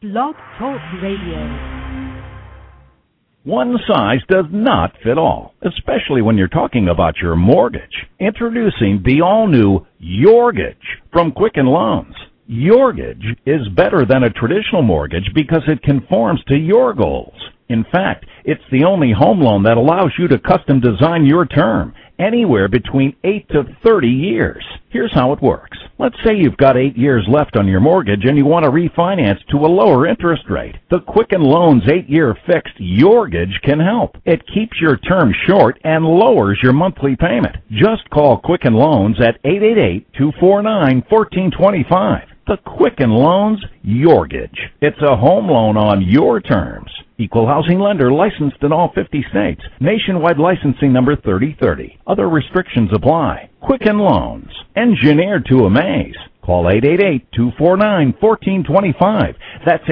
Blog Talk Radio. One size does not fit all, especially when you're talking about your mortgage. Introducing the all-new Yorgage from Quicken Loans. Yorgage is better than a traditional mortgage because it conforms to your goals. In fact, it's the only home loan that allows you to custom design your term, anywhere between 8 to 30 years. Here's how it works. Let's say you've got 8 years left on your mortgage and you want to refinance to a lower interest rate. The Quicken Loans 8-year fixed Yorgage can help. It keeps your term short and lowers your monthly payment. Just call Quicken Loans at 888-249-1425. The Quicken Loans Yorgage. It's a home loan on your terms. Equal housing lender licensed in all 50 states. Nationwide licensing number 3030. Other restrictions apply. Quicken Loans. Engineered to amaze. Call 888-249-1425. That's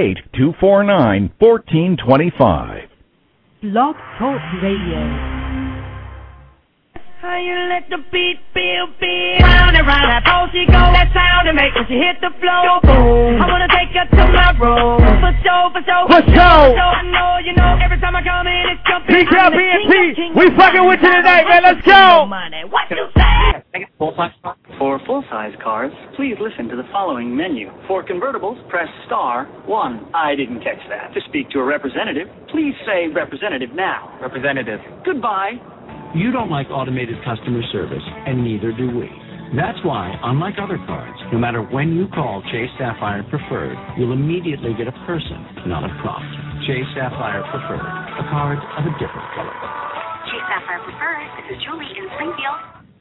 888-249-1425. Blog Talk Radio. How you let the beat feel big? Round and round, that pole she go. That sound to make when she hit the floor. Boom. I wanna take her to my room. For sure, for sure. Let's go. I know, you know, every time I come in, it's jumping. PKBNT, we fucking with you tonight, man. Let's go. What you say? For full-size cars, please listen to the following menu. For convertibles, press star 1. I didn't catch that. To speak to a representative, please say representative now. Representative. Goodbye. You don't like automated customer service, and neither do we. That's why, unlike other cards, no matter when you call Chase Sapphire Preferred, you'll immediately get a person, not a prompt. Chase Sapphire Preferred, a card of a different color. Chase Sapphire Preferred, this is Julie in Springfield.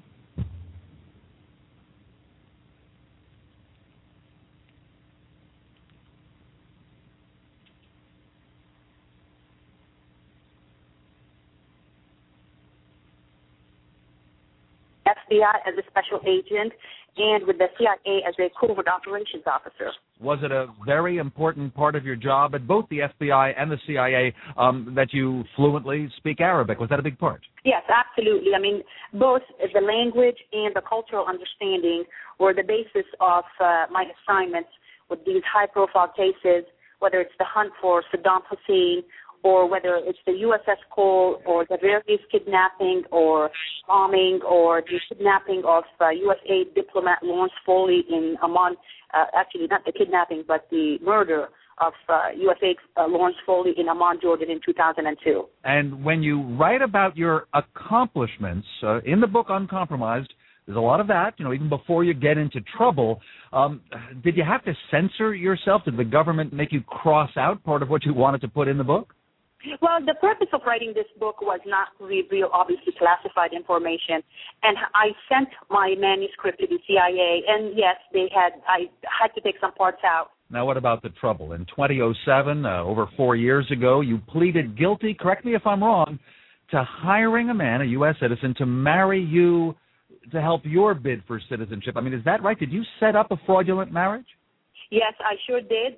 FBI as a special agent and with the CIA as a covert operations officer. Was it a very important part of your job at both the FBI and the CIA that you fluently speak Arabic? Was that a big part? Yes, absolutely. I mean, both the language and the cultural understanding were the basis of my assignments with these high-profile cases, whether it's the hunt for Saddam Hussein or whether it's the USS Cole or the various kidnapping or bombing or the kidnapping of USA diplomat Lawrence Foley in Amman, actually not the kidnapping, but the murder of USA Lawrence Foley in Amman, Jordan in 2002. And when you write about your accomplishments in the book Uncompromised, there's a lot of that, you know, even before you get into trouble. Did you have to censor yourself? Did the government make you cross out part of what you wanted to put in the book? Well, the purpose of writing this book was not to reveal obviously classified information, and I sent my manuscript to the CIA, and yes, I had to take some parts out. Now, what about the trouble? In 2007, over 4 years ago, you pleaded guilty, correct me if I'm wrong, to hiring a man, a U.S. citizen, to marry you to help your bid for citizenship. I mean, is that right? Did you set up a fraudulent marriage? Yes, I sure did.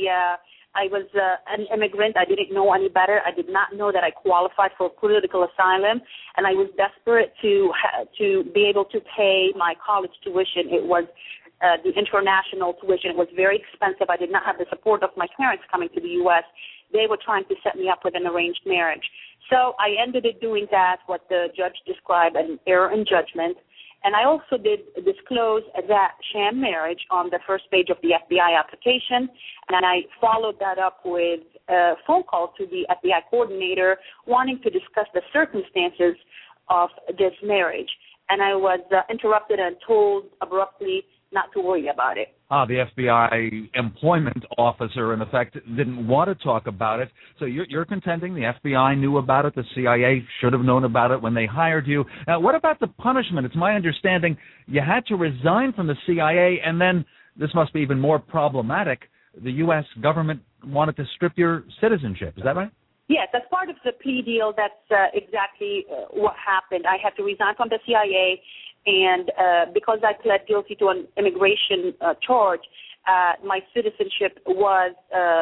I was an immigrant. I didn't know any better. I did not know that I qualified for political asylum, and I was desperate to be able to pay my college tuition. It was the international tuition. It was very expensive. I did not have the support of my parents coming to the U.S. They were trying to set me up with an arranged marriage. So I ended up doing that, what the judge described an error in judgment. And I also did disclose that sham marriage on the first page of the FBI application, and I followed that up with a phone call to the FBI coordinator wanting to discuss the circumstances of this marriage. And I was interrupted and told abruptly not to worry about it. The FBI employment officer, in effect, didn't want to talk about it. So you're contending the FBI knew about it, the CIA should have known about it when they hired you. Now, what about the punishment? It's my understanding you had to resign from the CIA, and then, this must be even more problematic, the U.S. government wanted to strip your citizenship. Is that right? Yes, as part of the plea deal, that's exactly what happened. I had to resign from the CIA, and because I pled guilty to an immigration charge, my citizenship was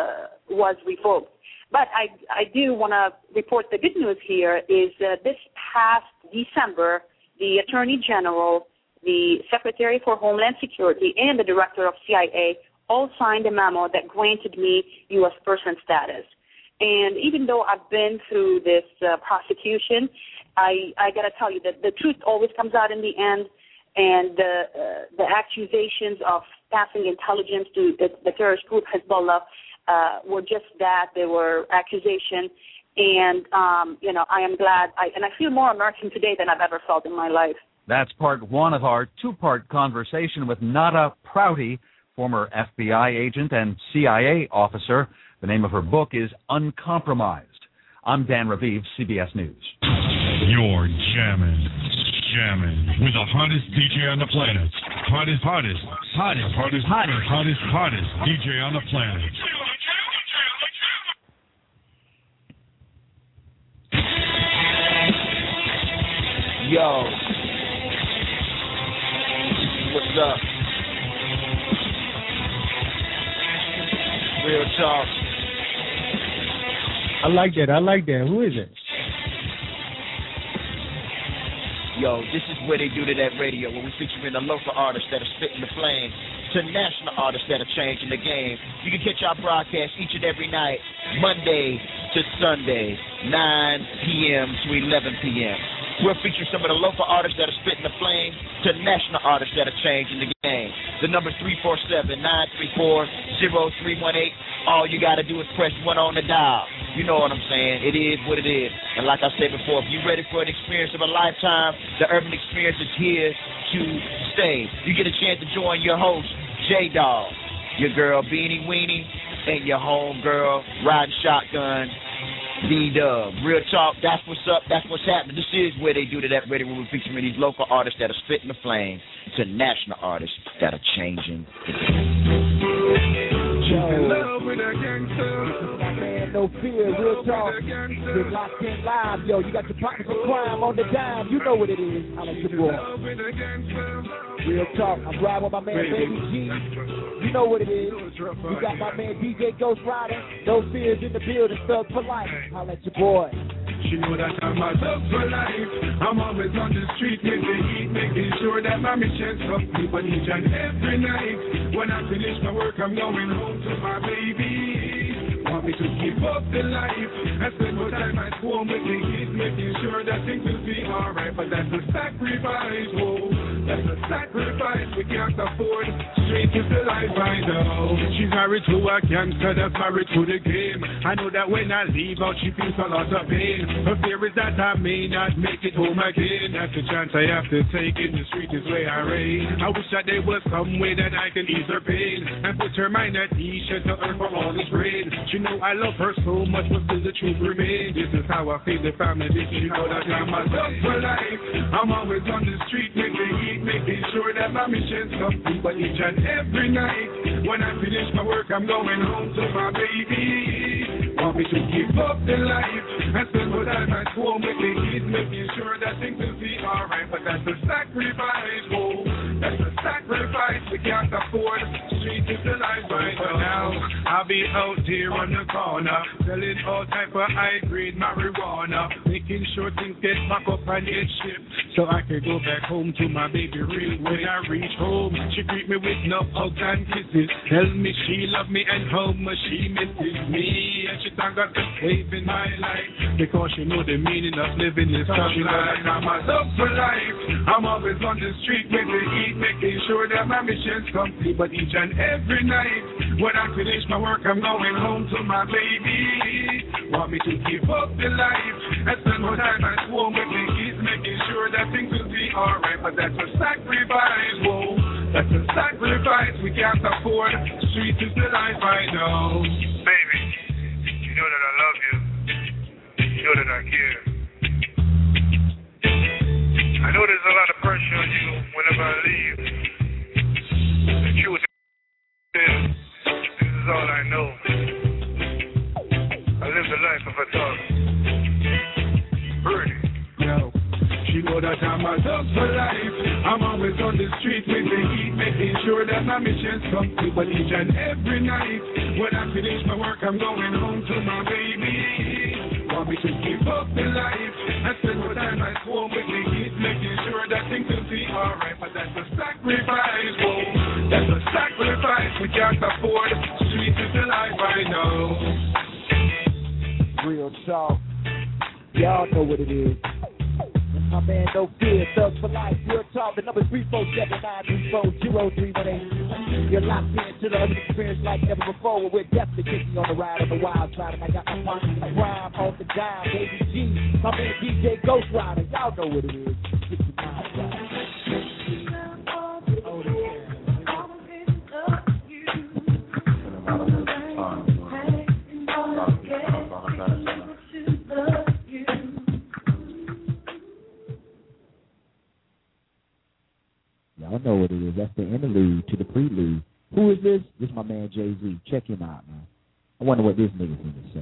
revoked. But I do want to report the good news here is this past December, the Attorney General, the Secretary for Homeland Security, and the Director of CIA all signed a memo that granted me U.S. person status. And even though I've been through this prosecution, I got to tell you that the truth always comes out in the end, and the accusations of passing intelligence to the terrorist group Hezbollah were just that. They were accusations. And, I am glad, and I feel more American today than I've ever felt in my life. That's part one of our two-part conversation with Nada Prouty, former FBI agent and CIA officer. The name of her book is Uncompromised. I'm Dan Raviv, CBS News. You're jamming with the hottest DJ on the planet. Hottest DJ on the planet. Yo, what's up? Real talk. I like that. Who is it? Yo, this is where they do to that radio, where we featuring the local artists that are spitting the flame to national artists that are changing the game. You can catch our broadcast each and every night, Monday to Sunday, 9 p.m. to 11 p.m. We'll feature some of the local artists that are spitting the flame to national artists that are changing the game. The number 347-934-0318. All you got to do is press 1 on the dial. You know what I'm saying. It is what it is. And like I said before, if you're ready for an experience of a lifetime, the Urban Experience is here to stay. You get a chance to join your host, J-Dog, your girl Beanie Weenie, and your home girl riding shotgun, D-Dub. Real talk, that's what's up, that's what's happening. This is where they do to that radio, where we're featuring these local artists that are spitting the flame to national artists that are changing the game. No fear, real talk. You're locked in live, yo. You got your partners of crime on the dime. You know what it is. I like your boy. Real talk. I'm riding with my man Baby G. You know what it is. You got my man DJ Ghost Rider. No fears in the building. Thug for life. I like your boy. She know that I'm a thug for life. I'm always on the street with the heat, making sure that my mission's complete. But each and every night, when I finish my work, I'm going home to my baby. Want me to keep up the life and spend more time at home with the kids, making sure that things will be alright. But that's a sacrifice, oh, that's a sacrifice we can't afford. Straight to the life I know. She's married to a gangster that's married to the game. I know that when I leave out, she feels a lot of pain. Her fear is that I may not make it home again. That's the chance I have to take in the street is where I reign. I wish that there was some way that I can ease her pain and put her mind at ease, shelter her from all this rain. She know I love her so much, but still the truth remains. This is how I feel the family. This is how that I'm a thug for life. I'm always on the street with the heat, making sure that my mission's complete. But each and every night, when I finish my work, I'm going home to my baby. Want me to give up the life and spend more time at home with the kids, making sure that things will be alright. But that's a sacrifice, oh, that's a sacrifice we can't afford. Street is the life right now. I'll be out there on the corner, selling all type of high-grade marijuana, making sure things get back up and get shipped, so I can go back home to my baby real. When I reach home, she greet me with no hugs and kisses, tell me she love me and how much she misses me, and she thank God for saving my life, because she know the meaning of living this tough life. I'm a thug for life. I'm always on the street with the heat, making sure that my mission's complete. But each and every night, when I finish my work, I'm going home to my baby. Want me to give up the life and spend more time at home with the kids, making sure that things will be alright. But that's a sacrifice, whoa, that's a sacrifice we can't afford. Street is the life I know. Baby, you know that I love you. You know that I care. I know there's a lot of pressure on you whenever I leave. The truth is, this is all I know. I live the life of a thug. Birdie. Yo, she know that I'm a thug for life. I'm always on the street with the heat, making sure that my mission's complete. But each and every night, when I finish my work, I'm going home to my baby. Want me to give up the life and spend more time at home with the kids, making sure that things will be alright. But that's a sacrifice, whoa, that's a sacrifice we can't afford. talk. Y'all know what it is. That's my man, No Fear, Thugs for Life, Real Talk. The number 347-934-0318. You're locked into the urban experience like never before. We're definitely kicking on the ride on the wild side. And I got my mind rhyme on the dime, Baby G. My man DJ Ghost Rider. Y'all know what it is. Get your mind right. Y'all know what it is. That's the interlude to the prelude. Who is this? This is my man Jay-Z. Check him out, man. I wonder what this nigga's going to say.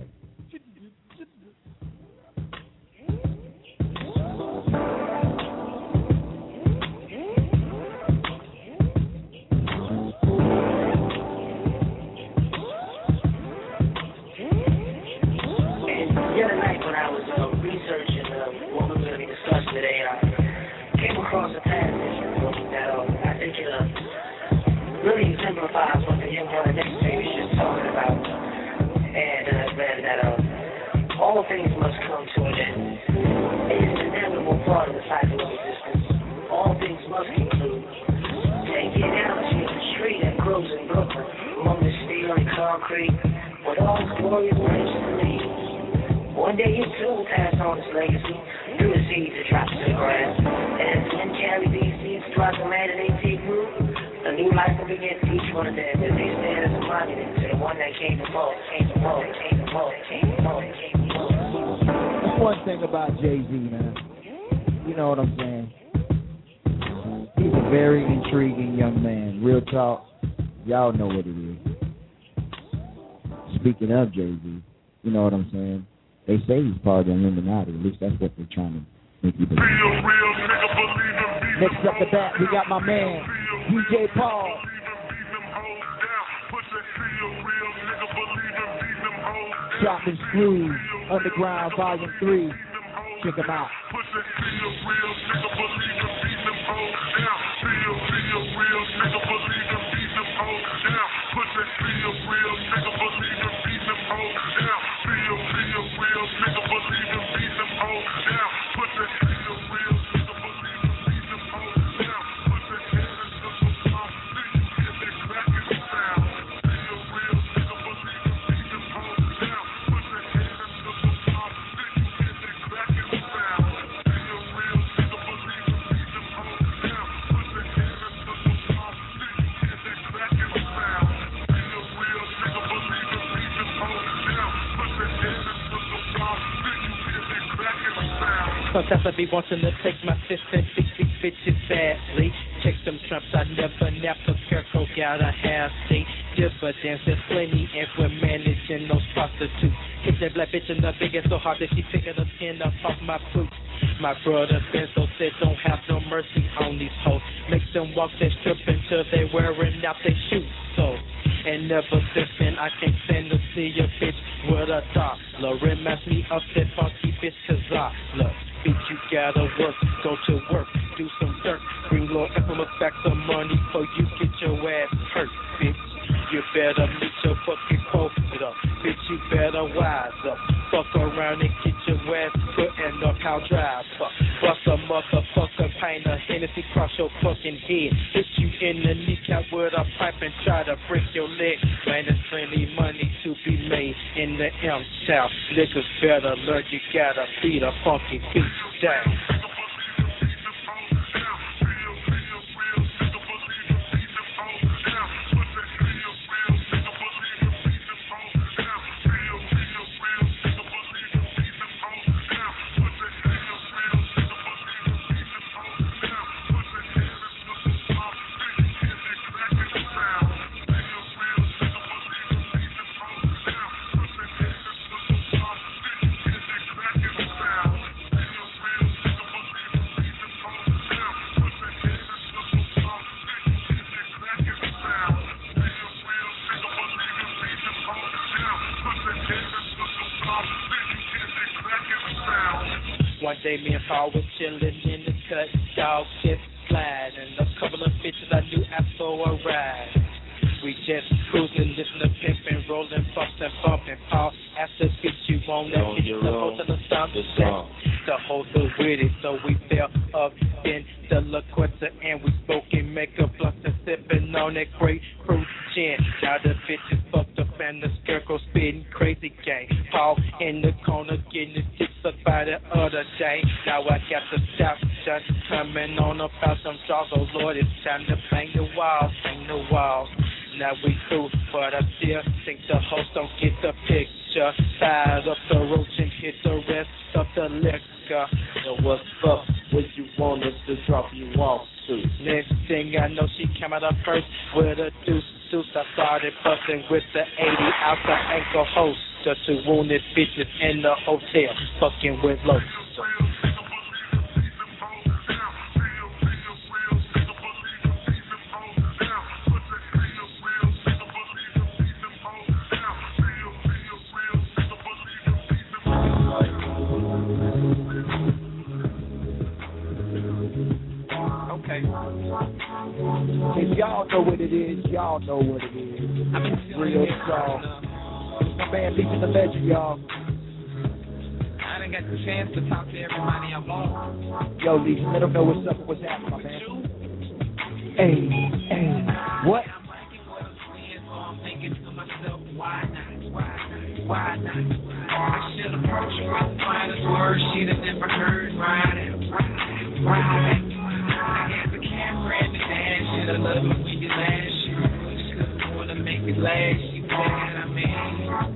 The other night when I was researching what we're going to be discussing today, I came across a passage that I think it really exemplifies what the young brother next to me was just talking about. And it read that all things must come to an end. It is an inevitable part of the cycle of existence. All things must conclude. Take the analogy of the tree that grows in Brooklyn among the steel and concrete with all its glorious branches and leaves. One day you too will pass on its legacy through the seeds that drop to the ground. And as the wind carries these seeds throughout the land and they take root, a new life will begin for each one of them. And they stand as a monument to the one that came before, came before, came before, came before, came before. That's one thing about Jay-Z, man. You know what I'm saying? He's a very intriguing young man. Real talk. Y'all know what it is. Speaking of Jay-Z, you know what I'm saying? They say he's part of the Illuminati. At least that's what they're trying to make you believe. Next up the bat, we got my man, DJ Paul. Chop and Screw, Underground Volume 3. Check him out. Sometimes I be wanting to take my fist and big bitches badly. Check them trumps, I never nap, cause Kirko got a half state. Dividends, there's plenty, and we're managing those prostitutes. Hit that black bitch in the biggest so hard that she picking the skin up off my boots. My brother Benzo said don't have no mercy on these hoes. Make them walk that strip until they wearing out their shoes. So, and never since then I can't stand to see a bitch with a dollar. Reminds me of that funky bitch cause I look. Bitch, you gotta work, go to work, do some dirt, bring little implements back some money before you get your ass hurt, bitch. You better meet your fucking quota up, bitch. You better wise up, fuck around and get your ass put in the cow drive up. Bust a motherfucker, pint of Hennessy across your fucking head. Hit you in the kneecap with a pipe and try to break your leg. Man, there's plenty money to be made in the M-Town. Niggas better learn, you gotta beat a funky beat down. One day me and Paul was chillin' in the cut, dog shit slide, and a couple of bitches I knew asked for a ride. We just cruising, listening to pimpin', rollin', bustin', bumpin'. Paul asked the bitch you want that bitch up on till the sun set. The host was with it, so we fell up in the La Quinta and we smoking makeup plus and sipping on that grapefruit gin. Now the bitches fucked up and the scarecrow spitting crazy game. Paul in the corner getting his dick sucked by the other day. Now I got the stop just coming on about some draws. Oh Lord, it's time to bang the walls, bang the walls. Now we through, but I still think the host don't get the picture. Tired up the roach and hit the rest of the liquor. So what's up? What you want us to drop you off to? Next thing I know, she came out of first with a deuce. I started busting with the 80 out the ankle host. The two wounded bitches in the hotel, fucking with low. If y'all know what it is, y'all know what it is. Real strong. It's my man Legion the Legend, y'all. I done got the chance to talk to everybody I want. Yo, Legion, let them know what's up and what's happening, my man. Hey, what? I'm thinking to myself, why not? I should approach her with the finest words she'd have never heard. Right. I had the camera and the dash, and I love it when you lash. You just wanna make it last, you know what I mean?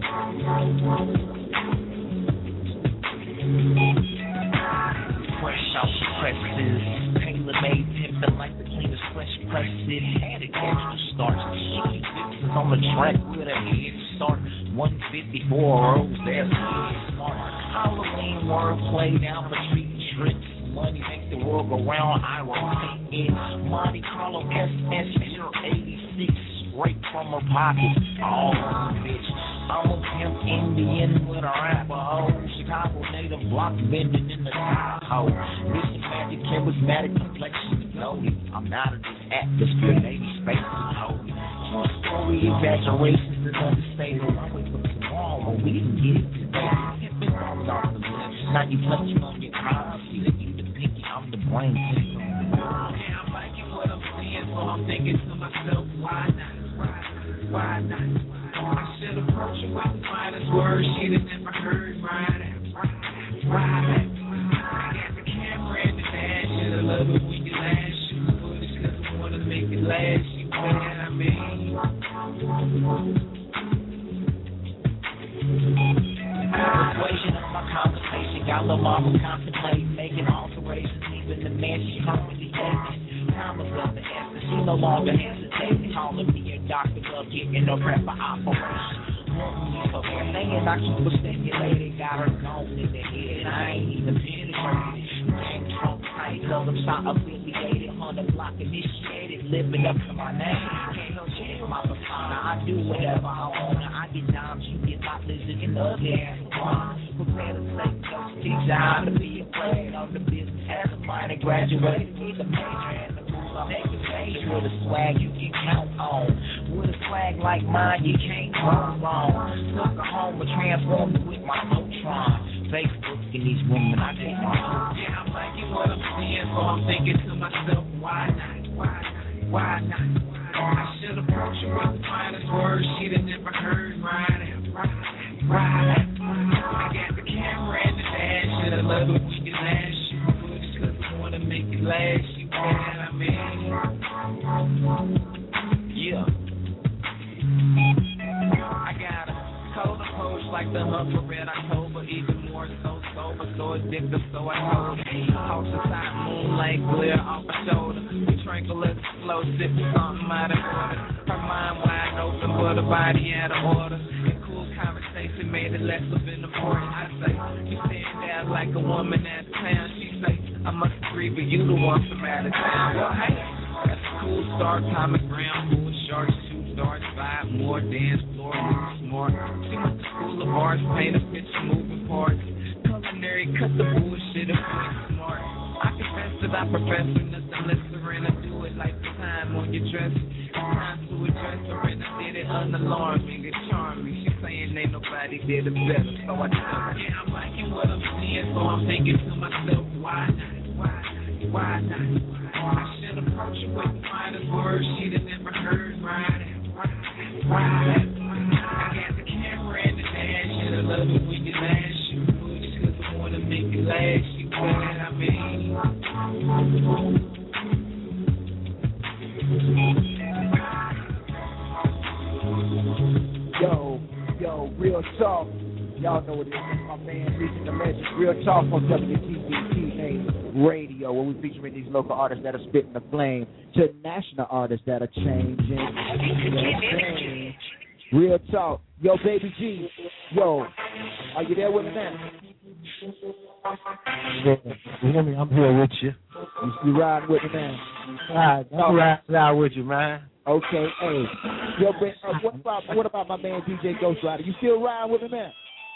Fresh off the presses, tailor-made, pimpin' like the cleanest fresh presses. Had it extra starch, she fixes on the track with a head start. 154 rolls, that's smart. Halloween wordplay down for street tricks. Money makes the world go round, I will take it. Monte Carlo SS 086, straight from her pocket. Oh, bitch. I'm a pimp Indian with a rapper hoe. Chicago native block bending in the Tahoe. This magic, charismatic complexion, loaded. I'm out of this atmosphere, Navy space is holy. True story, exaggerations is understated. Always looking wrong, but we didn't get it today. Pimpin' bombs off the left. Now you touching on your privacy. I'm the brain. Yeah, I'm liking what I'm seeing, so I'm thinking to myself, why not? I should approach her with the finest words she'd have never heard. Right. I got the camera and the dash, and I love it when you lash. You put it 'cause I wanna make it last. You know what I mean? Persuasion of my conversation got the mama contemplating making alterations. Even the man she's currently dating. Time is of the essence. She no longer hesitating. Calling me a doctor, love getting her prep for operation. Saying I keep her stimulated, got her gone in the head. I ain't even penetrated. Gang trunk tight, cause I'm shot affiliated. 100 block initiated, living up to my name. Can't no change my persona. I do whatever I wanna. I get dimes, you get my lizard and ugly ass. Prepare to take notes, teach you how to be a player of the business. As a minor graduated, he's a major and the rules I make a change with a swag you can count on. With a swag like mine, you can't go wrong. Took her home and transformed it with my Ultron. Facebook and these women, I take my home. Yeah, I'm liking what I'm seeing, so I'm thinking to myself, why not? I should approach her with the finest words she'd have never heard. Right. I got the camera and the dash, and I love it when you lash. You put it 'cause I wanna make it last. You know what I mean? Yeah. I got a cold approach like the hunt for red October, even more so sober, so addictive, so I told her. Off the side, moonlight glare off my shoulder. We tranquil as a slow sip, something out of order. Her mind wide open, but her body out of order. And cool conversation made it less of an important. I say, you stand there like a woman out of town. She say, I must agree, but you the one from out of town. Well, hey, that's a cool start, comic ground, cool sharks, shoot darts, 5 more, dance floor, look smart. She went to school of arts, paint a picture, moving parts. Culinary, cut the bullshit and point smart. I confess that I profess nothing less than I do it like the time on your dress. It's time to address her and I did it unalarming. It's charming. She's saying ain't nobody did it better. So I tell her, yeah, I'm liking what I'm seeing, so I'm thinking to myself, why not? Why not? I should approach her with the finest words she'd have never heard. Why? I got the camera in the dash, should have loved it when you laugh. You just cause I wanna make you laugh. You know what I mean? Yo, real talk. Y'all know what it is. My man, Reaching the Legends. Real talk on WTBT Radio, where we featuring these local artists that are spitting the flame to national artists that are changing. Real talk. Yo, Baby G. Yo, are you there with me now? You hear me? I'm here with you. You riding with me, man? I'm riding with you, man. Okay, hey. Yo, what about my man DJ Ghost Rider? You still riding with me, man?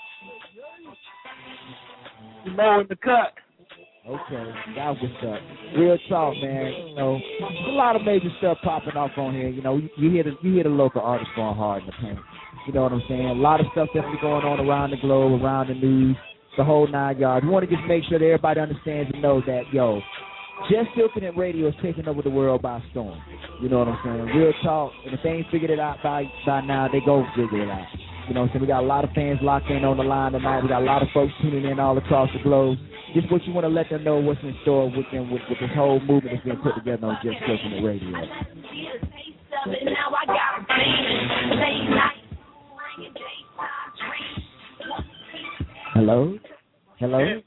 You know in the cut. Okay, that was up. Real talk, man. You know, a lot of major stuff popping off on here. You know, you hear the local artists going hard in the paint. You know what I'm saying? A lot of stuff definitely going on around the globe, around the news, the whole 9 yards. We want to just make sure that everybody understands and knows that, yo, Just Silknet Radio is taking over the world by storm. You know what I'm saying? Real talk. And if they ain't figured it out by now, they go figure it out. You know what I'm saying? We got a lot of fans locked in on the line tonight. We got a lot of folks tuning in all across the globe. Just what you want to let them know what's in store with them, with this whole movement that's being put together on Just Silknet Radio. Hello? Hello? Yeah.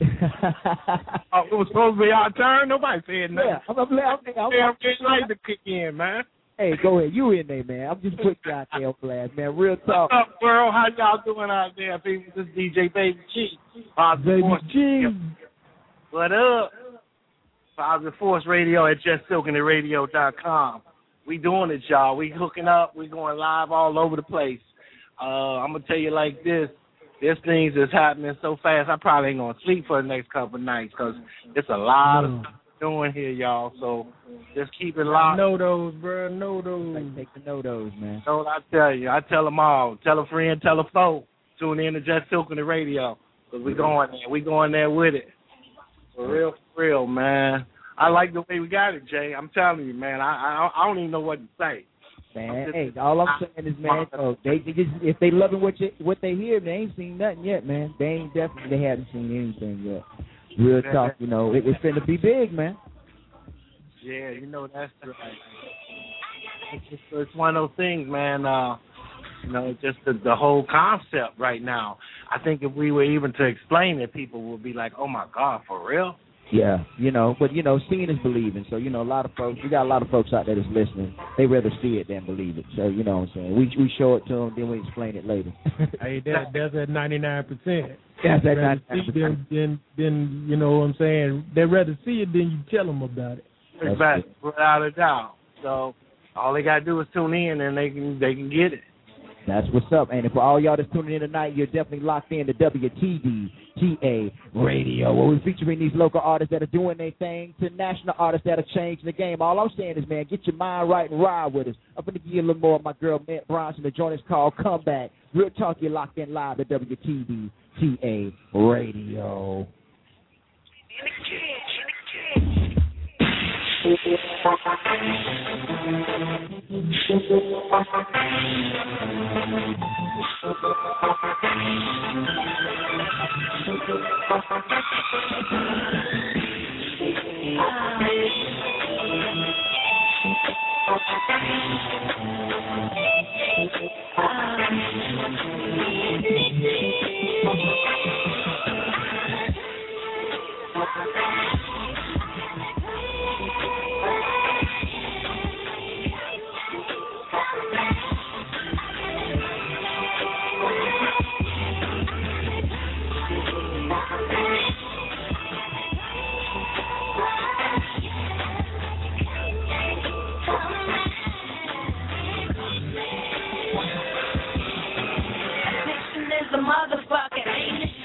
It was supposed to be our turn. Nobody said nothing. Yeah, I'm getting ready to kick in, man. Hey, go ahead. You in there, man. I'm just putting you out there on blast, man. Real talk. What's up, world? How y'all doing out there, people? This is DJ Baby G. Baby G. What up? Positive Force Radio at JustSilkNetRadio.com. We doing it, y'all. We hooking up. We going live all over the place. I'm going to tell you like this. There's things that's happening so fast, I probably ain't going to sleep for the next couple of nights because it's a lot of stuff doing here, y'all. So just keep it locked. Know those, bro. Know those. Take the know those, man. So I tell you. I tell them all. Tell a friend, tell a foe. Tune in to Just Silknet Radio because we going there. We going there with it. For real, man. I like the way we got it, Jay. I'm telling you, man. I don't even know what to say. Man, hey, all I'm saying is, man, they just, if they loving what they hear, they ain't seen nothing yet, man. They haven't seen anything yet. Real talk, you know, it's finna be big, man. Yeah, you know that's right. It's one of those things, man. You know, just the whole concept right now. I think if we were even to explain it, people would be like, "Oh my God, for real." Yeah, you know, but, you know, seeing is believing. So, you know, we got a lot of folks out there that's listening. They rather see it than believe it. So, you know what I'm saying? We show it to them, then we explain it later. Hey, that's at 99%. That's at 99%. Then, you know what I'm saying? They'd rather see it than you tell them about it. Exactly, without a doubt. So, all they got to do is tune in and they can get it. That's what's up. And for all y'all that's tuning in tonight, you're definitely locked in to WTBTA Radio, where we're featuring these local artists that are doing their thing to national artists that are changing the game. All I'm saying is, man, get your mind right and ride with us. I'm going to give you a little more of my girl, Matt Bronson. The joint is called Comeback. Real talk, you're locked in live at WTBTA Radio. Motherfucker, ain't it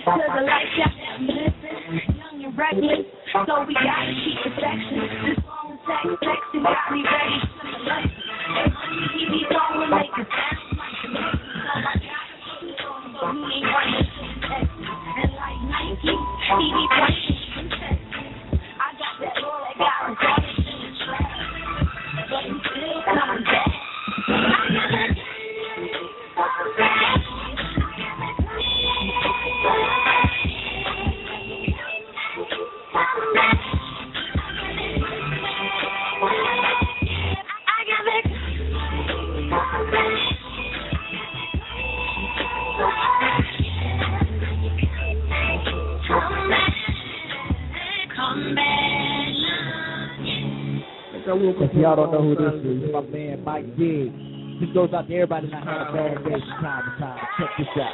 the life got that missing, young and reckless, so we gotta keep protection. This song is flexing, got me ready for the lesson. And he be going like a sound like the Mason. So I gotta put it on, but he ain't running to the Texas. And like Nike, he be punching some Texas. I got that roll, I got him caught in the trap, but he's still coming back. I got that. If y'all don't know who this is, my man Mike Diggs. This goes out to everybody that had a bad day from time to time. Check this out.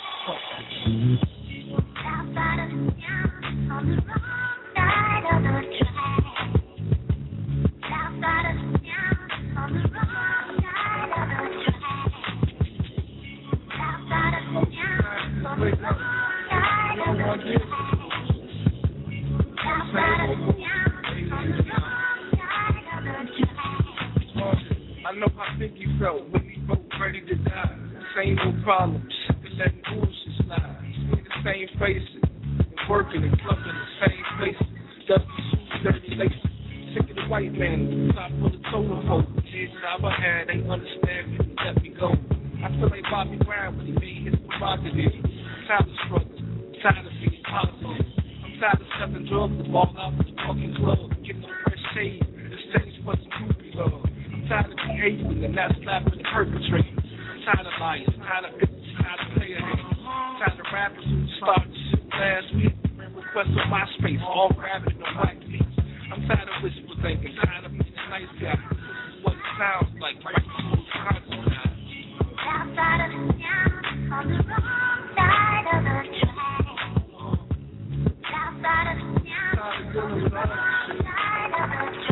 I know how think you felt when we both ready to die. Same old problems, letting bullshit slide. See the same faces, and working and clubbing the same places. Dusty shoes, dirty laces. Sick of the white man, top of the totem pole. Kids I ever had, they understand me, let me go. I feel like Bobby Brown when he made his provocative. Tired of struggling, tired of being positive. I'm tired of stepping drugs to ball out the fucking club. Get no fresh shade, the stage for some groupie love. I'm tired of behaving and not slapping the perpetrator. I'm tired of lying, tired of bitches, tired of player haters. Tired of rappers who started shit last week. Requests on MySpace, all grabbing no white beats. I'm tired of wishful thinking, tired of being a nice guy. This is what it sounds like right before the concert now. Outside of the town, on the wrong side of the track. Outside of the town, on the wrong side of the track.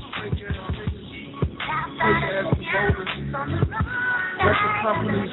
Outside of the town, on the wrong record companies,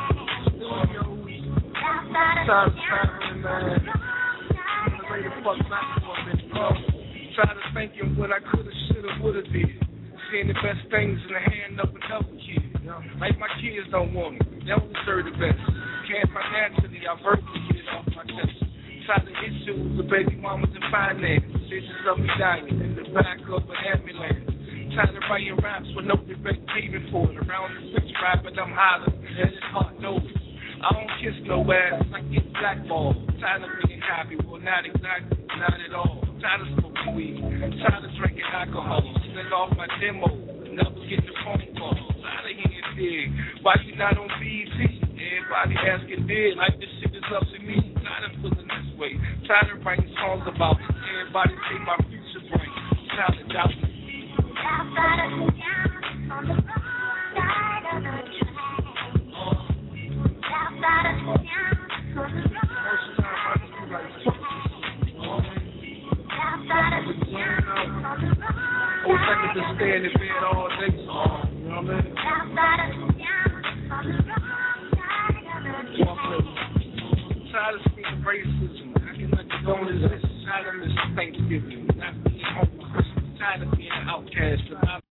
outside of traveling, man. I'm ready to fuck back for a minute. Try to thinking what I coulda, shoulda, woulda did. Seeing the best things in the hand of another kid. Like my kids don't want it. They don't deserve the best. Can't financially, I verbally get it off my chest. Tired of issues with baby mamas and finance. Visions of me dying in the back of an ambulance. Tired of writing raps with no direct payment for it. Around the switch rapping, I'm hollering, and it's hard nose. I don't kiss no ass, I get blackballed. Tired of being happy, well not exactly, not at all. Tired of smoking weed, tired of drinking alcohol. Send off my demo, never get the phone call. Tired of hearing dig, why you not on BET? Everybody asking dig, like this shit is up to me. Tired of feeling this way, tired of writing songs about it. Everybody say my future bright, tired of doubting. Outside of the town, on the wrong side of the track. Outside of the town, on the wrong side of the track. Outside of the town, on the wrong side of the track. I wish I could just stay in the bed all day, you know what I mean? Outside of the town, on the wrong side of the track. Tired of speaking racism, acting like it don't exist. Tired of missing Thanksgiving, not being home for Christmas. Tired of being an outcast,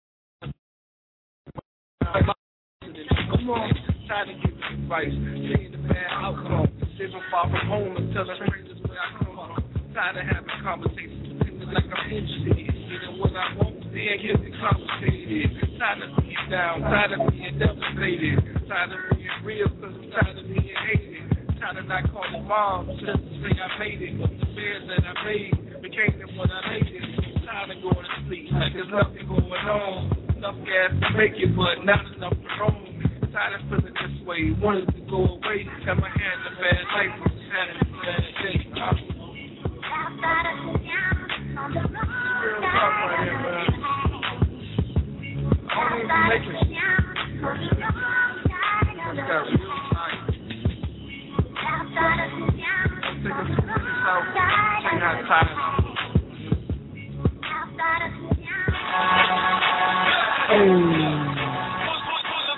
come on, tired of giving advice, seeing the bad outcome, living far from home and telling strangers where I come from. Tired of having conversations, feeling like I'm interested, getting what I want, then getting complicated. Tired of being down, tired of being devastated, tired of being real, cause I'm tired of being hated. Tired of not calling mom just to say I made it, but the fears that I made became what I made it. Tired of going to sleep like there's nothing going on. Enough gas to make it, but not enough to roam. Tired of feeling this way, wanted to go away. Got my hand in a bad life, just had a bad day. Outside of the town, on the wrong side of the track. Outside of the town, on the wrong side of the track. Outside of the town, on the wrong side of the track. Outside of the town.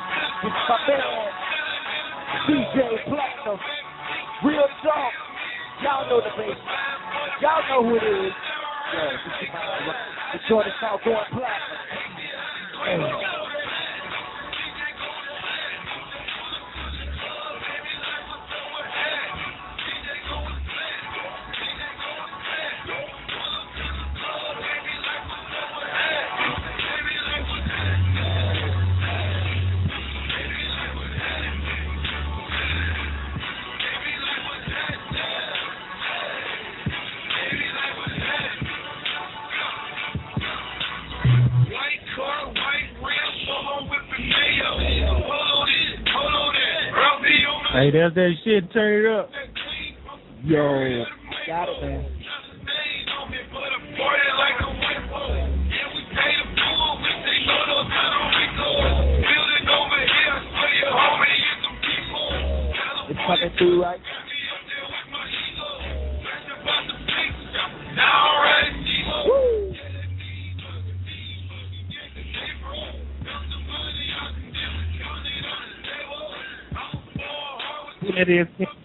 It's my man, DJ Platinum, Real Talk, know the bass. Y'all know who it is. Yo, the joint is called Going Platinum. Hey, that's that shit. Turn it up. Yo, got it, man. It's coming through, right? Woo! It is.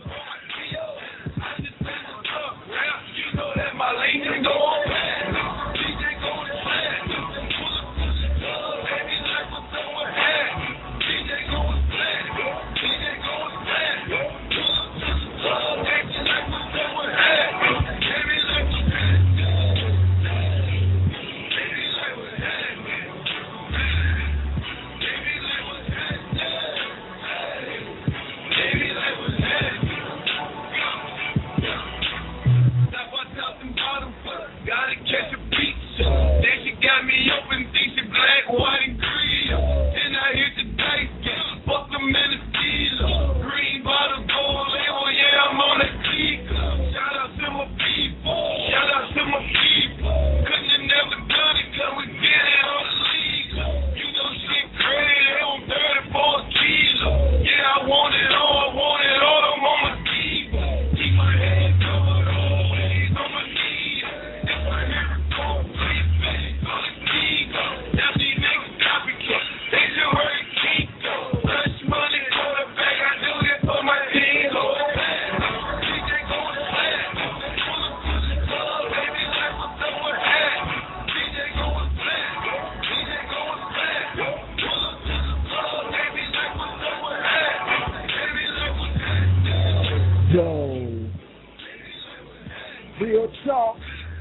Real talk.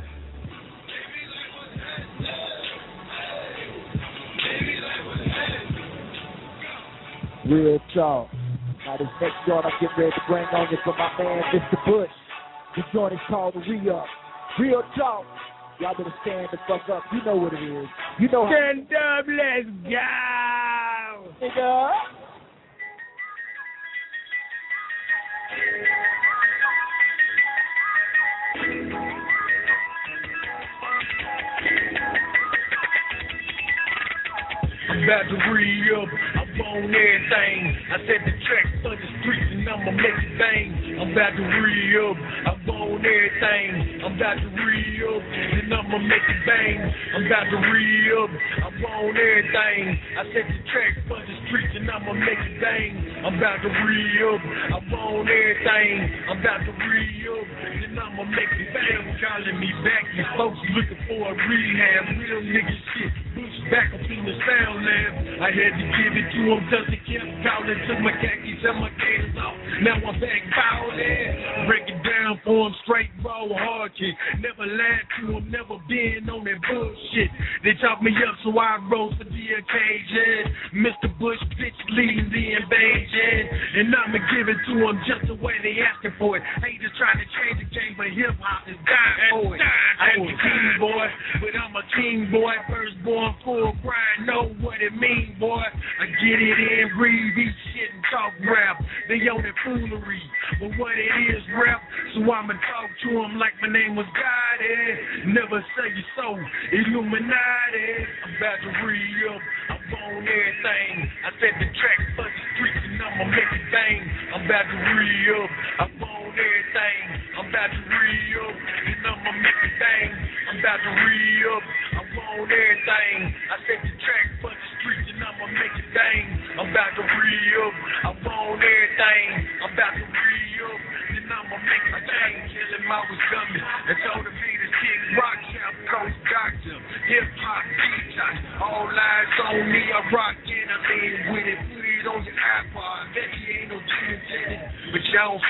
Real talk. Now this next joint I'm getting ready to bring on you for my man Mr. Bush. The joint is called the Re-Up. Real talk. Y'all better stand the fuck up. You know what it is. You know how. Stand up, let's go. Nigga. I'm about to re-up, I'm on everything. I set the track for the streets and I'ma make it bang. I'm about to re-up, I'm on everything. I'm about to re-up and I'ma make it bang. I'm about to re-up, I'm on everything. I set the track for the streets and I'ma make it bang. I'm about to re-up, I'm on everything. I'm about to re-up and I'ma make it bang. Calling me back, these folks looking for a rehab. Real nigga shit. Back up in the sound lab, I had to give it to him cause he kept calling. Took my khakis and my gators off, now I'm back bowling. Break it down for him, straight raw hard kick. Never lied to him, never been on that bullshit. They chopped me up so I rose for the occasion. Mr. Bush, bitch, leading the invasion. And I'ma give it to him just the way they asking for it. Haters trying to change the game, but hip-hop is dying for it. I ain't a king boy, but I'm a king boy. Firstborn full grind, know what it mean, boy. I get it in, breathe, eat shit and talk rap. They on that foolery, but what it is rap. So I'ma talk to them like my name was God. Never say you so, Illuminati. I'm about to re-up, I'm on everything. I set the track for the streets and I'ma make it bang. I'm about to re-up, I'm on everything. I'm about to re-up and I'ma make it bang. I'm about to re-up, I'm on everything. I set the track for the streets and I'ma make it bang. I'm about to re-up, I'm on everything. I'm about to re-up and I'ma make it bang. Killing my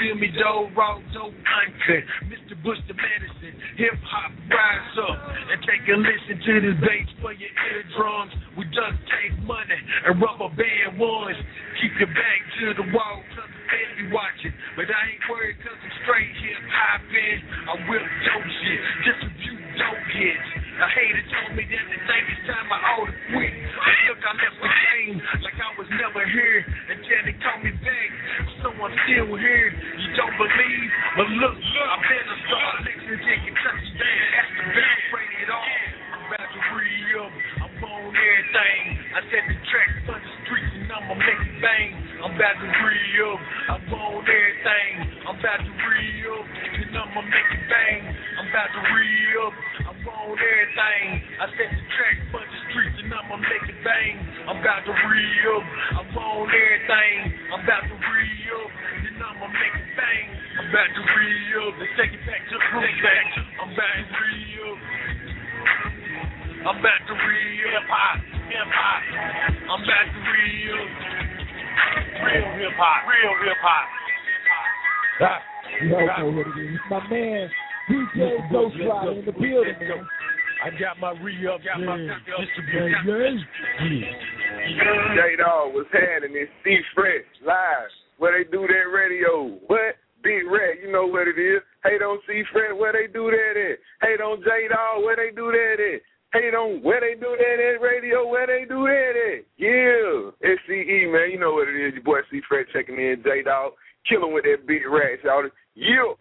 feel me, dough, raw, dope, uncut. Mr. Bush the medicine, hip hop, rise up and take a listen to this bass for your eardrums. We duct tape money and rubber band ones. Keep your back to the wall, cause the feds be watching. But I ain't worried cause I'm straight hip hopping. I whip dope shit, just a few dope hits. A hater told me that they think it's time I ought to quit. But look, I left the game like I was never here until they called me back. So I'm still here. You don't believe? But look, I better start listening to Kentucky band. That's the best rated off. I'm about to re-up. I'm on everything. I set the track for the streets and I'ma make it bang. I'm about to re-up. I'm on everything. I'm about to re-up and I'ma make it bang. I'm about to re-up. I'm on everything. I set the track for the streets and I'ma make it bang. I'm about to re-up. I'm on everything. I'm about to re-up and I'ma make it bang. I'm about to re-up. Let's take it back to the roots. I'm about to re-up. I'm about to re-up. Hip hop. I'm about to re-up. Real hip hop. Real hip hop. You know what it is. My man, DJ Ghost Rider in the building, man. I got my re-up, my distribution. J-Dog, what's happening? It's C-Fresh, live. Where they do that radio. What? Big Rat, you know what it is. Hate on C-Fresh, where they do that at? Hate on J-Dog, where they do that at? Hate on where they do that at radio, where they do that at? Yeah. SCE, man, you know what it is. Your boy C-Fresh checking in, J-Dog. Killing with that Big Rat, y'all. Yeah.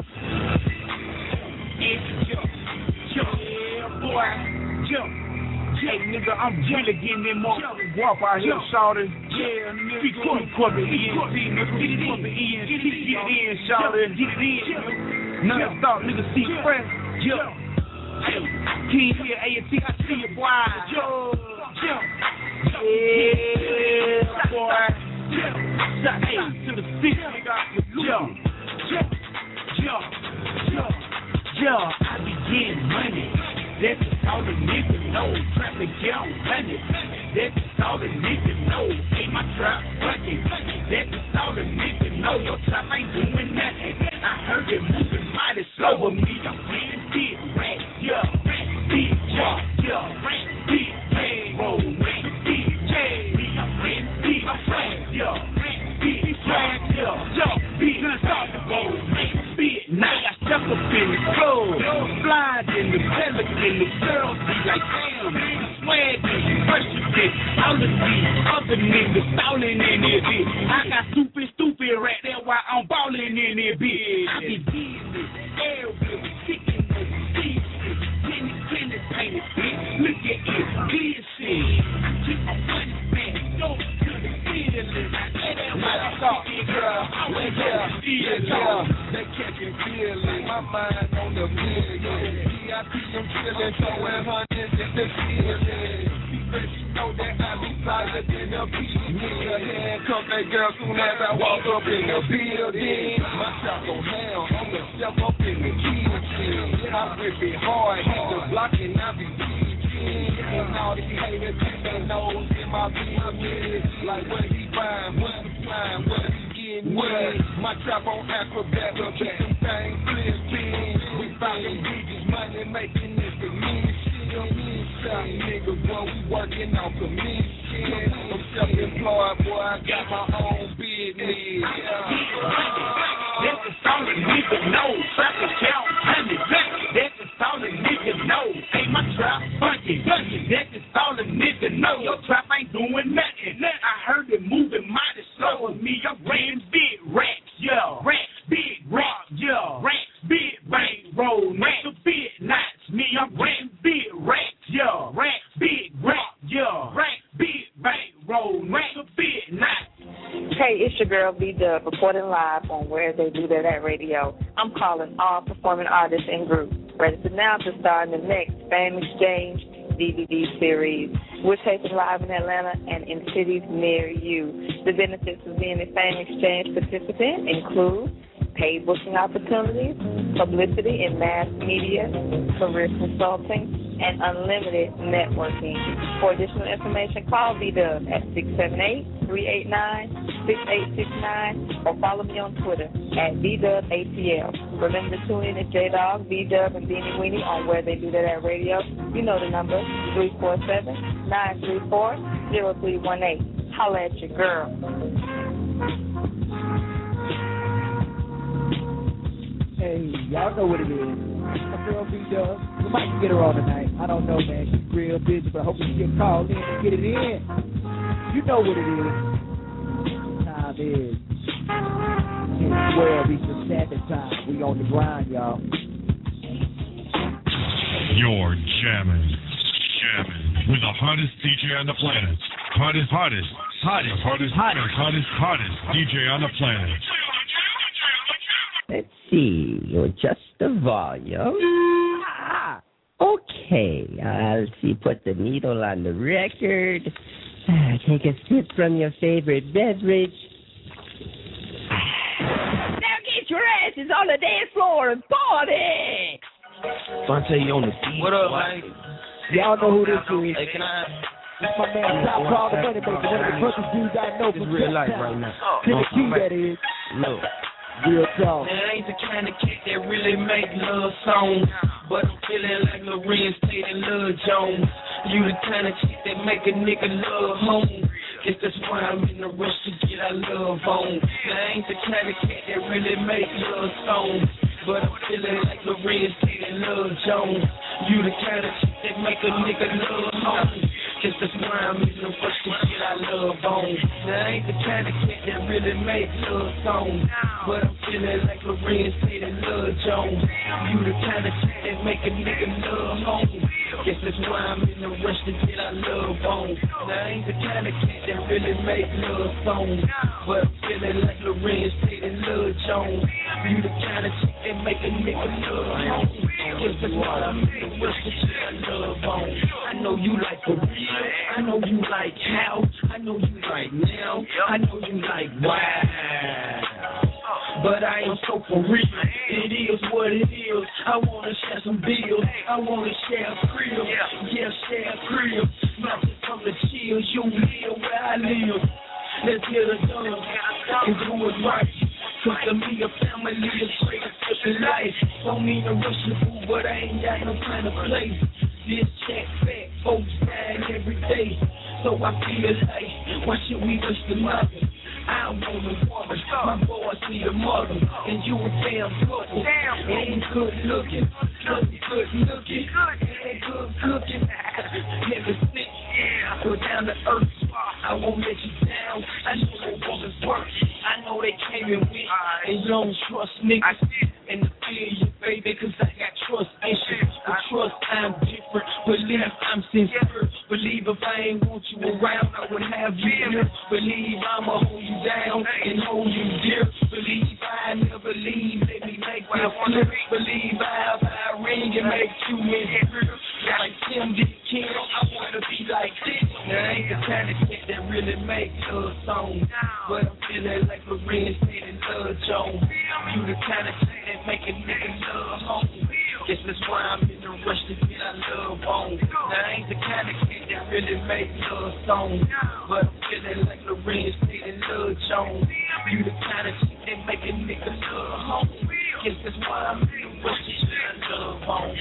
Yeah, boy. Jump. Hey, nigga, I'm really getting them more walk out here, shawty. Yeah, nigga. Be corporate ENT, nigga. Be corporate ENT. Get it in, shawty. Get it in, nigga. None thought, nigga, see fresh. Jump. Hey, King here, A&T, I see you, boy. Jump. Yeah, boy. Jump. Hey, to the six, nigga. Jump. I be getting money. That's all the niggas know. Trap to get on money. That's all the niggas know. Ain't my trap fucking. That's all the niggas know. Your trap ain't doing nothing. I heard it moving mighty slow with me. I'm playing big rat, yeah. Big job, yeah. Big payroll, big J. I'm playing big rat, yeah. Big rat, yeah. Big unstoppable, big night. I step up in the club, blind in the pelican, the girls be like, damn, swag is worshiping. All of these other niggas stalling in there, bitch. I got stupid right there while I'm balling in there, bitch. I be busy, air with kicking the seats, tennis painted, bitch. Look at it, clear shit. Keep my money back, go to the ceiling. I thought, girl, I went there, they catching feeling, my mind on the million. I see them chillin', throwing hundreds in the ceiling. Because you know that I be solid in the beat. Handcuff that girl soon as I walk up in the building. My shop go down, I'm the step up in the kitchen. I rip it hard, hit the block and I be beating. And all these haters keep their nose in my business. Like what he buying, what he flying, what he getting with. My trap on Acrobat, but keep them things flipping. We found them digits, money making this the mean shit. Shot nigga, boy, we working on commission. I'm self-employed, boy, I got my own business. That's the song that nigga know. Trap account, honey, that's the song that nigga know. Ain't my trap funky. That's the song that nigga know. Your trap ain't doing nothing. I heard it moving mighty slow with me. I'm ran big racks, yeah. Racks, big racks, yeah. Racks, big bang roll, racks, big knots. Me, I'm ran big racks, yeah. Racks, big racks, yeah. Racks, big bang roll, racks, big knots. Hey, it's your girl B-Dub reporting live on Where They Do That at Radio. I'm calling all performing artists and groups. Register now to star in the next Fame Exchange DVD series. We're taping live in Atlanta and in cities near you. The benefits of being a Fame Exchange participant include paid booking opportunities, publicity in mass media, career consulting, and unlimited networking. For additional information, call B-Dub at 678-389-6869 or follow me on Twitter at VDubATL. Remember to tune in to J-Dog, V-Dub, and Beanie Weenie on Where They Do That at Radio. You know the number, 347-934-0318. Holla at your girl. Hey, y'all know what it is. My girl V-Dub. We might get her on tonight. I don't know, man. She's real busy, but I hope she can call in and get it in. You know what it is. Time is 12 Eastern Standard Time. We on the grind, y'all. You're jamming with the hottest DJ on the planet. Hottest DJ on the planet. Let's see, adjust the volume. Okay, I'll see, put the needle on the record. Take a sip from your favorite beverage. Now get your asses on the dance floor and party! Fonte on the beat. What up, man? Y'all know who this is. Hey, can I? It's my man, Top Paul, the Money Maker, one of the first dudes I know from real life right now. To the key, that is. Look. Real talk. Man, I ain't the kind of cat that really make love songs, but I'm feeling like Lorenz Tate and Lil Jones. You the kind of chick that make a nigga love home. Guess that's why I'm in the rush to get our love on. Man, I ain't the kind of cat that really make love songs, but I'm feeling like Lorenz Tate and Lil Jones. You the kind of chick that make a nigga love home. Guess that's why I'm in the rush to get our love on. Now, I ain't the kind of cat that really make love songs, but I'm feeling like Lorenz Tate and Lil Jones. You the kind of cat that make a nigga love home. Guess that's why I'm in the rush to get our love on. Now, I ain't the kind of cat that really make love songs, but I'm feeling like Lorenz Tate and Lil Jones. You the kind of chick that make a nigga love home. Guess that's why I'm in the rush to get our love on. I know you like for real. I know you like how. I know you like now. I know you like wow. But I am so for real. It is what it is. I wanna share some bills. I wanna share a crib. Yeah, share a crib. Not just come to chill. You live where I live. Let's get it done and do it right. Cause to me a family is straight up different life. Don't mean to rush the food, but I ain't got no kind of place. This check back, folks dying every day. So I feel like, why should we rush the mother? I want a woman, my boys need a mother, and you a damn couple. Ain't good looking, good looking, ain't good cooking. Never sit, go down to earth. I won't let you down. I know that woman's work. I know they came in with, and you don't trust niggas. And I feel you, baby, cause I got trust issues. But trust, I'm different. Believe I'm sincere. Believe if I ain't want you around, I would have you here. Believe I'ma hold you down and hold you dear. Believe I never leave. Let me make you flip. Believe I have a ring and make you insecure. Like Tim D. King, I wanna be like this. Now, I ain't the kind of cat that really make love songs, but I'm feeling like Lorenz Tate and Lil Jones. You the kind of cat that make a nigga love home. Guess that's why I'm in the rush to get our love on. Now, I ain't the kind of cat that really make love songs, but I'm feeling like Lorenz Tate and Lil Jones. You the kind of chick that make a nigga love home. Guess that's why I'm in the rush to get our love on.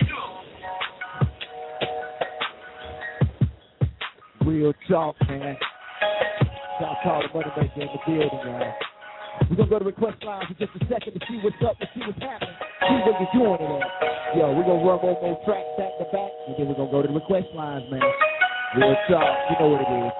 Real talk, man. Top Paul, the Money Maker in the building, y'all. We're going to go to request lines in just a second to see what's up, to see what's happening, see what you're doing it at. Yo, we're going to run one more track back to back, and then we're going to go to the request lines, man. Real talk, you know what it is.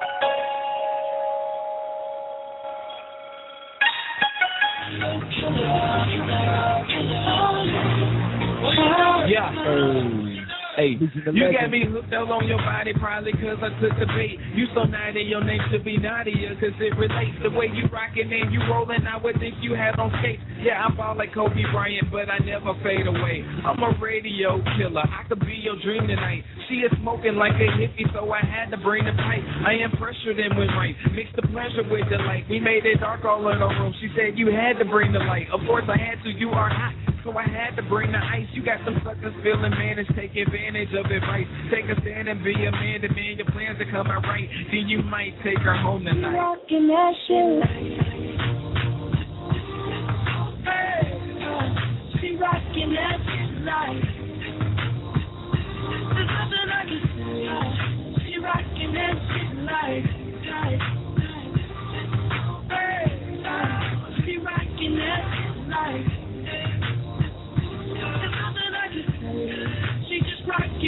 Yeah. Hey, you got me hooked up on your body probably cause I took the bait. You so naughty, your name should be Nadia cause it relates. The way you rockin' and you rollin', I would think you had on skates. Yeah, I'm ball like Kobe Bryant, but I never fade away. I'm a radio killer, I could be your dream tonight. She is smoking like a hippie, so I had to bring the pipe. I am pressured and went right, mixed the pleasure with delight. We made it dark all in the room, she said you had to bring the light. Of course I had to, you are hot. So I had to bring the ice. You got some suckers feeling managed, take advantage of advice. Take a stand and be a man, demand your plans to come out right. Then you might take her home tonight. Rockin' that shit.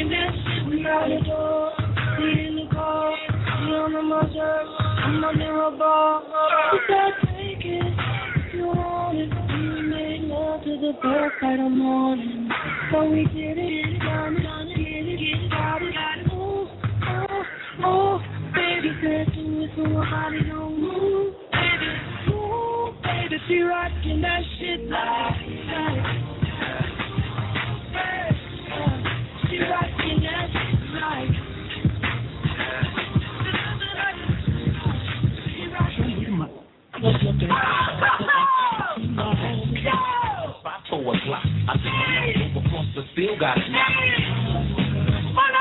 rocking that shit out the door. See in the car, see on the motor, I'm a mirror ball. You gotta take it, if you want it. You make love to the bird by the morning. So we did it, done it, get it, got it. Oh, oh, oh, baby, girl, do it so my body don't move. Baby, ooh, baby, she rocking that shit like she rocking that shit like. By 4 o'clock, I think I'm across the field, got it. Money!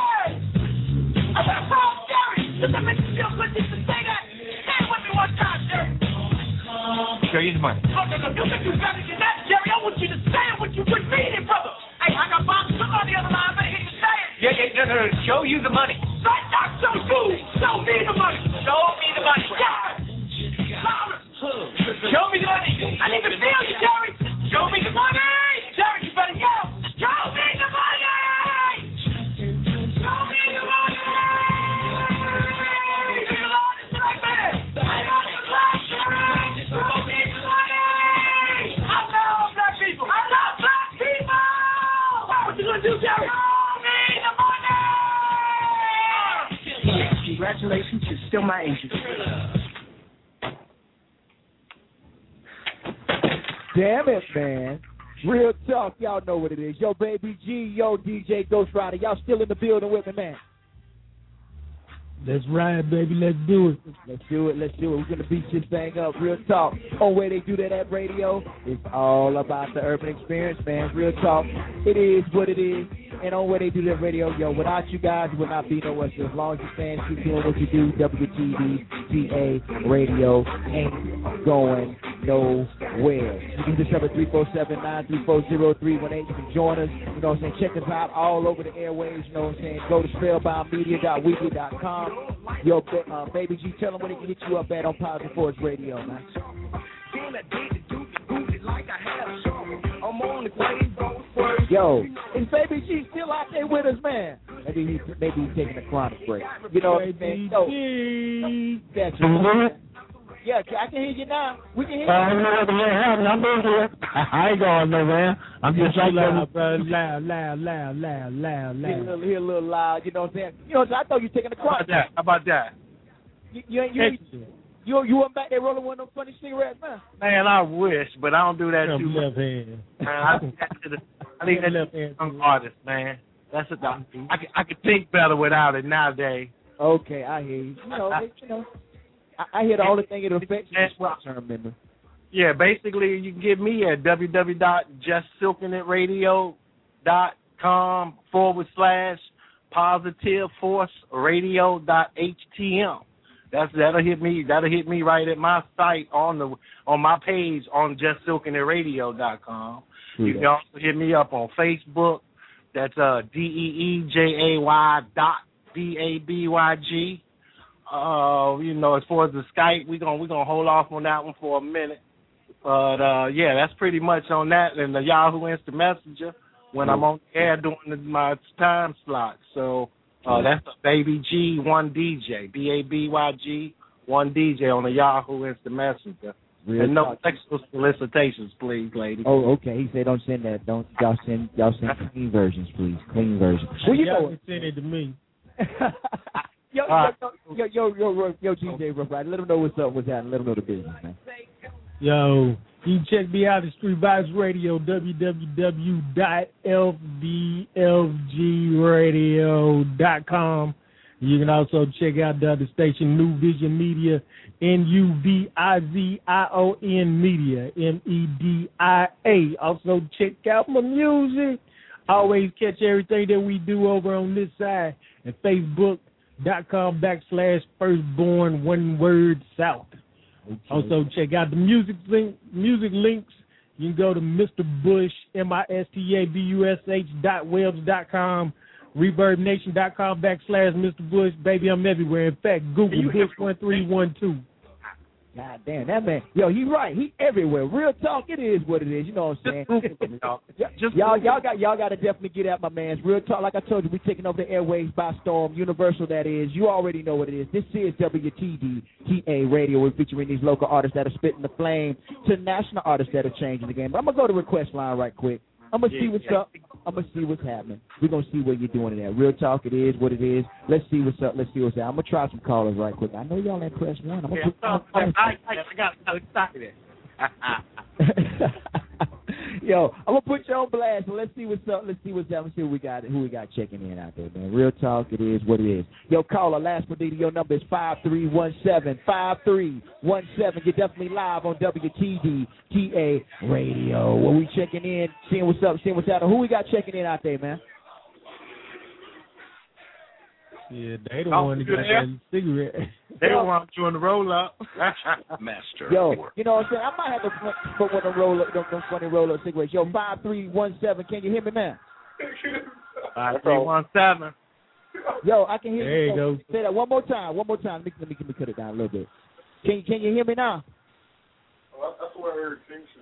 I got a problem, Jerry. Does that make you feel good just to say that? Say it with me one time, Jerry. Jerry, here's money. No, you think you better than that, Jerry. I want you to say it when you would mean it, brother. Hey, I got Bob Cook on the other line. I better hear you say it. Yeah, no. Show you the money. Right now, show you. Show me the money. Show me the money. Yeah. Louder. Show me the money. I need to feel you, Jerry. Show me the money. Jerry, you better yell. Show me the money. Show me the money. You're the largest black man. I got the black Jerry. Show me the money. I love black people. I love black people. What you gonna do, Jerry? Show me the money. Congratulations, you're still my agent. Damn it, man. Real talk, y'all know what it is. Yo, Baby G, yo, DJ Ghost Rider. Y'all still in the building with me, man. Let's ride, baby. Let's do it. Let's do it. We're going to beat this thing up. Real talk. On where they do that at radio, it's all about the urban experience, man. Real talk. It is what it is. And on where they do that radio, yo, without you guys, it would not be no us. As long as you stand, keep doing what you do, WTVGA radio ain't going nowhere. You can just have a 347-934-0318. You can join us. You know what I'm saying? Check us out all over the airways. You know what I'm saying? Go to spellboundmedia.weebly.com. Yo, Baby G, tell them where they can hit you up at on Positive Force Radio, man. Yo, is Baby G still out there with us, man? Maybe he's taking a chronic break. You know what I'm saying? Yo, yeah, I can hear you now. We can hear you. I'm in here. I ain't going nowhere. I'm just like loud. Hear a little loud. You know what I'm saying? You know, I thought you were taking a chronic break. How about that? You went back there rolling one of those funny cigarettes, man? Man, I wish, but I don't do that too much. Left hand. Man, I need that left hand young artist, man. That's it. I could think better without it nowadays. Okay, I hear you. You know, I hear the only thing it affects you is term member. Yeah, basically you can get me at www.justsilkingradio.com/positiveforceradio.htm. That'll hit me right at my site on my page on justsilkingradio.com. You can also hit me up on Facebook. That's DEEJAY.BABYG. You know, as far as the Skype, we're gonna hold off on that one for a minute. But yeah, that's pretty much on that. And the Yahoo Instant Messenger when I'm on the air during my time slot. So that's a Baby G 1DJ, BABYG 1DJ on the Yahoo Instant Messenger. And no sexual solicitations, please, ladies. Oh, okay. He said don't send that. Don't y'all send clean versions, please. Clean versions. Well, you know, send it to me. Yo, DJ Rough Rider, let them know what's up, what's happening. Let them know the business, man. Yo, you can check me out at Street Vibes Radio, www.fdlgradio.com. You can also check out the other station, New Vision Media, NUVIZION Media, MEDIA. Also check out my music. Always catch everything that we do over on this side at Facebook.com/Firstborn One Word South. Okay. Also check out the music links. You can go to Mr. Bush, MISTABUSH.webs.com, ReverbNation.com /Mr. Bush. Baby, I'm everywhere. In fact, Google Bush 1312. God damn, that man. Yo, he right. He everywhere. Real talk, it is what it is. You know what I'm saying? Y'all got to definitely get at my man's Real Talk. Like I told you, we taking over the airwaves by storm. Universal, that is. You already know what it is. This is WTD TA Radio. We're featuring these local artists that are spitting the flame to national artists that are changing the game. But I'm going to go to request line right quick. I'm going to see what's up. I'm going to see what's happening. We're going to see what you're doing in there. Real talk, it is what it is. Let's see what's up. Let's see what's up. I'm going to try some callers right quick. I know y'all ain't press one. I got excited. Yo, I'm going to put you on blast. So let's see what's up. Let's see what's up. Let's see who we got checking in out there, man. Real talk, it is what it is. Yo, caller, last Medina, your number is 5317. 5317. You're definitely live on WTD TA Radio. Well, we checking in, seeing what's up, seeing what's out there. Who we got checking in out there, man? Yeah, they the one that got that cigarette. They don't want you on the roll up. Master. Yo, you know what I'm saying? I might have to put one of them funny roll up cigarettes. Yo, 5317. Can you hear me, man? 5317. Yo, I can hear you. There you go. Say that one more time. Let me cut it down a little bit. Can you hear me now? That's what I heard.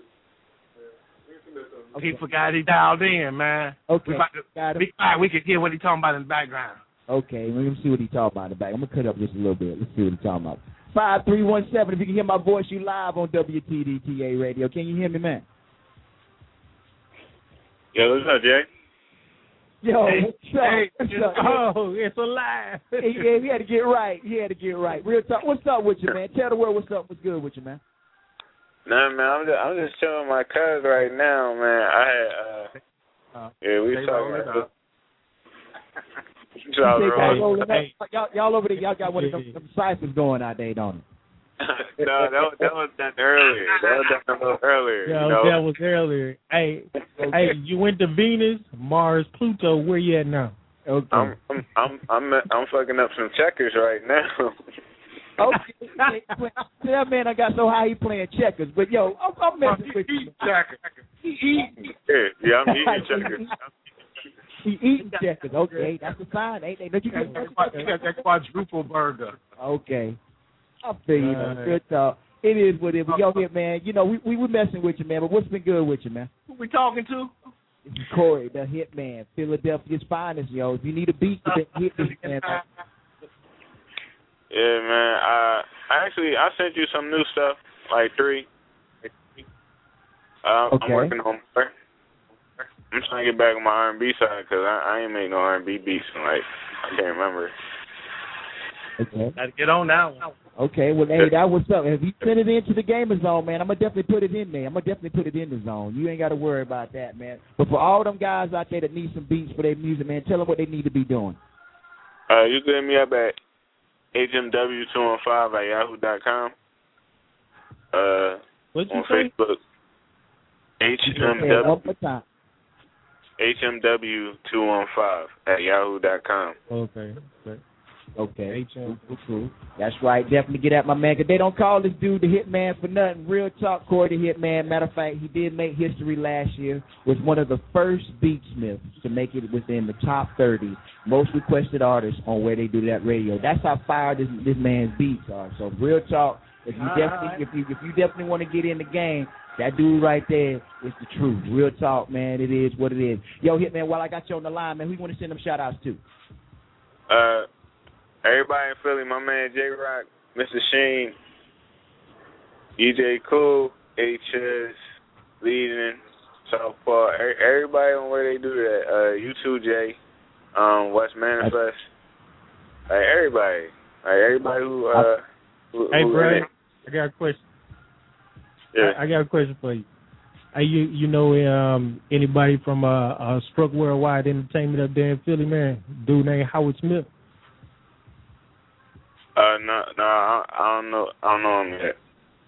He forgot he dialed in, man. Okay. Be quiet. We can hear what he's talking about in the background. Okay, let me see what he's talking about in the back. I'm going to cut up just a little bit. Let's see what he's talking about. 5317, if you can hear my voice, you live on WTDTA Radio. Can you hear me, man? Yo, what's up, Jay? Yo, what's up? Oh, it's alive. Yeah, he had to get right. Real talk. What's up with you, man? Tell the world what's up. What's good with you, man? Nah, man, I'm just chilling with my cuz right now, man. We talking about y'all over there, y'all got one of them ciphers going out there, don't it? No, that was done earlier. That was earlier. Hey, you went to Venus, Mars, Pluto. Where you at now? Okay. I'm fucking up some checkers right now. Okay. That man, I got so high he playing checkers. But yo, I'm messing with you. Yeah, I'm eating checkers. He eating checkers. Okay, that's a sign. Ain't they? You got that quadruple burger. Okay. I feel you, man. Good talk. It is what it is. Yo, here, man, you know, we were messing with you, man, but what's been good with you, man? Who we talking to? It's Corey, the Hitman, Philadelphia's finest, yo. If you need a beat, hit this man. Yeah, man. I sent you some new stuff, like 3. I'm working on more. I'm trying to get back on my R&B side because I ain't make no R&B beats in, like, I can't remember. Okay. Got to get on that one. Okay, well, hey, that was up. If you send it into the Gamer Zone, man, I'm going to definitely put it in there. I'm going to definitely put it in the zone. You ain't got to worry about that, man. But for all them guys out there that need some beats for their music, man, tell them what they need to be doing. You can hit me up at hmw215@yahoo.com. What'd you on say? Facebook. One more time. hmw215@yahoo.com. Okay. Cool. That's right. Definitely get at my man, because they don't call this dude the Hitman for nothing. Real talk, Corey the Hitman. Matter of fact, he did make history last year. Was one of the first beatsmiths to make it within the top 30 most requested artists on Where They Do That Radio. That's how fire this man's beats are. So real talk. If you definitely want to get in the game, that dude right there is the truth. Real talk, man. It is what it is. Yo, Hitman, while I got you on the line, man, who you want to send them shout-outs to? Everybody in Philly, my man J-Rock, Mr. Sheen, DJ Cool, H.S., Leading, Southpaw, everybody on Where They Do That. You too, Jay, West Manifest, everybody. Everybody who Hey, Brad, I got a question. Yeah. I got a question for you. You know anybody from Struck Worldwide Entertainment up there in Philly, man? Dude named Howard Smith. No, I don't know him yet.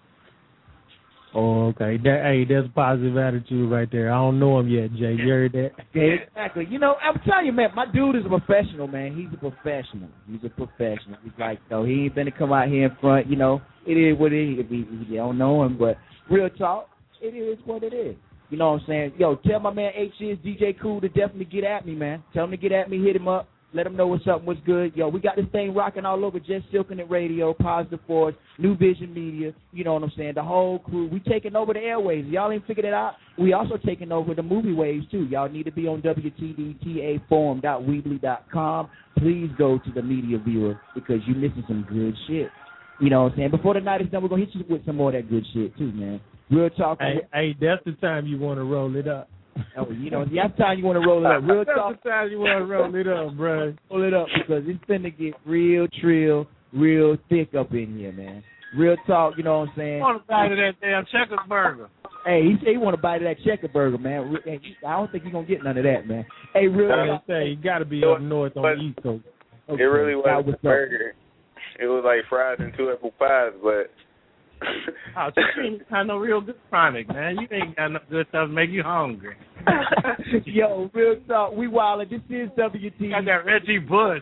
Oh, okay. That's a positive attitude right there. I don't know him yet, Jay. You heard that? Yeah, exactly. You know, I'm telling you, man, my dude is a professional, man. He's a professional. He's like, he ain't finna come out here in front, you know. It is what it is. You don't know him, but real talk, it is what it is. You know what I'm saying? Yo, tell my man H is DJ Cool to definitely get at me, man. Tell him to get at me, hit him up. Let them know what's up, what's good. Yo, we got this thing rocking all over. Just Silking It Radio, Positive Force, New Vision Media. You know what I'm saying? The whole crew. We taking over the airwaves. Y'all ain't figured it out. We also taking over the movie waves, too. Y'all need to be on WTDTAforum.weebly.com. Please go to the media viewer because you're missing some good shit. You know what I'm saying? Before the night is done, we're going to hit you with some more of that good shit, too, man. Real talk. Hey, that's the time you want to roll it up. Oh, you know, that's the time you want to roll it up. Real talk. That's the time you want to roll it up, bro. Roll it up because it's finna get real trill, real thick up in here, man. Real talk, you know what I'm saying? I want to bite of that damn Checkers burger. Hey, he said he want to bite of that checker burger, man. I don't think he's going to get none of that, man. Hey, real talk. You got to be up north on the East Coast. Okay. It really was a burger. It was like fries and 2 apple pies, but... Oh, so you ain't got no real good chronic, man. You ain't got no good stuff to make you hungry. Yo, real talk. We wildin'. This is WT. Got that Reggie Bush.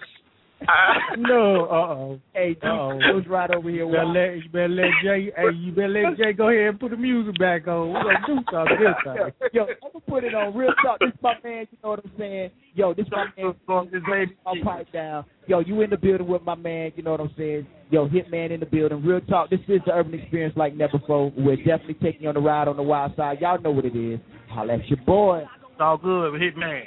No, Hey, goes right over here. You better let Jay. Hey, you better let Jay go ahead and put the music back on. We're gonna do something this time. Yo, I'm gonna put it on. Real talk. This my man. You know what I'm saying? Yo, this my man. I'll pipe down. Yo, you in the building with my man. You know what I'm saying? Yo, Hitman in the building. Real talk. This is the urban experience like never before. We're definitely taking you on the ride on the wild side. Y'all know what it is. Holla at your boy. It's all good with Hitman.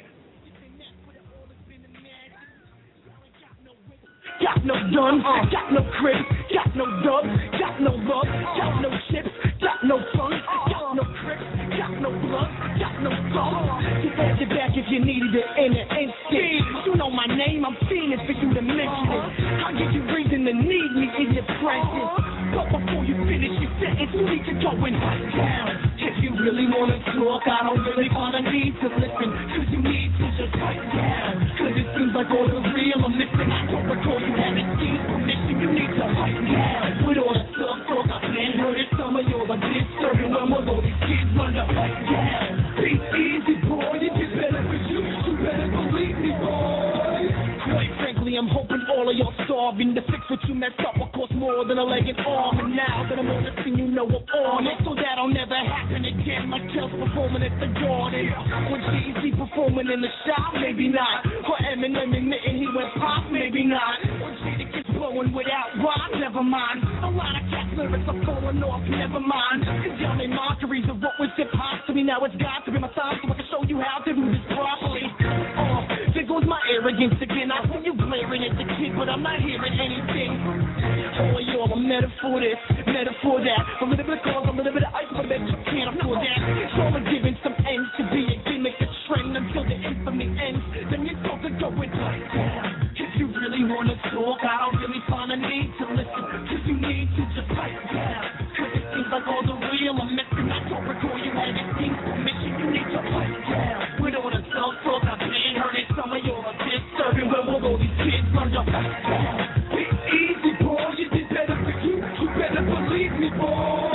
Got no guns, got no cribs, got no dubs, got no love, got no chips, got no fun, got no crips, got no blood, got no soul. Just have your back if you needed it in an instant. You know my name, I'm fiending for you to mention it. I'll give you reason to need me in your presence. But before you finish your sentence, you need to go and pipe down. If you really want to talk, I don't really wanna need to listen. Cause you need to just pipe down. Cause it seems like all the real are missing. Don't recall you haven't seen permission, you need to pipe down. With all the stuff talk, I can't heard it. Some of y'all are disturbing when all these kids run to pipe down. Be easy, boy, it gets better for you. You better believe me, boy. Quite frankly, I'm hoping all of y'all starving. To fix what you messed up will cost more than a leg and arm. And now that I'm on the scene, you know I'm on it. So that'll never happen again. Like Kel's performing at the Garden. When Jay-Z performing in the shop, maybe not. Or Eminem admitting he went pop, maybe not. When Jada gets blowing without rhyme, never mind. A lot of cat lyrics are falling off, never mind. Cause y'all made mockeries of what was hip-hop to me. Now it's got to be my time so I can show you how to do this properly. There goes my arrogance again. I see you glaring at the kid, but I'm not hearing anything. Oh, yo, I'm a metaphor this, metaphor that. A little bit of cause, a little bit of ice, but I bet you can't afford that. So I'm giving some ends to be a gimmick, a trend until the infamy ends. Then you're supposed to go and pipe down. If you really want to talk, I don't really find a need to listen. Cause you need to just pipe down. Cause it seems like all the real are missing. I don't recall you having seen permission. You need to pipe down. With all the self-talk, I can't heard it. Some of y'all are disturbing. Where will all these kids learn to pipe down? Be easy, boy. It is better for you. You better believe me, boy.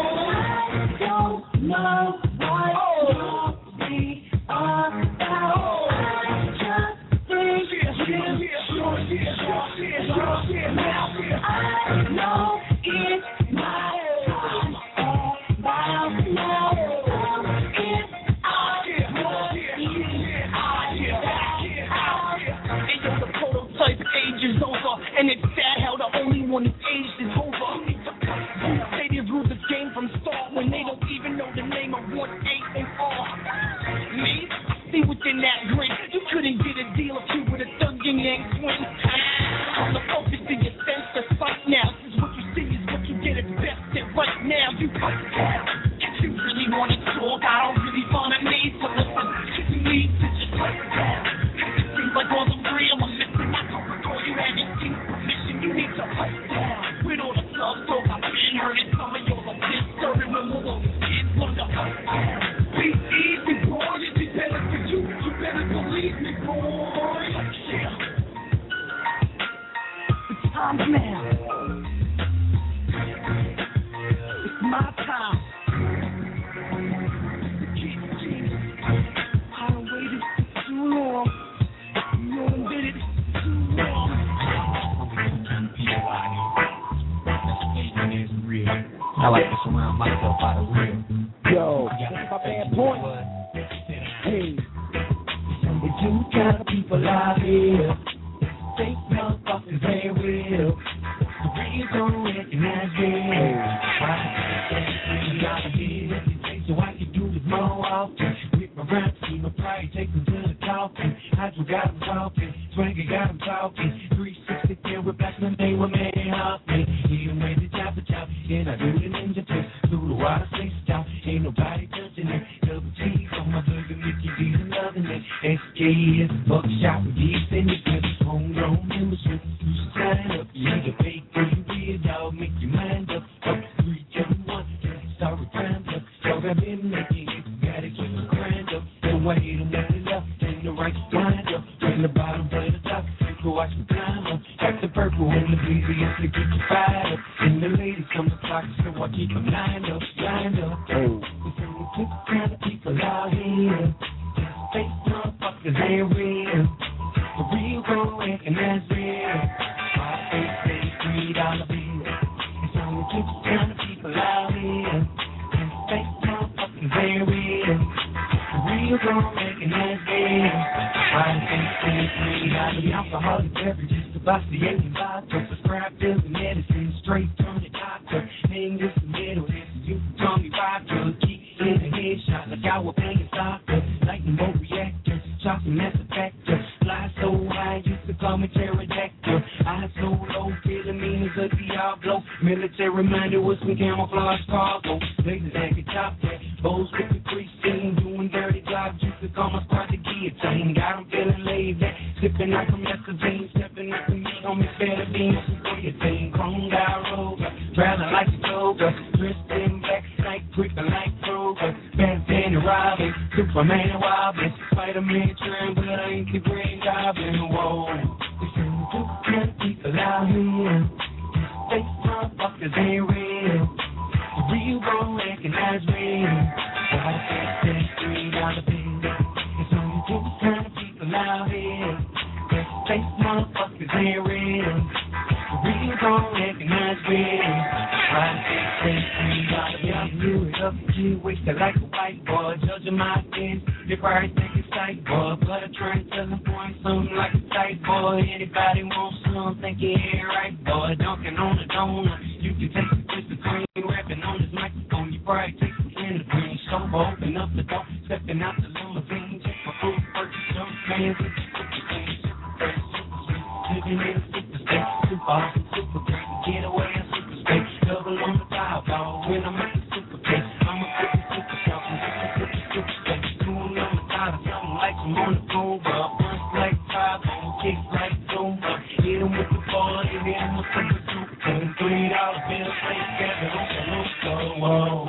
I don't know what we are about. I just think I know it's my time. About now. Is over, and it's sad how the only one who's aged is over. Say these rules of game from start when they don't even know the name of 1, 8, and R. Me? See within that grin, you couldn't get a deal if you were the thug and yang swing. On the focus of your sense of sight now. This is what you see is what you get at best at right now. You pipe down. If you really want to talk, I don't really find a need to listen. Cause you need to just pipe down. It seems like all the real are missing. I don't recall you having seen permission. You need to pipe down. With all the self-talk, I've been heard it. Some of y'all are disturbing when all these kids learn to pipe down. Be easy, boy. It is better for you. You better believe me, boy. Yeah. The time's now. It's my time. I done waited too long. You done did it too long. I like to surround myself by the real. Yo, that's my man Point. Hey, the two kind of people out here. they will. The real don't recognize real. You gotta be with me, so I can do this more often. With my rap team, my pride, take them to the coffin. Hydro got them talking, Swagger got them talking. 360 there with Black Monday with Manny Hoffman. He made the chopper chop, and I do the ninja twist. Through the water, say stop, ain't nobody touching it. Double T on my burger, Mickey D's and loving it. SKS, buckshot with these in the clip. Homegrown membership, you should sign up. You need a fake, you be a dog, make your mind up. Up 3, 2, 1, sorry, time's up. Y'all got been making it, gotta keep the grind up. Don't wait on the left, and the right wind up. From the bottom to the top, you can watch me climb up. Got the purple and the BZS to get you fired up. And the ladies come to clock, so I keep them lined up, lined up. Oh. There's kind of people out here. Fake motherfuckers ain't real. The real don't recognize real. My face say $3 bill. There's only two kind of people out here. And fake motherfuckers ain't real. The real don't recognize real. My face say $3 bill. Alcoholic beverages, Sebastian and vodka. Prescribed pills and medicine straight from the doctor. Name this the middle, this is you from Tommy Rocker. Keep in a headshot like I was playing soccer. Lightning bolt reactor, shots and mass effector. Fly so high, used to call me pterodactyl. Eyes so low, feeling mean as a Diablo. Military minded with some camouflage cargo. Ladies that could top that, bows with the crease scene, doing dirty jobs. Used to call my squad the guillotine. Got them feeling laid back, sipping out from Escovine, stepping up to me on me better beans. Guillotine, chrome gyro, traveling like a toga, dressed in black, night quicker like Kroger. Batman and Robin, Superman and Wobbin, Spider-Man trying, but I ain't the Green Goblin. Whoa, there's some good kind of people out here. Fake motherfuckers ain't real. The real don't recognize real. So I say $3 bill. There's some good kind of people out here. Fake motherfuckers ain't real. The real don't recognize real. I say $3 bill. You it up, you wasted like a white boy. Judging my sins, if I think it's tight boy. But I try to tell them boy something like a tight boy. Anybody want some, think you ain't right boy. Dunking on the donut, you can take the Krispy Kreme. Rapping on this microphone, you probably take the in the green. So open up the door, stepping out the limousine. Check my food first, jump fans with the super clean. Living in a super state, super awesome, super great. Get away in super space, double on the Powerball. When I'm at the super case, I'm a super shop, super space. Doing on the side of something like I'm on the phone, but punch like five, on kick like Zumba. Hit him with the ball, hit him with super super. $3 bill, play together, look, whoa.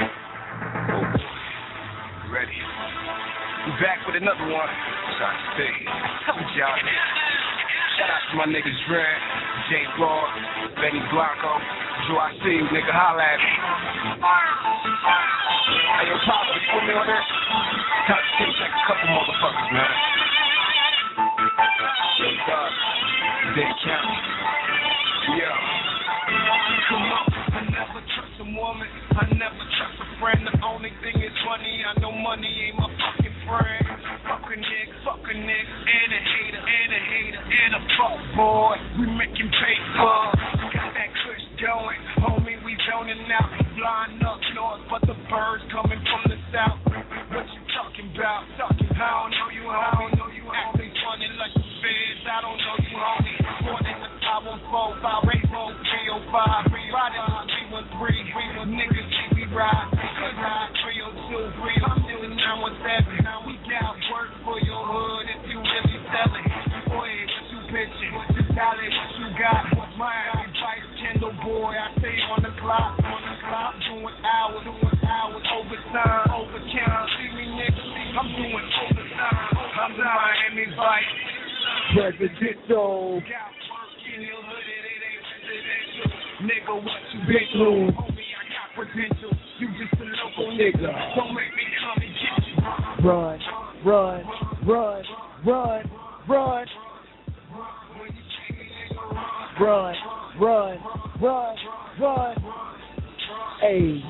Ready. We back with another one. Shout out to y'all. Shout out to my niggas Dre, Jay Raw, Benny Blanco, Joe I see you, nigga, holla at me. Hey, yo, Pop, you put me on that? Time to check a couple motherfuckers, man. Yo, God, Dade County. Yeah. Come on, I never trust a woman, I never trust a friend. The only thing is money, I know money ain't my fucking friend. Fuck a nigga, and a hater, and a fuck boy. We making paper, got that kush going, homie, we zoning out. Flying up north, but the birds coming from the south. What you talking about? I don't know you, acting funny like the feds. I don't know you, homie. More than the 514, 5 Rainbow, 305, riding on 313, niggas see me ride, 302, I'm doing 917. Now we got work for your hood if you really selling. Boy, what you pitching? What you dollar? What you got? My advice, Kendall boy, I stay on the clock, doing hours, overtime, overcount. See me, nigga, I'm doing overtime. I'm the Miami Vice. Presidential. Nigga, what you been through? Homie, I got potential. You just a local nigga. Don't make me come and get you. Run, run, run, run, run. Run, run, run, run. Hey.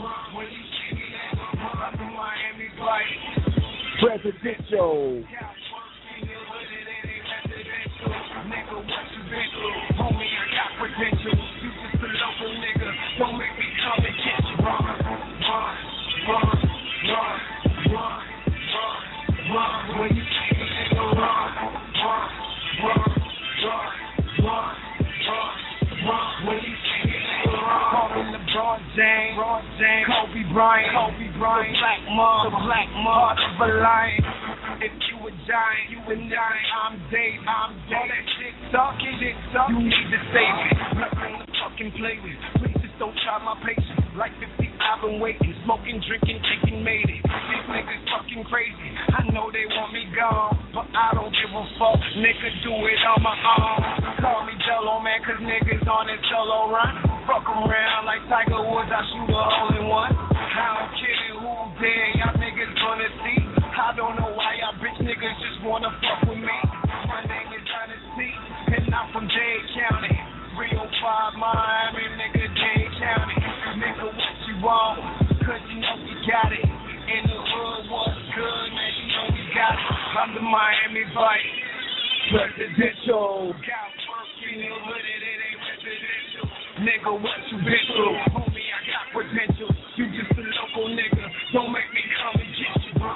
Presidential. Nigga, what you been through. Homie, I got credentials. You just a local nigga. Don't make me come and get you. Run, run, run, run, run, run, run. When you see me, nigga, run, run, run, run, run, run, run. When you see me, nigga, run. Calling LeBron James, Kobe Bryant, the black mom of a lion. If you a giant, you a giant. I'm Dave. All that shit talking, you need to save it. Nothing to fucking play with. Please just don't try my patience. Like 50, I've been waiting, smoking, drinking, taking, made it. These niggas fucking crazy. I know they want me gone, but I don't give a fuck. Nigga, do it on my own. Call me Jello, man, cause niggas on this solo run. Fuck around like Tiger Woods, I shoot a hole in one. I don't care who there, y'all niggas gonna see. I don't know why y'all bitch niggas just wanna fuck with me. My name is Dynasty, and I'm from Dade County. 305 Miami, nigga, Dade County. Nigga, what you want? Cause you know we got it. In the hood, what's good, man, you know we got it. I'm the Miami Vice. Presidential. Got work in your hood, it ain't residential. Nigga, what you been through? Homie, I got potential. You just a local nigga. Don't make me come and get you. Run,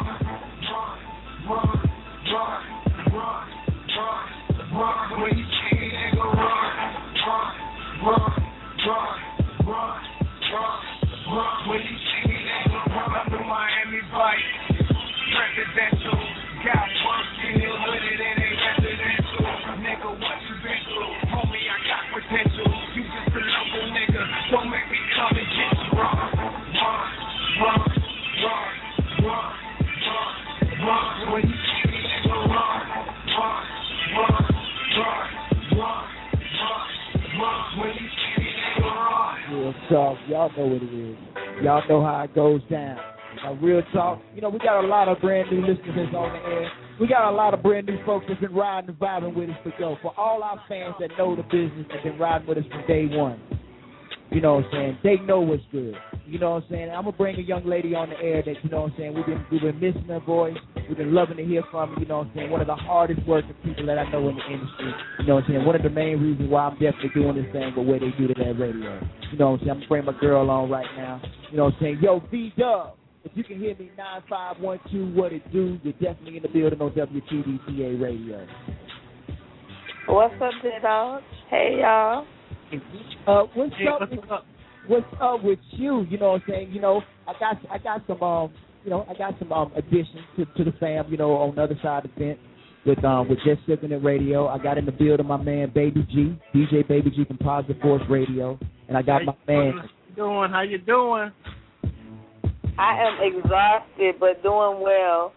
run, run, run, run, run. When you see me, nigga, run, run, run, run, run, run, run. When you see me, nigga, run. I'm the Miami Vice. Presidential. Got work in your hood, it ain't residential. Nigga, what you been through? Homie, I got potential. You just a local nigga. Don't make me come and get you. Run, run, run, run, run, run, run. When you see me, nigga, run, run, run, run, run, run, run. When you see me, nigga, run. Real talk, y'all know what it is. Y'all know how it goes down. Real talk, we got a lot of brand new listeners on the air. We got a lot of brand new folks that's been riding and vibing with us for go. For all our fans that know the business and been riding with us from day one. You know what I'm saying? They know what's good. You know what I'm saying? I'm going to bring a young lady on the air that, you know what I'm saying, we've been missing her voice. We've been loving to hear from her, you know what I'm saying? One of the hardest working people that I know in the industry. You know what I'm saying? One of the main reasons why I'm definitely doing this thing, but where they do to that radio. You know what I'm saying? I'm going to bring my girl on right now. You know what I'm saying? Yo, V-Dub. If you can hear me, 9512, what it do? You're definitely in the building on WTDTA Radio. What's up, J-Dog? Hey, y'all. What's up with you? You know what I'm saying? I got some additions to the fam, on the other side of the fence with Just Sipping It Radio. I got in the building my man Baby G, DJ Baby G from Positive Force Radio, and I got my man. How you doing? I am exhausted, but doing well.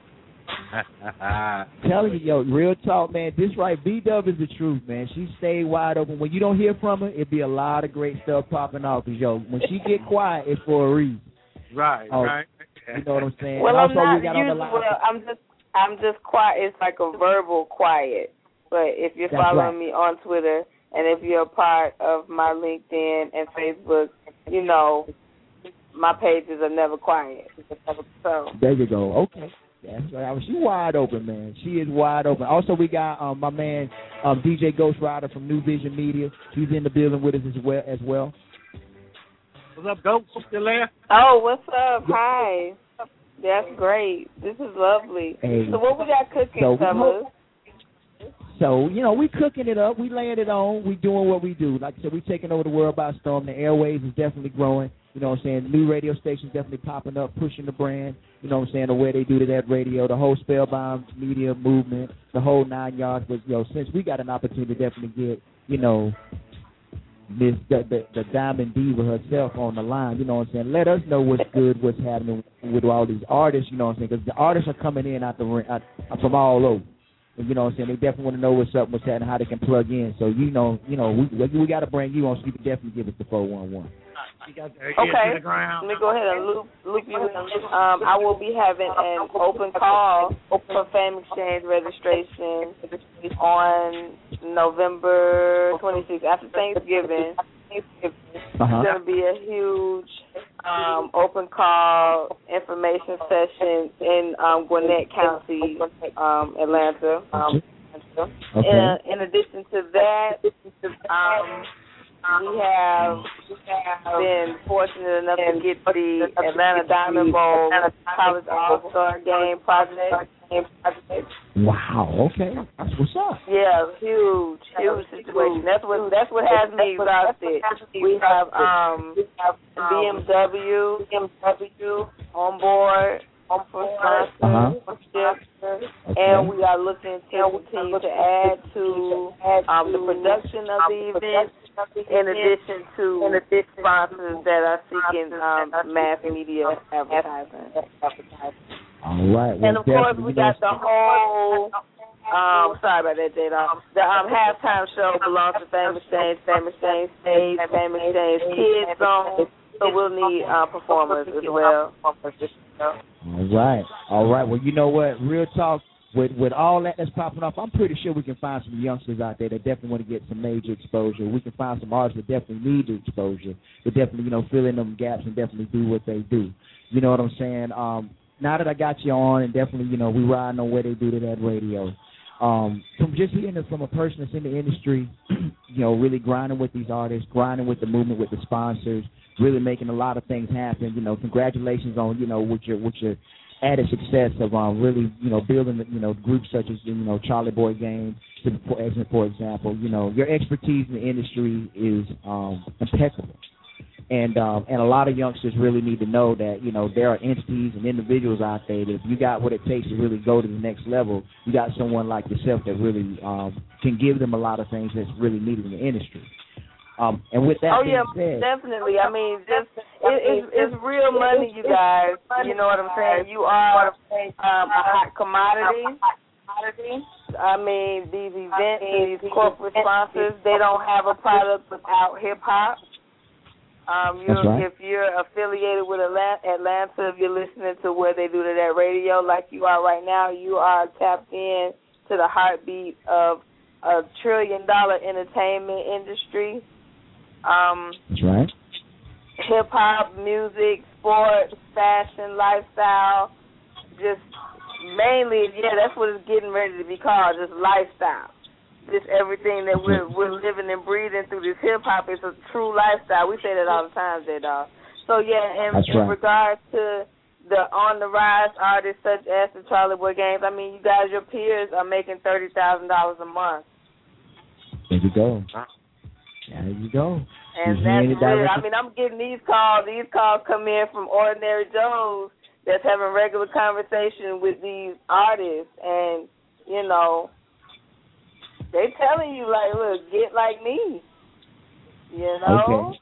Telling you, yo, real talk, man. This right, V-Dub is the truth, man. She stayed wide open. When you don't hear from her, it be a lot of great stuff popping off. Cause yo, when she get quiet, it's for a reason. Right, right. You know what I'm saying? Well, also, I'm not usual. I'm just quiet. It's like a verbal quiet. But if you're following me on Twitter and if you're a part of my LinkedIn and Facebook, my pages are never quiet. So there you go. Okay. That's right. She's wide open, man. She is wide open. Also, we got my man DJ Ghost Rider from New Vision Media. He's in the building with us as well. What's up, Ghost? Still there? Oh, what's up? Hi. That's great. This is lovely. Hey. So what we got cooking, fellas? So, we cooking it up. We laying it on. We doing what we do. Like I said, we taking over the world by storm. The airwaves is definitely growing. You know what I'm saying? New radio stations definitely popping up, pushing the brand. You know what I'm saying? The way they do to that radio, the whole Spellbound media movement, the whole 9 yards. But, since we got an opportunity to definitely get, Miss the Diamond Diva herself on the line, you know what I'm saying? Let us know what's good, what's happening with all these artists, you know what I'm saying? Because the artists are coming in out from all over. You know what I'm saying? They definitely want to know what's up, what's happening, how they can plug in. So, we got to bring you on so you can definitely give us the 411. Okay, let me go ahead and loop you in. I will be having an open call for Fame Exchange registration on November 26th, after Thanksgiving. It's going to be a huge open call information session in Gwinnett County, Atlanta. Okay. In addition to that, we have been fortunate enough to get the Atlanta Diamond Bowl College All-Star Game project. Wow. Okay. That's what's up. Yeah, huge situation. That's what has me exhausted. We have BMW on board for sponsorship, and we are looking to continue to add to the production of the event, in addition to sponsors that are seeking mass media advertising. All right. Well, and of course, we got the whole. Sorry about that, J-Dog. The halftime show belongs to Famous James Stage, Famous James Kids Zone. So we'll need performers as well. All right. Well, you know what? Real talk. With all that's popping up, I'm pretty sure we can find some youngsters out there that definitely want to get some major exposure. We can find some artists that definitely need the exposure, that definitely, fill in them gaps and definitely do what they do. You know what I'm saying? Now that I got you on, and definitely, we riding on where they do to that radio. From just hearing it from a person that's in the industry, really grinding with these artists, grinding with the movement, with the sponsors, really making a lot of things happen. Congratulations on, with your added success of really, building, groups such as, Charlie Boy Game, for example. Your expertise in the industry is impeccable. And a lot of youngsters really need to know that, there are entities and individuals out there that if you got what it takes to really go to the next level, you got someone like yourself that really can give them a lot of things that's really needed in the industry. And with that being said, definitely. I mean, it's real money, you guys. You know what I'm saying? You are a hot commodity. I mean, these events and these corporate sponsors, they don't have a product without hip-hop. If you're affiliated with Atlanta, if you're listening to where they do that radio like you are right now, you are tapped in to the heartbeat of a $1 trillion entertainment industry. That's right. Hip-hop, music, sports, fashion, lifestyle, just mainly, that's what it's getting ready to be called, just lifestyle. Just everything that we're living and breathing through this hip-hop is a true lifestyle. We say that all the time, J-Dog. So, in regards to the on-the-rise artists such as the Charlie Boy Games, I mean, you guys, your peers are making $30,000 a month. There you go. And that's real. I mean, I'm getting these calls. These calls come in from ordinary Joes that's having regular conversation with these artists. And, they telling you, like, look, get like me. Okay.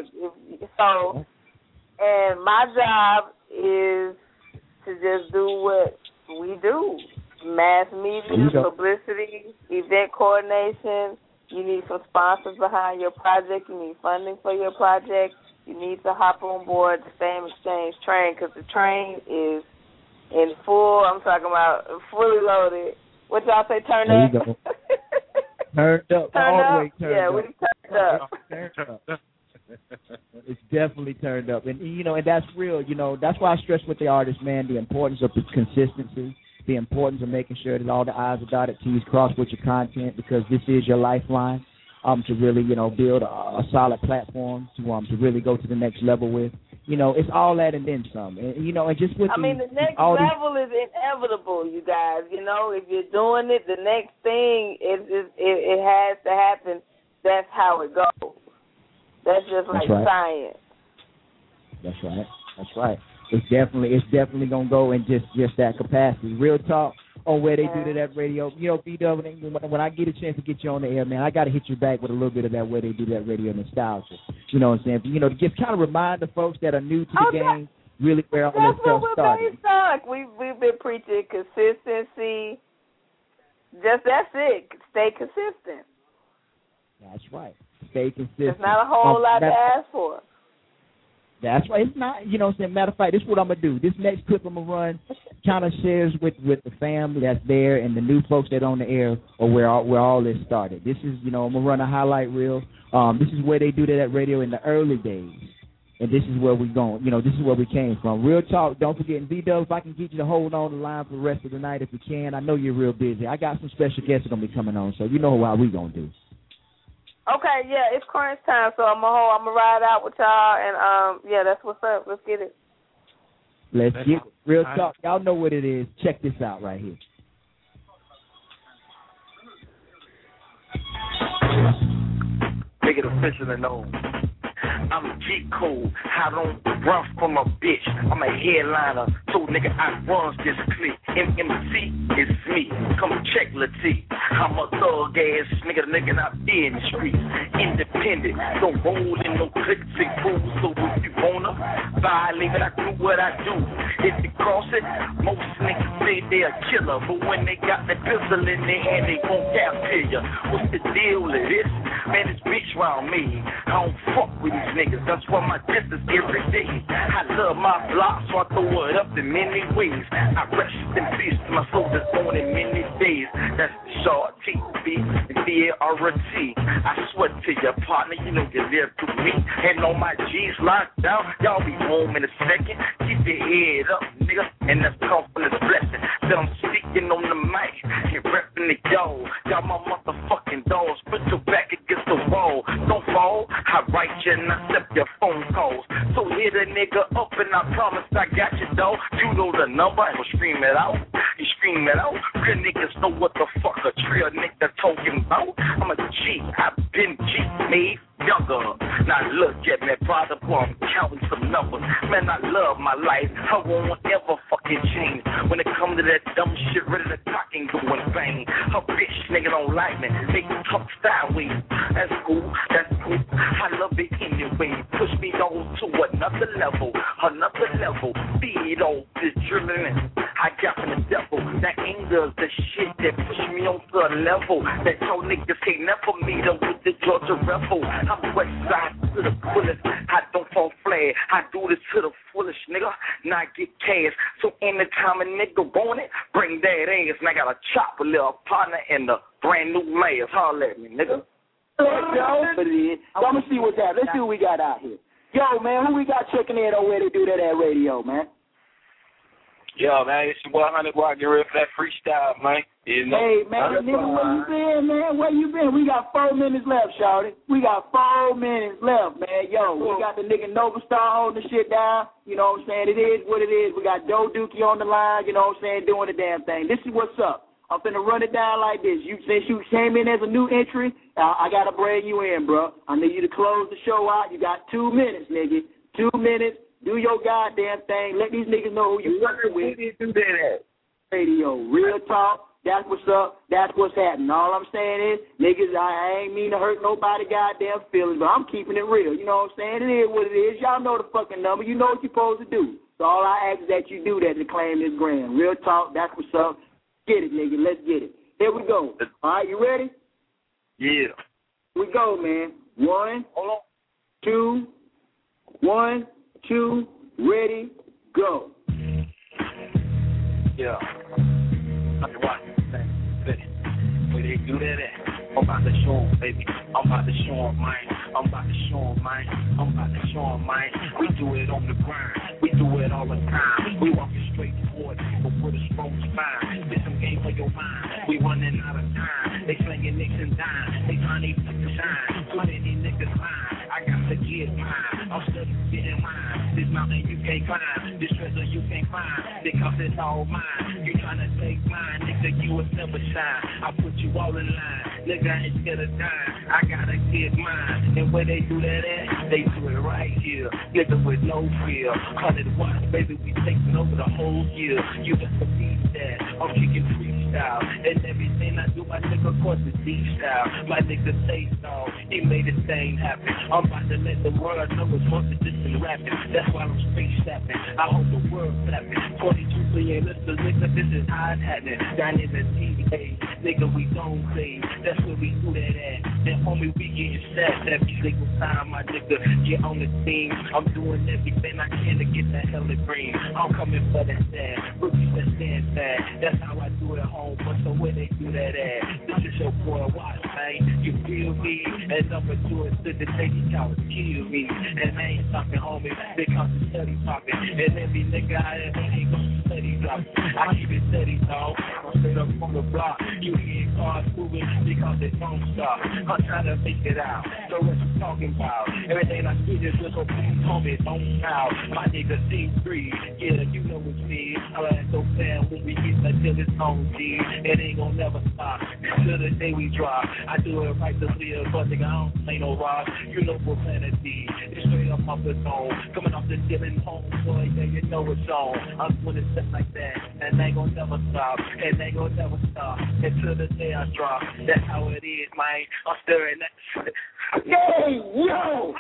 And my job is to just do what we do. Mass media, publicity, event coordination. You need some sponsors behind your project. You need funding for your project. You need to hop on board the Fame Exchange train because the train is in full. I'm talking about fully loaded. What y'all say, turn up? There you go. Turned up. All the way turned up. We turned up. It's definitely turned up. And, and that's real. That's why I stress with the artists, man, the importance of consistency, the importance of making sure that all the I's are dotted, T's crossed with your content, because this is your lifeline to really, build a solid platform to really go to the next level with. It's all that and then some. And, and just with the next level is inevitable, you guys. If you're doing it, the next thing, it has to happen. That's how it goes. That's just like science. That's right. It's definitely gonna go in just that capacity. Real talk on where they do to that radio. B-Dub, when I get a chance to get you on the air, man, I got to hit you back with a little bit of that where they do that radio nostalgia. You know what I'm saying? To just kind of remind the folks that are new to the game really where all this stuff started. We've been preaching consistency. That's it. Stay consistent. That's right. Stay consistent. There's not a whole lot to ask for. That's right. It's not, matter of fact, this is what I'm going to do. This next clip I'm going to run kind of shares with the family that's there and the new folks that are on the air or where all this started. This is, I'm going to run a highlight reel. This is where they do that radio in the early days. And this is where we going. This is where we came from. Real talk. Don't forget, V-Dub, if I can get you to hold on the line for the rest of the night if you can. I know you're real busy. I got some special guests that are going to be coming on, so you know how we going to do. Okay, yeah, it's crunch time, so I'm gonna ride out with y'all, and yeah, that's what's up. Let's get it. Let's get it. Real talk. Y'all know what it is. Check this out right here. Make it officially known. I'm G Code, I don't run from a bitch. I'm a headliner, so nigga I run this clique. MMC is me, come check Latif. I'm a thug ass nigga not be in the streets. Independent, don't roll in no cliques and fools. So if you wanna violate it, I do what I do. If you cross it, most niggas say they a killer, but when they got the pistol in their hand, they gon' capture ya. What's the deal with this? Man, this bitch round me. I don't fuck with these niggas. That's why my distance every day. I love my block, so I throw it up in many ways. I rest in peace to my soldiers born in many days. That's the short T-B and B-A-R-T. I swear to your partner, you know you live through me. And all my G's locked down, y'all be home in a second. Keep your head up, nigga, and that's confidence blessing. That I'm speaking on the mic and repping the y'all. Y'all my motherfucking dogs. Put your back against the wall. Don't fall. I write you and I accept your phone calls. So hit a nigga up and I promise I got you, dog. You know the number, I will scream it out. You scream it out. Real niggas know what the fuck a trail nigga talking about. I'm a G. I've been G made younger. Now look at me, brother, boy, I'm counting some numbers. Man, I love my life. I won't ever fucking change. When it comes to that dumb shit, ready to cock and go in vain. A bitch nigga don't like me. Make me talk sideways. That's cool. That's cool. I love it anyway. Push me on to another level. Another level. Feed all this drilling I got from the devil. That anger, the shit that push me on to a level that y'all niggas can't never meet up with the Georgia Rebel. I'm west side to the fullest. I don't fall flat. I do this to the fullest, nigga. Now I get cash. So anytime a nigga want it, bring that ass. And I got a chop a little partner and a brand new mask. Holler at me, nigga. So I'm gonna see what's that. Let's see what we got out here. Yo, man, who we got checking in on where they do that at radio, man? Yo, man, it's your boy Honey Boy. Get ready for that freestyle, man. You know? Hey, man, nigga, where you been, man? Where you been? We got 4 minutes left, shawty. We got 4 minutes left, man. Yo, we got the nigga Nova Star holding the shit down. You know what I'm saying? It is what it is. We got Doe Dookie on the line, you know what I'm saying, doing the damn thing. This is what's up. I'm finna run it down like this. Since you came in as a new entry, I gotta bring you in, bro. I need you to close the show out. You got 2 minutes, nigga. 2 minutes. Do your goddamn thing. Let these niggas know who you working with. Do that at radio. Real talk. That's what's up. That's what's happening. All I'm saying is, niggas, I ain't mean to hurt nobody goddamn feelings, but I'm keeping it real. You know what I'm saying? It is what it is. Y'all know the fucking number. You know what you're supposed to do. So all I ask is that you do that to claim this grand. Real talk. That's what's up. Get it, nigga. Let's get it. Here we go. All right, you ready? Yeah. Here we go, man. 1, 2, 1, 2, ready, go. Yeah. I can watch this thing. Where they do that at? I'm about to show 'em, baby. I'm about to show 'em, man. I'm about to show 'em, man. I'm about to show 'em, man. We do it on the grind. We do it all the time. We walking straight forward, but with a strong spine. This some game for your mind. We running out of time. They slinging nicks and dimes. They trying to shine. Too many niggas lying. I got to get mine. I'm steady getting mine. This mountain you can't climb. This treasure you can't find. Because it's all mine. You trying to take mine, nigga, you will never shine. I put you all in line. Nigga, I ain't scared of dying. I gotta get mine. And where they do that at, they do it right here. Nigga with no fear. 100 watts, baby, we taking over the whole year. You got to beat that. I'm kicking freestyle. And everything I do, my nigga, of course, is D-style. My nigga say so. He made this thing happen. I'm about to let the world know it's more than just been rapping. That's why I'm straight snapping. I hope the world clapping. 22 billion listeners, nigga, this is how it's happening. Down in the TVA, nigga, we don't play. That's where we do that at. And homie, we getting set every single time, my nigga, get on the team. I'm doing everything I can to get that hell of green. I'm coming for that stand. Rookies that stand fast. That's how I do it at home. But so where they do that at? This is your boy, watch, man. man. You feel me? And number two is to the day you try to kill me. And I ain't talking, homie, because the study popping. And every nigga I ain't gonna study dropping. I keep it steady, dog. I'm straight up from the block. You hear cars moving because they don't stop. I'm trying to make it out. So what you talking about? Everything I see is just a boom, homie, don't shout. My nigga C3, yeah, you know it's me. I'm so sad when we get until it's on G. It ain't gonna never stop until the day we drop. I do it right to live, but nigga, I don't play no rock. You know profanity. It's straight up off the zone. Coming off the Dylan home, boy, yeah, you know it's on. I'm doing it stuff like that, and they ain't gonna never stop. And they ain't gonna never stop until the day I drop. That's how it is, man. I'm staring at shit. Hey, yo!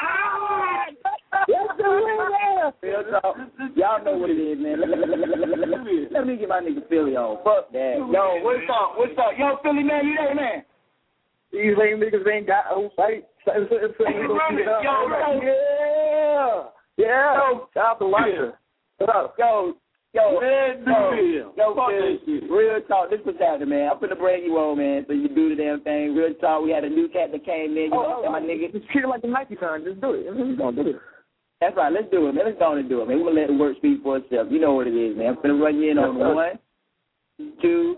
Y'all know what it is, man. Let me get my nigga Philly on. Fuck that. Yo, what's up? What's up? Yo, Philly, man, you there, man? These lame niggas ain't got no fight. Yeah. Shout out to Lighter. What up? Yo, real talk. This was happening, man. I'm finna bring you on, man, so you do the damn thing. Real talk. We had a new cat that came in. My nigga. Just treat it like the Nike time. Just do it. We're gonna do it. That's right. Let's do it, man. Let's go on and do it, man. We're gonna let the work speak for itself. You know what it is, man. I'm finna run you in on 1, 2,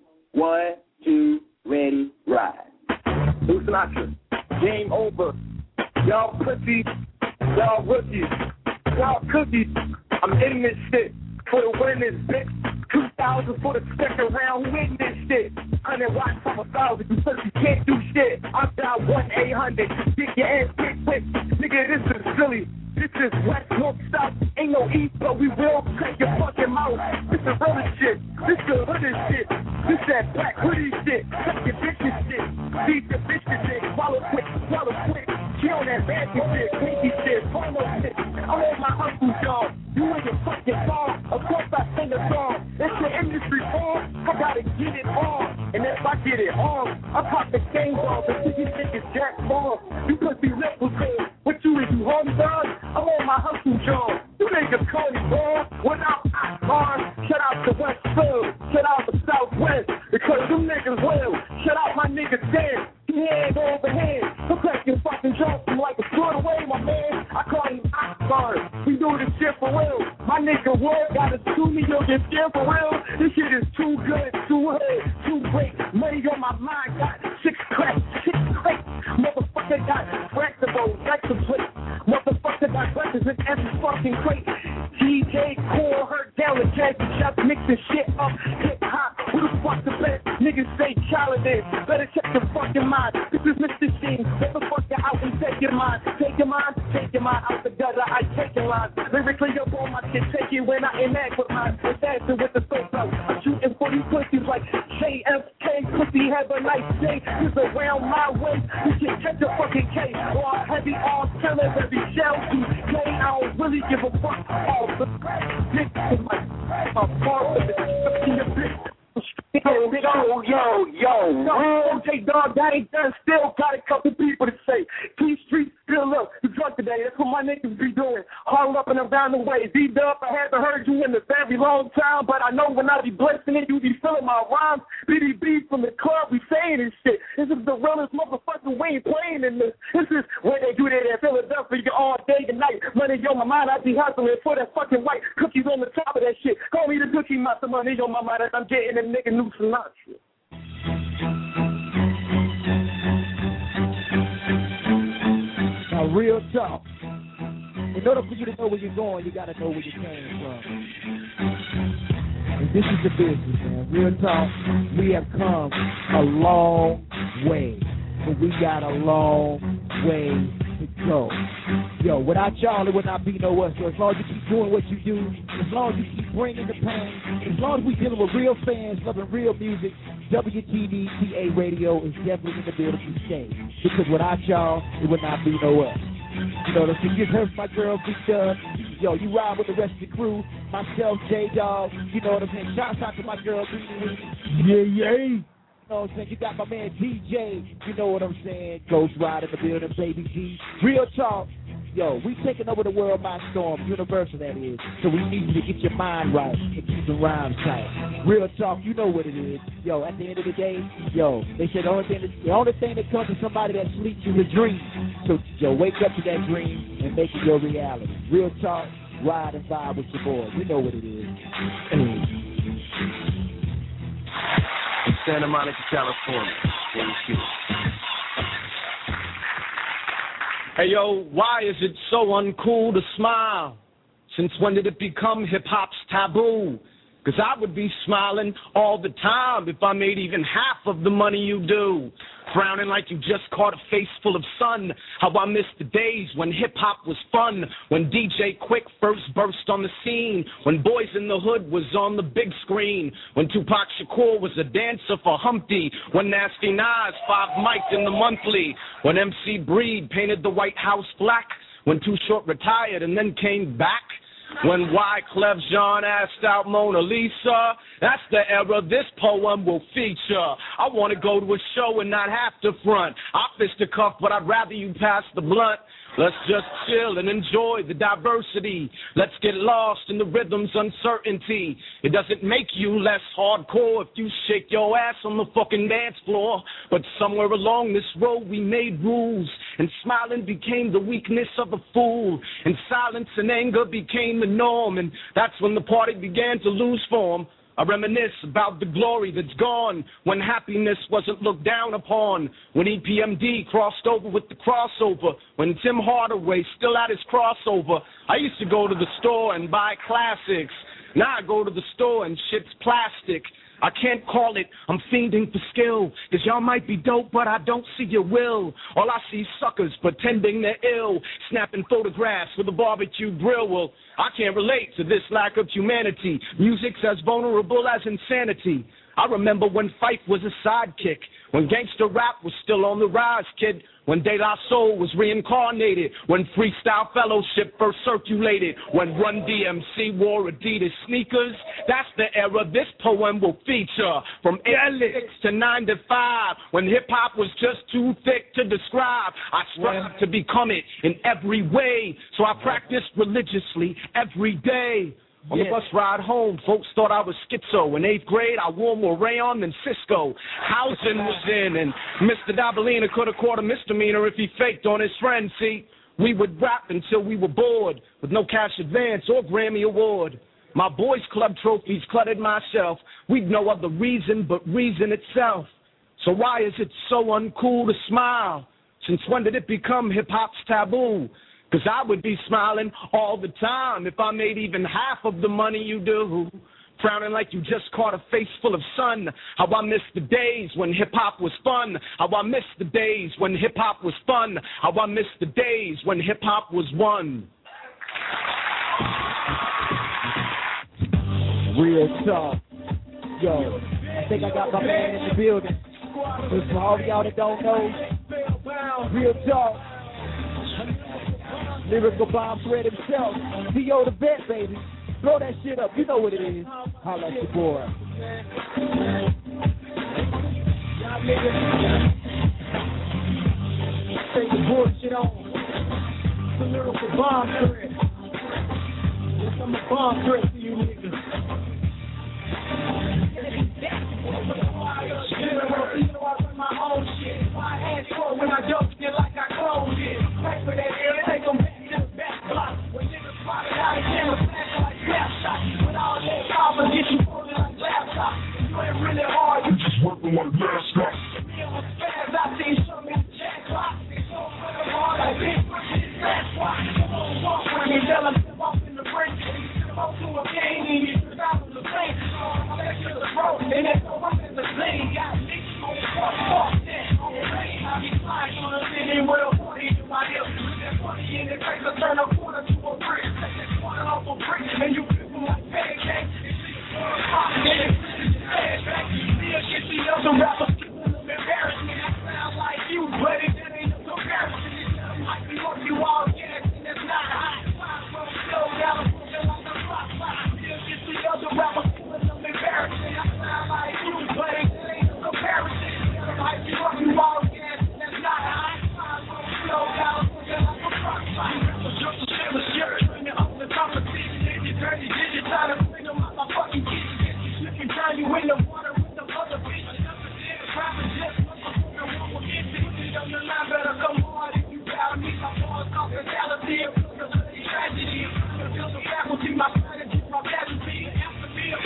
1, 2, ready, ride. New Sinatra. Game over. Y'all pussies. Y'all rookies. Y'all cookies. I'm in this shit. For the winners, bitch. 2,000 for the second round. Who in this shit? 100 watts from 1,000. You pussy can't do shit. I got 1-800. Get your ass kicked quick. Nigga, this is silly. This is West, North, South. Ain't no East, but we will cut your fucking mouth. This is realest shit. This the hooded shit. This that black hoodie shit. Cut your bitches shit. Beat your bitches shit. Swallow quick. She on that fancy shit. Pinky shit. Porno shit. I'm on my uncle's dog. You in your fucking car. Of course I sing a song. It's the industry form. I gotta get it on. And if I get it on, I pop the game off. And you think it's Jack Ball. You could be left with good. What you is, you home dog? I'm on my hustle job. You niggas call me ball. Without bars. Shout out to West Phil. Shout out to Southwest. Because them niggas will. Shout out my niggas Dan. Hand over hand. Look like you fucking drunk from like a foot away, my man. I call him Oxford. We do this shit for real. My nigga Wood gotta sue me, you'll get scared for real. This shit is too good, too hood, too great. Money on my mind, got 6 crates. Motherfucker got flexible, plate. Motherfucker got breakfast in every fucking crate. DJ Core, hurt down the jazzy shots, mixing shit up. Hip hop, who the fuck the best? Niggas say challenge. Better check the fucking mind. This is Mr. Sheen. Get the fuck out and take your mind. Take your mind out the gutter. I take your line. Lyrically up on my shit. Take it when I enact with mine. It's dancing with the soul flow. I'm shooting for these pussies like JFK. Pussy have a nice day. This around my way. You can catch a fucking case. Or a heavy arm killer. Every shell you play. I don't really give a fuck. All the dick is my part of it. Yo, J-Dog, that ain't done. Still got a couple people to say. P-Street, still up. You drunk today. That's what my niggas be doing. Haul up and around the way. D-Dub, I haven't heard you in a very long time, but I know when I be blessing it, you be feeling my rhymes. BDB from the club, we saying this shit. This is the realest motherfucker. We ain't playing in this. This is where they do that in Philadelphia all day and night. Money on my mind, I be hustling for that fucking white cookies on the top of that shit. Call me the cookie monster. Money on my mind, I'm getting a nigga new Sinatra. Now, real talk. In order for you to know where you're going, you got to know where you came from. And this is the business, man. Real talk. We have come a long way, but we got a long way to go. Yo, without y'all, it would not be no us. So as long as you keep doing what you do, as long as you keep bringing the pain, as long as we dealing with real fans, loving real music, WTDTA Radio is definitely in the building to stay. Because without y'all, it would not be no us. You know, you just heard my girl Victor. Yo, you ride with the rest of the crew. Myself, J-Dog. You know what I'm saying? Shouts out to my girl, Yeah. You know what I'm saying? You got my man DJ. You know what I'm saying? Ghost Ride in the building, baby G. Real talk. Yo, we taking over the world by storm, universal that is. So we need you to get your mind right and keep the rhymes tight. Real talk, you know what it is. Yo, at the end of the day, yo, they said the only thing that comes to somebody that sleeps is a dream. So, yo, wake up to that dream and make it your reality. Real talk, ride and vibe with your boy. You know what it is. In Santa Monica, California. Hey yo, why is it so uncool to smile? Since when did it become hip-hop's taboo? 'Cause I would be smiling all the time if I made even half of the money you do. Frowning like you just caught a face full of sun. How I miss the days when hip-hop was fun. When DJ Quick first burst on the scene. When Boys in the Hood was on the big screen. When Tupac Shakur was a dancer for Humpty. When Nasty Nas 5 mic'd in the monthly. When MC Breed painted the White House black. When Too Short retired and then came back. When Wyclef Jean asked out Mona Lisa, that's the era this poem will feature. I want to go to a show and not have to front. I fist a cuff, but I'd rather you pass the blunt. Let's just chill and enjoy the diversity. Let's get lost in the rhythm's uncertainty. It doesn't make you less hardcore if you shake your ass on the fucking dance floor. But somewhere along this road we made rules, and smiling became the weakness of a fool, and silence and anger became the norm, and that's when the party began to lose form. I reminisce about the glory that's gone, when happiness wasn't looked down upon, when EPMD crossed over with the crossover, when Tim Hardaway still had his crossover. I used to go to the store and buy classics. Now I go to the store and shit's plastic. I can't call it, I'm fiending for skill, 'cause y'all might be dope, but I don't see your will. All I see is suckers pretending they're ill, snapping photographs with a barbecue grill. Well, I can't relate to this lack of humanity. Music's as vulnerable as insanity. I remember when Phife was a sidekick, when gangster rap was still on the rise, kid, when De La Soul was reincarnated, when Freestyle Fellowship first circulated, when Run DMC wore Adidas sneakers. That's the era this poem will feature. From 8 to 9 to 5, when hip-hop was just too thick to describe. I strived to become it in every way, so I practiced religiously every day. On the bus ride home, folks thought I was schizo. In 8th grade, I wore more rayon than Cisco. Housing was in, and Mr. Dabalina could have caught a misdemeanor if he faked on his friends. See, we would rap until we were bored, with no cash advance or Grammy Award. My boys' club trophies cluttered my shelf. We'd no other reason but reason itself. So why is it so uncool to smile? Since when did it become hip-hop's taboo? 'Cause I would be smiling all the time if I made even half of the money you do. Frowning like you just caught a face full of sun. How I miss the days when hip-hop was fun. How I miss the days when hip-hop was fun. How I miss the days when hip-hop was one. Real talk. Yo, I think I got my man in the building. Just for all of y'all that don't know, real talk. Lyrical bomb threat himself. P.O. the vet, baby. Throw that shit up. You know what it is. Holla at your boy. Take the bullshit on. The lyrical bomb threat. Yes, I'm a bomb threat to you niggas. You know I run my own shit. My hands cold when I dope shit like I closed it. Pray for that air, take them back to the back block. When niggas spotted out of camera, flashing like trap shots. With all that power, get you rolling like laptops. You ain't really hard, you just working like mascots. Me and my fans, I seen show me the jack clock. They so fucking hard like big pushing his last watch. Come on, walk with me, tell them step off in the break. To a game and you took out of the plane. I'm back to the road, and that's no one in the lane. Got niggas on the fuck that on the lane. I be flying on the city with a 40 in my hip. With that 40 in the crack, I turn a quarter to a brick. Take that quarter off a brick, and you flip them like pancakes. And see the pop, and it pushes your ass back. Still shit, see other rappers.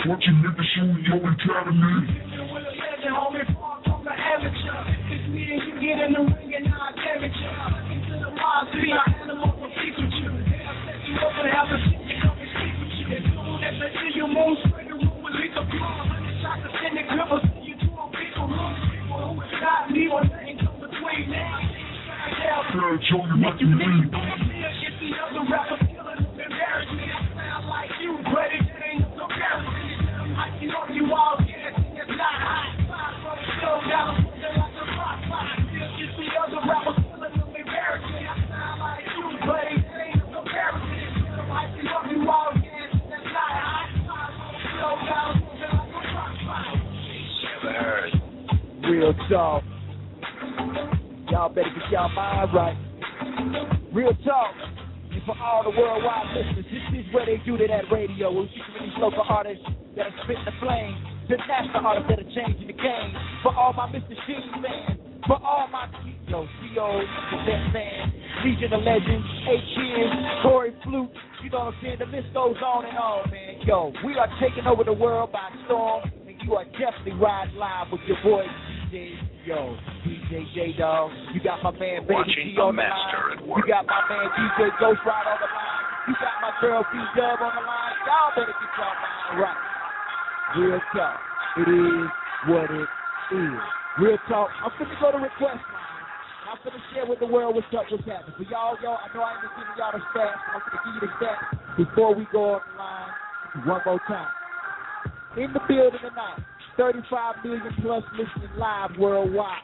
Watch a nigga showing your academy. Homie, far from the amateur. It's me and you get in the ring and I damage you. Into the wild, be an animal with Pikachu. I set you up and have a shit to come and speak with you. As soon as I see you move, spray the room with lethal bomb. 100 shots to send the grip, I'll see you to a people room. People who is not me or nothing come between now. Girl, show you what you need. If the other rapper killing them, embarrass me. I sound like you, but it ain't no comparison. I can know you all get it, it's not hot. Slow down, like a rock fight. If the other rapper killing them, embarrass me. I sound like you, but it ain't no comparison. I can know you all get it, it's not hot. Slow down, like a rock fight. Never heard. Real talk. Y'all better get y'all mind right. Real talk. And for all the worldwide listeners, this is where they do that radio. We're featuring these local artists that are spitting the flame. The national artists that are changing the game. For all my Mr. Sheen fans. For all my COs, the best fans. Legion of Legends, H.N., Corey Flute. You know what I'm saying? The list goes on and on, man. Yo, we are taking over the world by storm. And you are definitely riding live with your boy, DJ. Yo, DJ J-Dog, you got my man Baby G on the line. You got my man DJ Ghost Ride on the line. You got my girl B-Dub on the line. Y'all better get y'all mind right. Real talk. It is what it is. Real talk. I'm finna go to request line. I'm finna share with the world what's up, what's happening. For y'all, I know I ain't been giving y'all the stats. I'm finna give you the stats before we go on the line one more time. In the building tonight. 35 million plus listening live worldwide.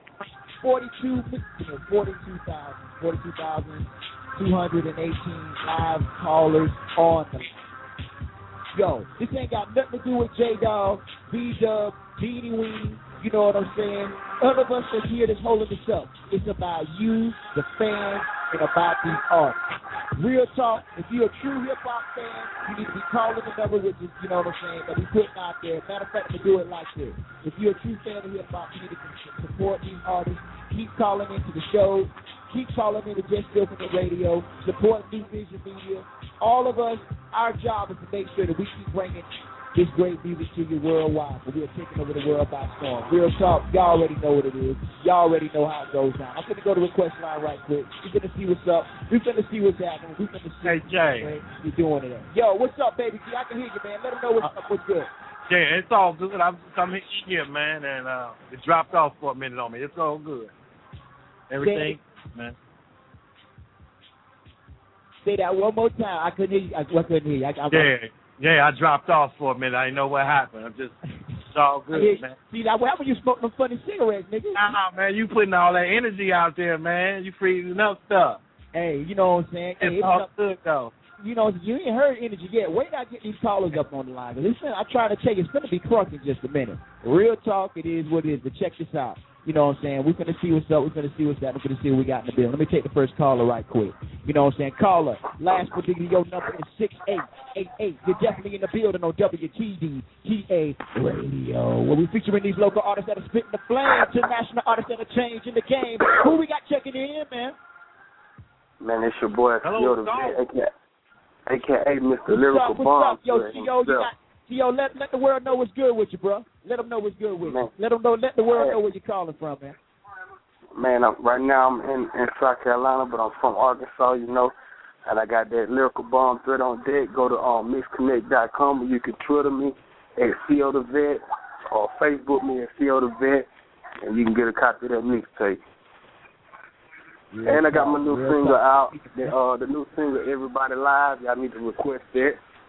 42,218 live callers on the line. Yo, this ain't got nothing to do with J-Dog, B-Dub, Beanie Weenie, you know what I'm saying? None of us are here that's holding this up. It's about you, the fans, and about these artists. Real talk, if you're a true hip-hop fan, you need to be calling the number with this, you know what I'm saying, that we putting out there. Matter of fact, we do it like this. If you're a true fan of hip-hop, you need to support these artists. Keep calling into the show. Keep calling into Just Still from the radio. Support New Vision Media. All of us, our job is to make sure that we keep bringing this great music to you worldwide. But we are taking over the world by storm. Real talk, y'all already know what it is. Y'all already know how it goes down. I'm going to go to the request line right quick. We're going to see what's up. We're going to see what's happening. We're going to see hey, Jay. You're doing it. Yo, what's up, baby? I can hear you, man. Let them know what's up. What's good? Yeah, it's all good. I'm here, man, and it dropped off for a minute on me. It's all good. Everything, man. Say that one more time. I couldn't hear you. I couldn't hear you. I dropped off for a minute. I didn't know what happened. It's all good, man. See, that what happened? You smoke them funny cigarettes, nigga. Nah, man, you putting all that energy out there, man. You freezing up stuff. Hey, you know what I'm saying? It's all good, though. You know, you ain't heard energy yet. Wait till I get these callers up on the line. Listen, I'm trying to take it. It's going to be crunk in just a minute. Real talk, it is what it is. But check this out. You know what I'm saying? We're going to see what's up. We're going to see what's that. We're going to see what we got in the bill. Let me take the first caller right quick. You know what I'm saying? Caller, last particular, your number is 6888. You're definitely in the building on WTDTA Radio. Where we featuring these local artists that are spitting the flame to national artists that are changing the game. Who we got checking in, man? Man, it's your boy, Hello, a.k.a. Mr. Lyrical Bomb. Yo, T.O., let the world know what's good with you, bro. Let them know what's good with you. Let the world know where you're calling from, man. Man, right now I'm in South Carolina, but I'm from Arkansas, you know, and I got that Lyrical Bomb thread on deck. Go to mixconnect.com, or you can Twitter me at CO the Vet, or Facebook me at CO the Vet, and you can get a copy of that mixtape. And I got my new single out, the new single, Everybody Live. Y'all need to request that.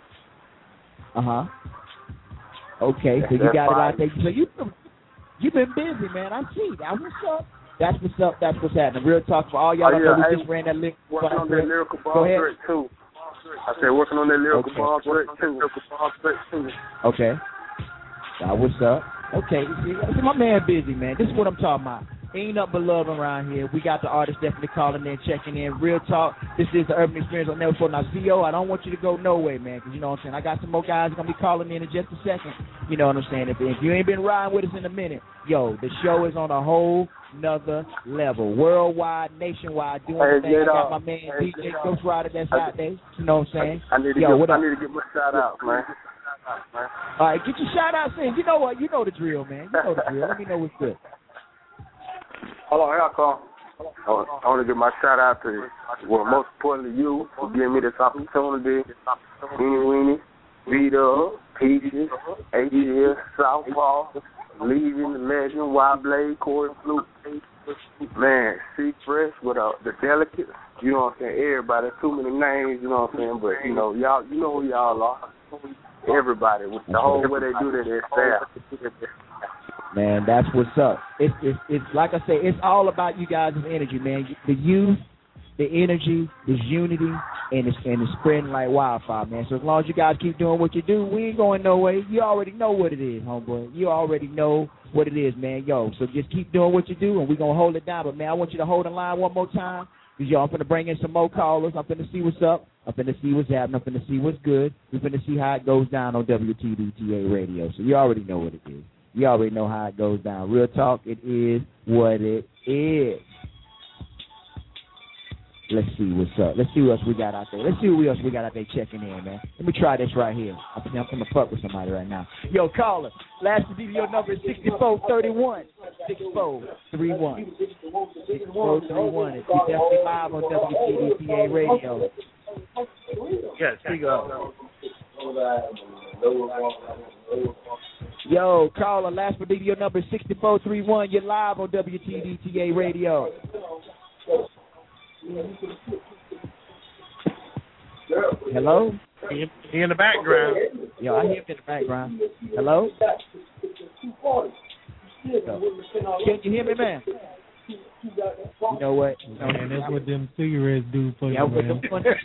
Okay, so you got it out there. So you've been busy, man. I see. That's what's up. That's what's up. That's what's happening. Real talk for all y'all. I know we just ran that link. Working on that Lyrical Bomb threat too. I said working on that Lyrical Bomb threat too. Okay. That what's up. Okay. See, my man busy, man. This is what I'm talking about. Ain't nothing but love around here. We got the artists definitely calling in, checking in. Real talk. This is the Urban Experience on Never. Now, CO, I don't want you to go nowhere, man, because you know what I'm saying. I got some more guys going to be calling in just a second. You know what I'm saying. If you ain't been riding with us in a minute, yo, the show is on a whole nother level. Worldwide, nationwide, doing the thing. I got my man DJ Ghost Rider that's out there. You know what I'm saying? I need to get my shout out, man. All right, get your shout outs in. You know what? You know the drill, man. You know the drill. Let me know what's good. Hold on, here I come. I want to give my shout out to, well, most importantly, you for giving me this opportunity. Weenie, Vito, Peaches, ATL, Southpaw, Leaving, the Legend, Wild Blade, Corey Flute. Man, C-Fresh with the Delicate. You know what I'm saying? Everybody, too many names, you know what I'm saying? But, you know, y'all, you know who y'all are. Everybody, with the whole way they do that, their staff. Man, that's what's up. It's like I say, it's all about you guys' energy, man. The youth, the energy, there's unity, and it's spreading like wildfire, man. So as long as you guys keep doing what you do, we ain't going no way. You already know what it is, homeboy. You already know what it is, man. Yo, so just keep doing what you do, and we're going to hold it down. But, man, I want you to hold the line one more time, because, yo, I'm going to bring in some more callers. I'm going to see what's up. I'm going to see what's happening. I'm going to see what's good. We're going to see how it goes down on WTDTA radio. So you already know what it is. You already know how it goes down. Real talk, it is what it is. Let's see what's up. Let's see what else we got out there. Let's see what else we got out there checking in, man. Let me try this right here. I'm going to fuck with somebody right now. Yo, caller, last video number is 6431. 6431. 6431. It's definitely live on WTDTA radio. Yes, speak up. Yo, caller, last video number is 6431. You're live on WTDTA radio. Hello? He in the background. Yo, I hear him in the background. Hello? Can you hear me, man? You know what? Man, that's what them cigarettes do for Yeah, you, man.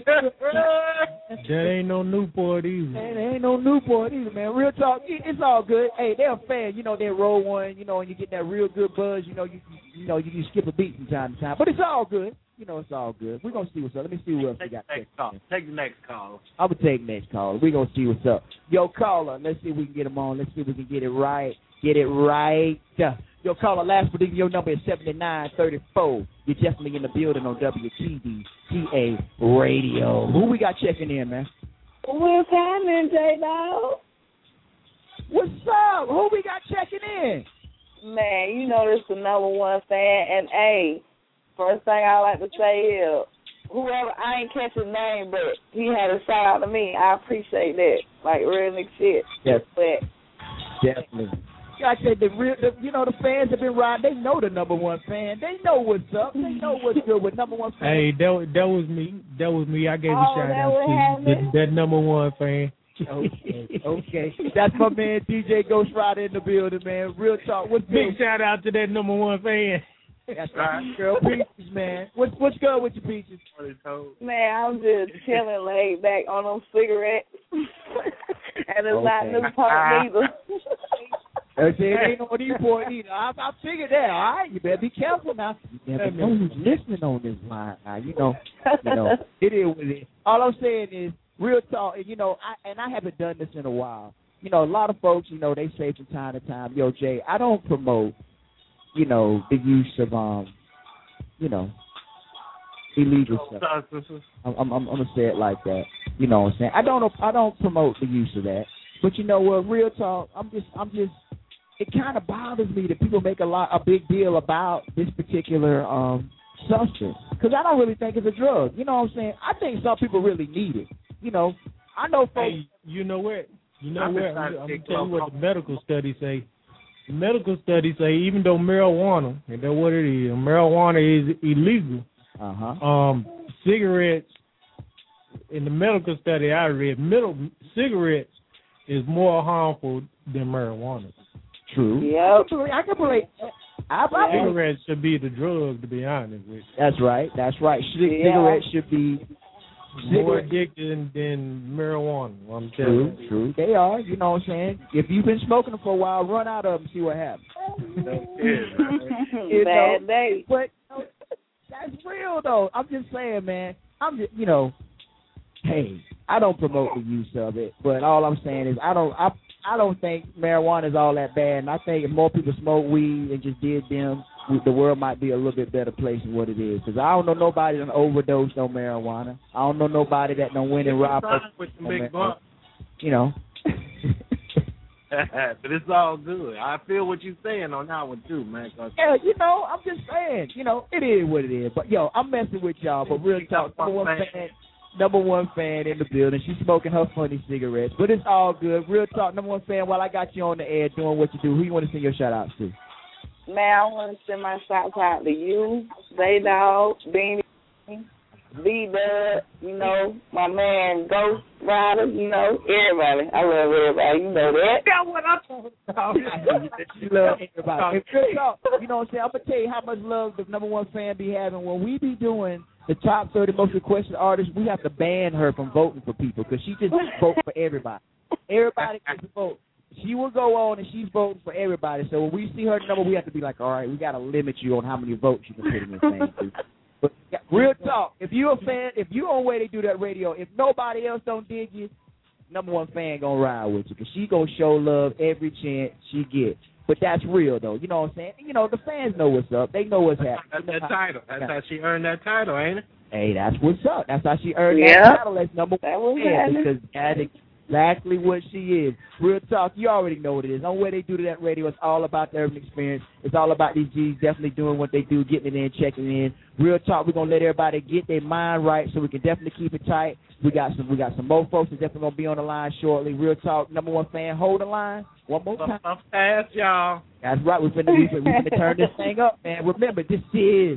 That ain't no Newport either. Man, there ain't no Newport either, man. Real talk, it's all good. Hey, they're a fan. You know, they roll one, you know, and you get that real good buzz. You know, you skip a beat from time to time. But it's all good. You know, it's all good. We're going to see what's up. Let me see what else we got. Take the next call. I'm going to take the next call. We're going to see what's up. Yo, caller, let's see if we can get him on. Let's see if we can get it right. Get it right. Yo, caller, last video number is 7934. You're definitely in the building on WTDTA radio. Who we got checking in, man? What's happening, J-Dog? What's up? Who we got checking in? Man, you know this the number one fan. And, hey, first thing I like to say is, whoever, I ain't catch his name, but he had a shout out to me. I appreciate that. Like, real nigga shit. Yes. But, definitely. Like I said, the fans have been riding. They know the number one fan. They know what's up. They know what's good with number one fan. Hey, that was me. That was me. I gave a shout out to that number one fan. Okay. That's my man DJ Ghost Rider in the building, man. Real talk. What's Big good? shout out to that number one fan. That's right, girl. Peaches, man. What's good with your Peaches? man, I'm just chilling, laid back on them cigarettes. And it's not Newport neither. It ain't no Newport either. I figured that. All right, you better be careful now. You never know who's listening on this line. Now, you know, it is what it is. All I'm saying is, real talk, and, you know, I haven't done this in a while. You know, a lot of folks, you know, they say from time to time, yo, Jay, I don't promote, you know, the use of, you know, illegal stuff. I'm gonna say it like that. You know what I'm saying? I don't promote the use of that. But you know what? Real talk. I'm just. It kind of bothers me that people make a big deal about this particular substance, because I don't really think it's a drug. You know what I'm saying? I think some people really need it. You know, I know folks. Hey, you know what? I'm gonna tell you what the medical studies say. The medical studies say even though marijuana, and that's what it is, marijuana is illegal. Cigarettes, in the medical study I read, cigarettes is more harmful than marijuana. True. Yep. I can believe. Cigarettes should be the drug, to be honest with you. That's right. Cigarettes should be more addictive than marijuana. I'm telling you. True. They are. You know what I'm saying? If you've been smoking them for a while, run out of them and see what happens. Bad day. But that's real, though. I'm just saying, man. You know, hey, I don't promote the use of it, but all I'm saying is I don't think marijuana is all that bad, and I think if more people smoke weed and just did them, the world might be a little bit better place than what it is. Because I don't know nobody that overdosed on marijuana. I don't know nobody that done went and robbed us. you know. But it's all good. I feel what you're saying on that one too, man. Yeah, you know, I'm just saying, you know, it is what it is. But yo, I'm messing with y'all. But real talk, number one fan in the building. She's smoking her funny cigarettes, but it's all good. Real talk, number one fan. While I got you on the air doing what you do, who you want to send your shout outs to? Man, I want to send my shout out to you, Zaydog, Beanie, B-Dub, you know, my man Ghost Rider, you know, everybody. I love everybody, you know that. That's what I'm talking about. You love everybody. You know what I'm saying? I'm going to tell you how much love the number one fan be having. When we be doing the top 30 most requested artists, we have to ban her from voting for people because she just votes for everybody. Everybody gets a vote. She will go on and she's voting for everybody. So when we see her number, we have to be like, all right, we got to limit you on how many votes you can put in this thing. But real talk, if you're a fan, if you on Where They Do That Radio, if nobody else don't dig you, number one fan gonna ride with you because she gonna show love every chance she gets. But that's real though, you know what I'm saying? You know the fans know what's up. They know what's happening. That's that title. That's how she earned that title, ain't it? Hey, that's what's up. That's how she earned that title as number one fan because that's exactly what she is. Real talk, you already know what it is. On Where They Do That Radio, it's all about the urban experience. It's all about these G's definitely doing what they do, getting it in, checking in. Real talk, we're gonna let everybody get their mind right so we can definitely keep it tight. We got some more folks that's definitely gonna be on the line shortly. Real talk, number one fan, hold the line one more time. I'm fast, y'all. That's right. We're finna turn this thing up, man. Remember, this is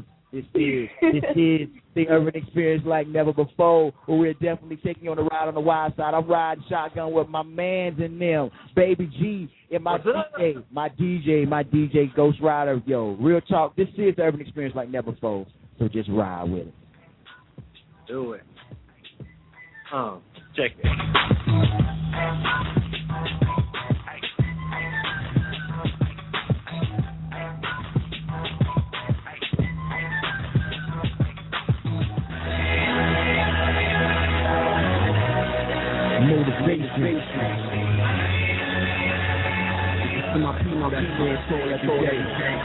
the urban experience like never before. But we're definitely taking you on the ride on the wild side. I'm riding shotgun with my mans and them, Baby G, and my DJ, Ghost Rider. Yo, real talk. This is the urban experience like never before. So just ride with it. Do it. Check it. Motivation. To my people that stand tall every day.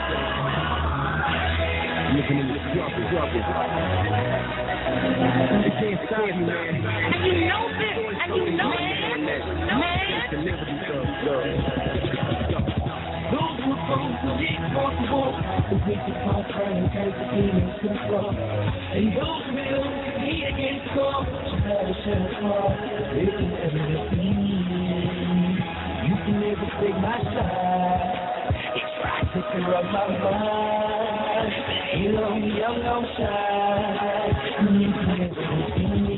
Living in the struggle. They can't stop you, man. And you know this. And you know it. Those who are supposed to be possible, the wicked are trying to take the demons to the floor. And those who will compete against God, should never shed a tear. They can never defeat me. You can never take my side. It's right to corrupt my mind. You know me, I'm no shy. You can never defeat me.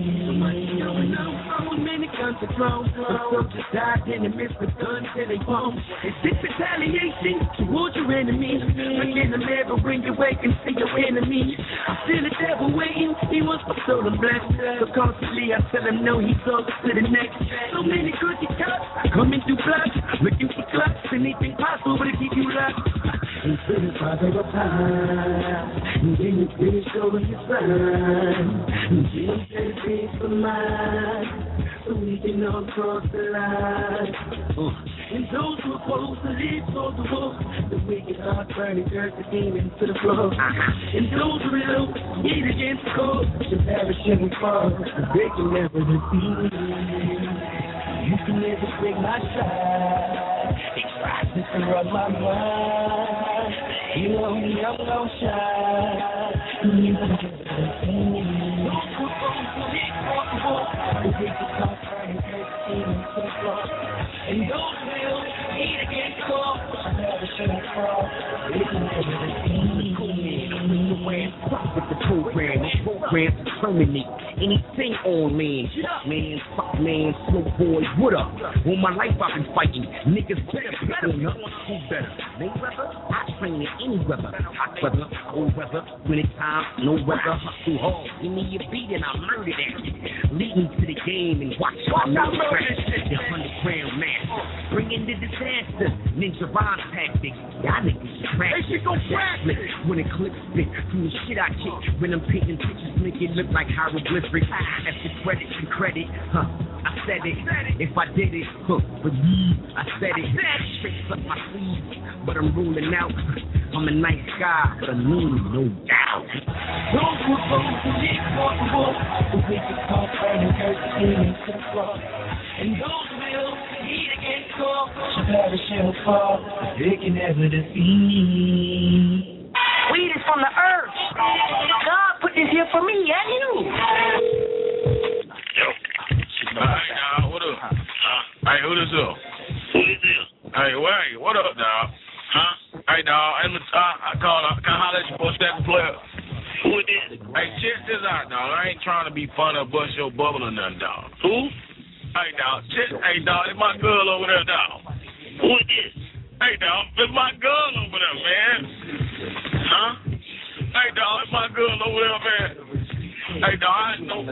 Many guns are thrown, some just died in the midst of guns till they won't. It's this retaliation towards your enemies. But in the never bring you wake and see your enemy. I'm still the devil waiting, he wants my soul to bless. So constantly I tell him no, he's on to the next. So many cookie cuts, coming through blood, looking for clutch, anything possible to keep you locked. And to the father of time, and then you finish over your son. And Jesus said it's peace for mine. So we can all cross the line. And those who are supposed to live for the wolf, the wicked heart burning, curse the demons to the floor. And those who will eat against the cold, should perish and we fall. They can never defeat me. You can never break my stride. They try to corrupt my mind. You know me, I'm no shy. You can never defeat me. Those who are supposed to live for the wolf, the wicked heart burning, curse the demons to the floor. And those who will eat against the cold, should perish and we fall. They can never defeat me. With the program to terminate anything on man. Man, fuck man, slow boy, what up? All my life I've been fighting. Niggas better on up. Who better? Mayweather? I train in any weather. Hot weather, cold weather, winter time, no weather. Hustle hard. Give me a beat and I murder that. Lead me to the game and watch my mouth crash. The 100-gram man. Bringing the disaster. Ninja rhyme tactics. Y'all niggas crack. They shit gon' crack. When it clicks, from the shit I kick. When I'm painting pictures, make it look like hieroglyphics. That's the credit, I said it, if I did it, but I said it. Straight up my sleeve, but I'm ruling out. I'm a nice guy, but I mean, no doubt. Those who are supposed to live for the wolf, the wicked heart burning, curse the demons to the floor. And those who will She perishing will fall, they can never defeat. Weed is from the earth. God put this here for me and you. Yo. Hey, dog, what up? Hey, who this up? Who is this? Hey, wait, what up, dog? Huh? Hey, dog, can I holler at you for a second, player? Who is this? Hey, check this out, dog. I ain't trying to be funny or bust your bubble or nothing, dog. Who? Hey, dog, it's my girl over there, dog. Who is this? Hey, dog, it's my girl over there, man. Huh? Hey, dog, it's my girl over there, man. Hey, dog, I know.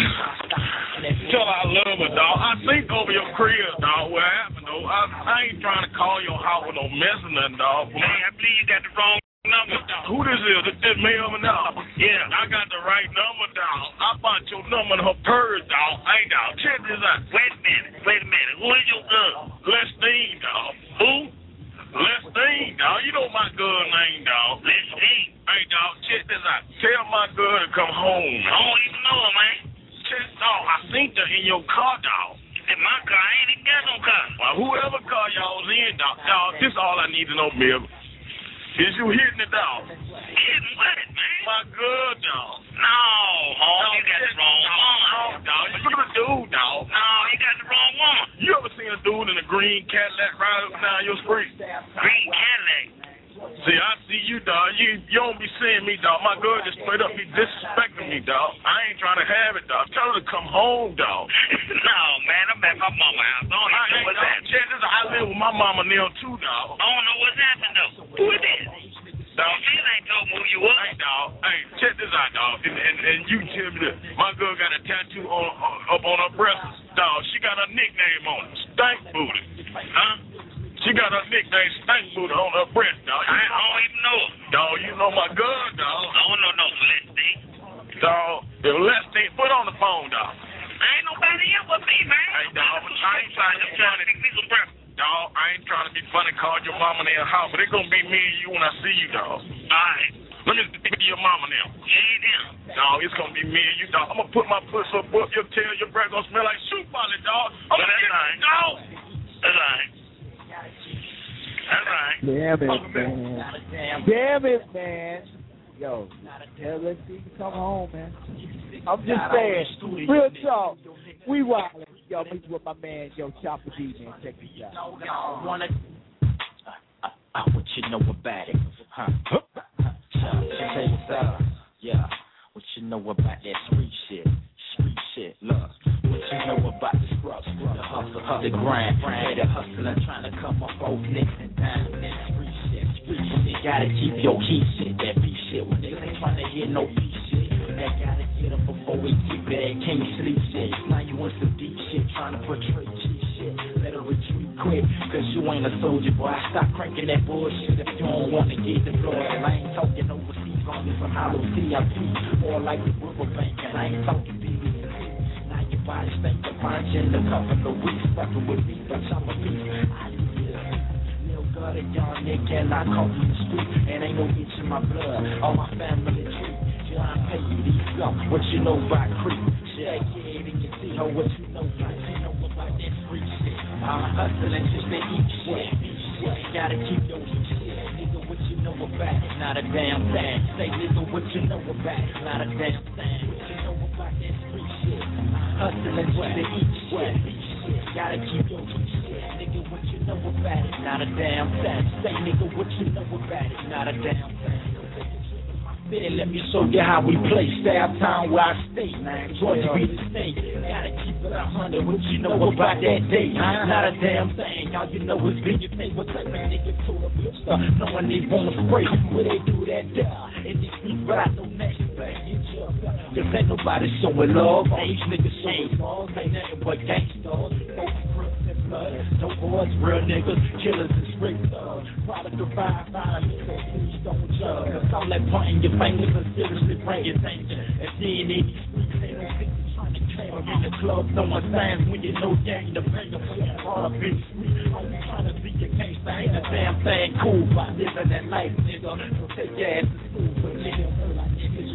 Tell her I love her, dog. I think over your crib, dog. What happened, though? I ain't trying to call your house with no mess or nothing, dog. Man, I believe you got the wrong number, dog. Who this is? This Melvin, dog. Yeah, I got the right number, dog. I found your number in her purse, dog. Hey, dog, check this out. Wait a minute. Who is your girl? Lestine, dog. Who? Lestine, dog. You know my girl name, dog. Lestine. Hey, dog, check this out. Tell my girl to come home. I don't even know her, man. Check, dog. I seen her in your car, dog. In my car? I ain't even got no car. Well, whoever car y'all was in, dog. Dog, this is all I need to know, Bill. Is you hitting it, dog? Hitting what, man? My girl, dog. No, you got the wrong one. Dog, you the dude, dog. No, you got the wrong one. You ever seen a dude in a green Cadillac ride up down your street? Green Cadillac? See, I see you, dog. You don't be seeing me, dog. My girl just straight up be disrespecting me, dog. I ain't trying to have it, dog. Tell her to come home, dog. No, man, I'm at my mama's house. I don't even know what's happening. I live with my mama now, too, dog. I don't know what's happening, though. Who it is? Dog, she ain't told me who you was. Hey, dog. Hey, check this out, dog. And you tell me this. My girl got a tattoo up on her breast, dog. She got a nickname on it. Stank Booty. Huh? She got her nickname Stank Booty on her breast, dog. I don't even know her. Dog, you know my girl, dog. I don't know no Lestine. Dog, if Lestine, put on the phone, dog. Ain't nobody here but me, man. Hey, dog, I ain't trying to pick me some breakfast. Dog, I ain't trying to be funny, call your mama in her house, but it's going to be me and you when I see you, dog. All right. Let me speak to your mama now. Yeah. Dog, it's going to be me and you, dog. I'm going to put my pussy up, your tail, your breath going to smell like shoe polish, dog. I'm going to get you, dog. That's right. That's right. Damn it, man. Damn it, man. Yo, let's see you come home, man. I'm just saying, real talk. We wildin'. Yo, meet with my man, Chopper D, man. Check this out. What you know about it? Huh? Yeah. What you know about that street shit? Look. What you know about the scrub, the hustle, the grind, the hustler trying to come up both nicks and dime. Street shit. Gotta keep your heat shit, that beat shit. When they ain't trying to hear no beat shit, that gotta get up before we keep it. That can't sleep shit. Now you want some deep shit, trying to portray cheap shit. Let her retreat quick, cause you ain't a soldier, boy. Stop cranking that bullshit if you don't want to get deployed. And I ain't talking overseas, only from Hollow CIP, more like the riverbank. And I ain't talking BBC. Now your body stank the punch in the couple of weeks, fucking with me, but I'm a beast. I little gut and young nigga, and I call you the street, and ain't no bitch in my blood. All my family tree. I pay you these up. What you know about creep? Shake your head and you see how what you know about that free shit. I'm hustling just to eat shit. Gotta keep your heat shit. Nigga, what you know about it? Not a damn thing. Say, nigga, what you know about it? Not a damn thing. What you know about that free shit? Hustling just to eat shit. Gotta keep your heat shit. Nigga, what you know about it? Not a damn thing. Say, nigga, what you know about it? Not a damn thing. Let me show you how we play. Stab town where I stay. Georgia be the state. Gotta keep it 100. What you know about that day? Not a damn thing. All you know is big your thing. What type of nigga to a bitch? Knowing they wanna spray. Where they do that there. In this week, but I know next thing. Cause ain't nobody showing love. These niggas showing love. Ain't nothing but gangsters. No boys, real niggas, killers and straight thugs. Product of five, please don't judge. Cause all that pointing your fingers and seriously bring your danger. And then in these streets, they don't think you're trying to claim them in the club. No one stands when you know gang the finger for you brought up in the street. Only trying to see you can't stay. Ain't a damn thing cool by living that life, nigga. So take your ass to school, but nigga,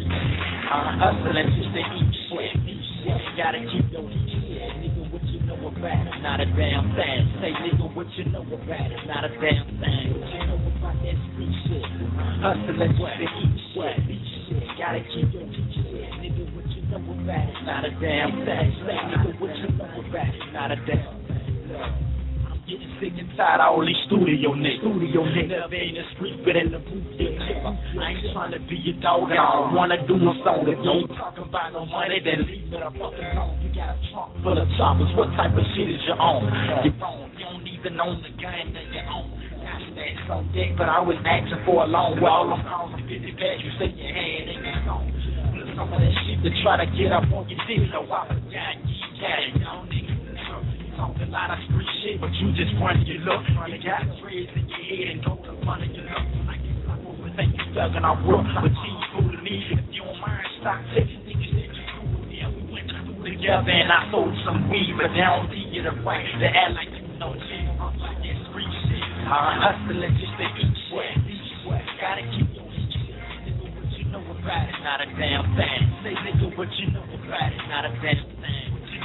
hustling just to eat shit. Gotta keep your heat shit. Nigga, what you know about about it? Not a damn thing. Say, nigga, what you know about it? Not a damn thing. What you know about that street shit? Hustling to eat shit. Gotta keep your teacher shit. Nigga, what you know about it? Not a damn thing. Say, nigga, what you know about it? Not a damn thing. Getting sick and tired of all these studio niggas. Never in the street, but in the booth, I ain't trying to be your dog. I don't wanna do no song. If you ain't talking about no money, then leave it a fucking alone. You got a trunk full of choppers. What type of shit is your own? You're wrong. You don't even own the gun that you own. Got stacks on deck, but I was asking for a loan. Well, all I'm calling 50 bags. You say your hand in your song. Some of that shit to try to get up on your dick. So I was y'all niggas. Talk a lot of street shit, but you just run your look. You got dreads in your head and go to front of your look. Like you think you stuck in our world, but you fooling me. If you don't mind, stop taking niggas that you cool. Yeah, we went to school together and I sold some weed, but they don't see you the right. They act like you know shit. I'm like that street shit. I'm hustling just to eat shit. Gotta keep your shit. Nigga, what you know about it? Not a damn thing. Say, nigga, what you know about it? Not a damn thing.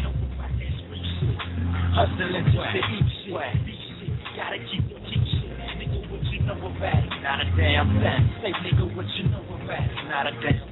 Hustling just to eat shit. Gotta keep your teeth shit. Nigga, what you know about it? Not a damn thing. Say, nigga, what you know about it? Not a damn thing.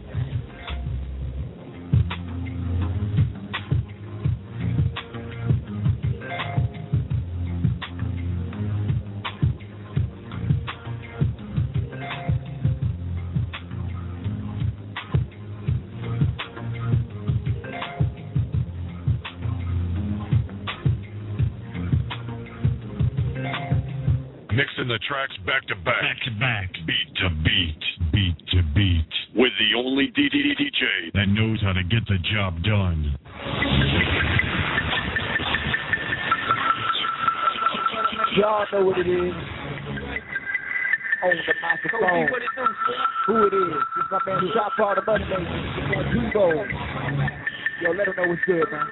Mixing the tracks back to back, beat to beat, with the only DJ that knows how to get the job done. Y'all know what it is. On the microphone. Who it is? It's my man Shop All the Money Maker. It's on Dubo. Yo, let them know what's good, man.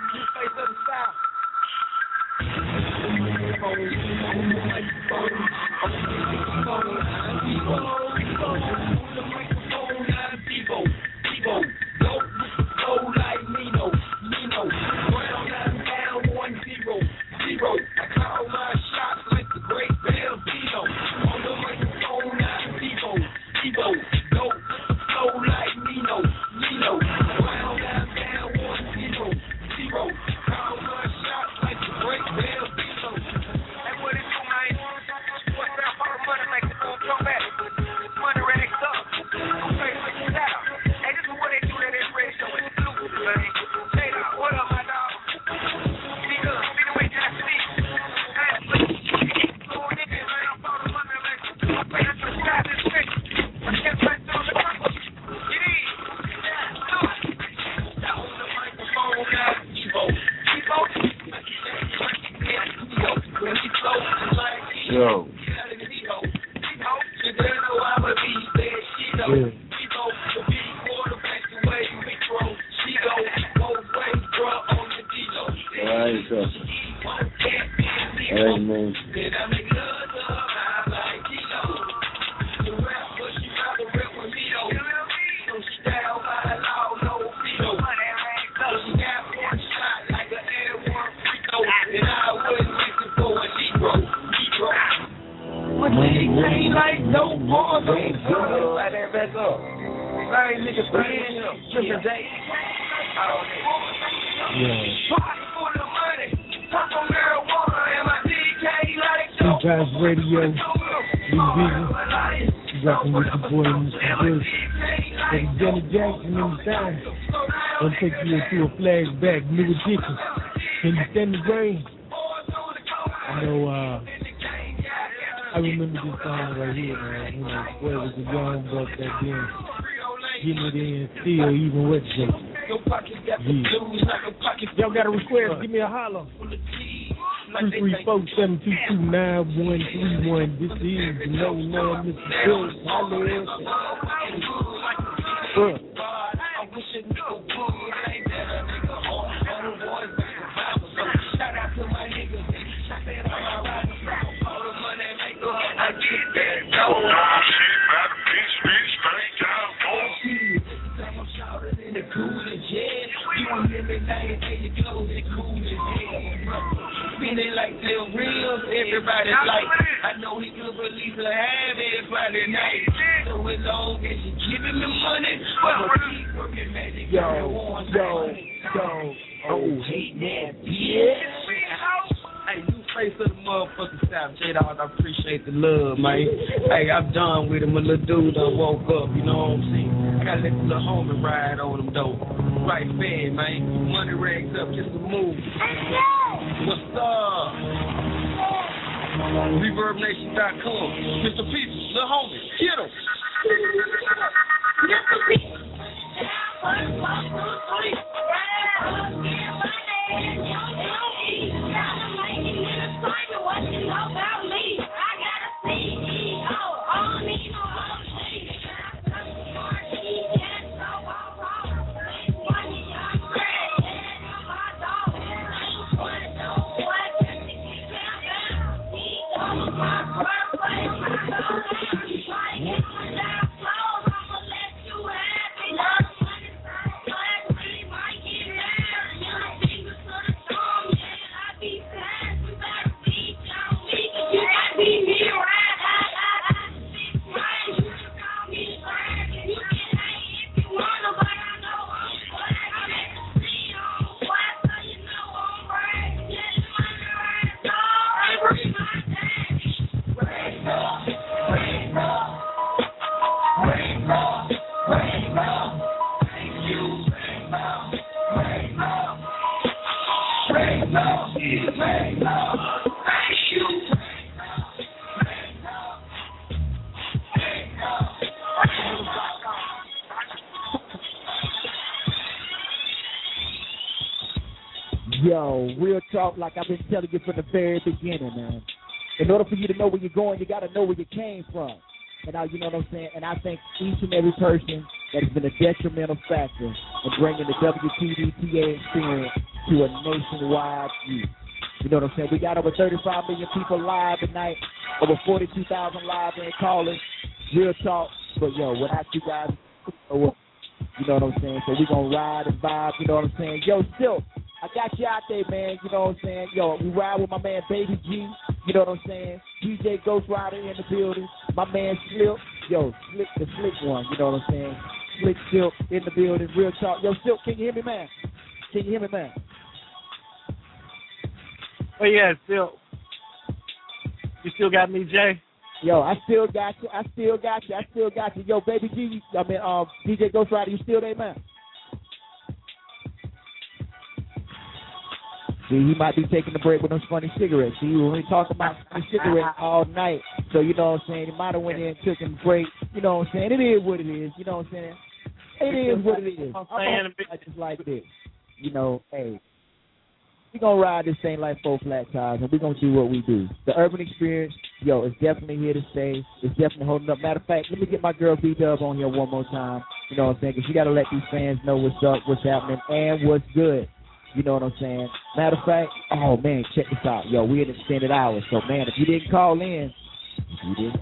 Yo. Amen. Ain't like no more. Right there, back up. Right, niggas playing different day. Guys Radio, Lee Vision, rocking with the boy Mr. Bush, and Jenny Jackson in the time. Gonna take you into a flashback, New Edition. Can you stand the brain? I know, I remember this song right here, man. You know, boy was a young buck back then. Getting it in still, even with Jake. Y'all got a request, give me a holler. 234-722-9131. This is the No Man, Mr. Bill. Holler. feeling like Lil Real. Everybody's like, I know he could believe he'll have it Friday night. So as long as you giving me money, I'ma keep working magic. Yo, hate that bitch. Hey, you face of the motherfucking South, J-Dog, I appreciate the love, man. Hey, I'm done with him. My little dude done woke up, you know what I'm saying? I gotta let the little homie ride on him, though. Right fan, man. Money rags up, just a move. What's up? ReverbNation.com. Mr. People, little homie, get him. What you know about me? I got a CEO. I don't need no other shit. Yo, real talk, like I've been telling you from the very beginning, man. In order for you to know where you're going, you got to know where you came from. And now, you know what I'm saying? And I think each and every person that has been a detrimental factor in bringing the WTDPA experience to a nationwide view. You know what I'm saying? We got over 35 million people live tonight, over 42,000 live in callers. Real talk. But, yo, without you guys, you know what I'm saying? So we're going to ride and vibe, you know what I'm saying? Yo, still, I got you out there, man, you know what I'm saying? Yo, we ride with my man Baby G, you know what I'm saying? DJ Ghost Rider in the building. My man Silk, yo, Slick the Slick one, you know what I'm saying? Slick Silk in the building, real talk. Yo, Silk, can you hear me, man? Can you hear me, man? Oh, yeah, Silk. You still got me, Jay? Yo, I still got you. Yo, Baby G, DJ Ghost Rider, you still there, man? See, he might be taking a break with those funny cigarettes. See, we only talking about funny cigarettes all night. So, you know what I'm saying? He might have went in and took a break. You know what I'm saying? It is what it is. You know what I'm saying? It is what it is. I just like this. You know, hey, we're going to ride this thing like 4 flat tires, and we're going to do what we do. The urban experience, yo, is definitely here to stay. It's definitely holding up. Matter of fact, let me get my girl B-Dub on here one more time. You know what I'm saying? Because she got to let these fans know what's up, what's happening, and what's good. You know what I'm saying? Matter of fact, oh, man, check this out. Yo, we in extended hours. So, man, if you didn't call in, you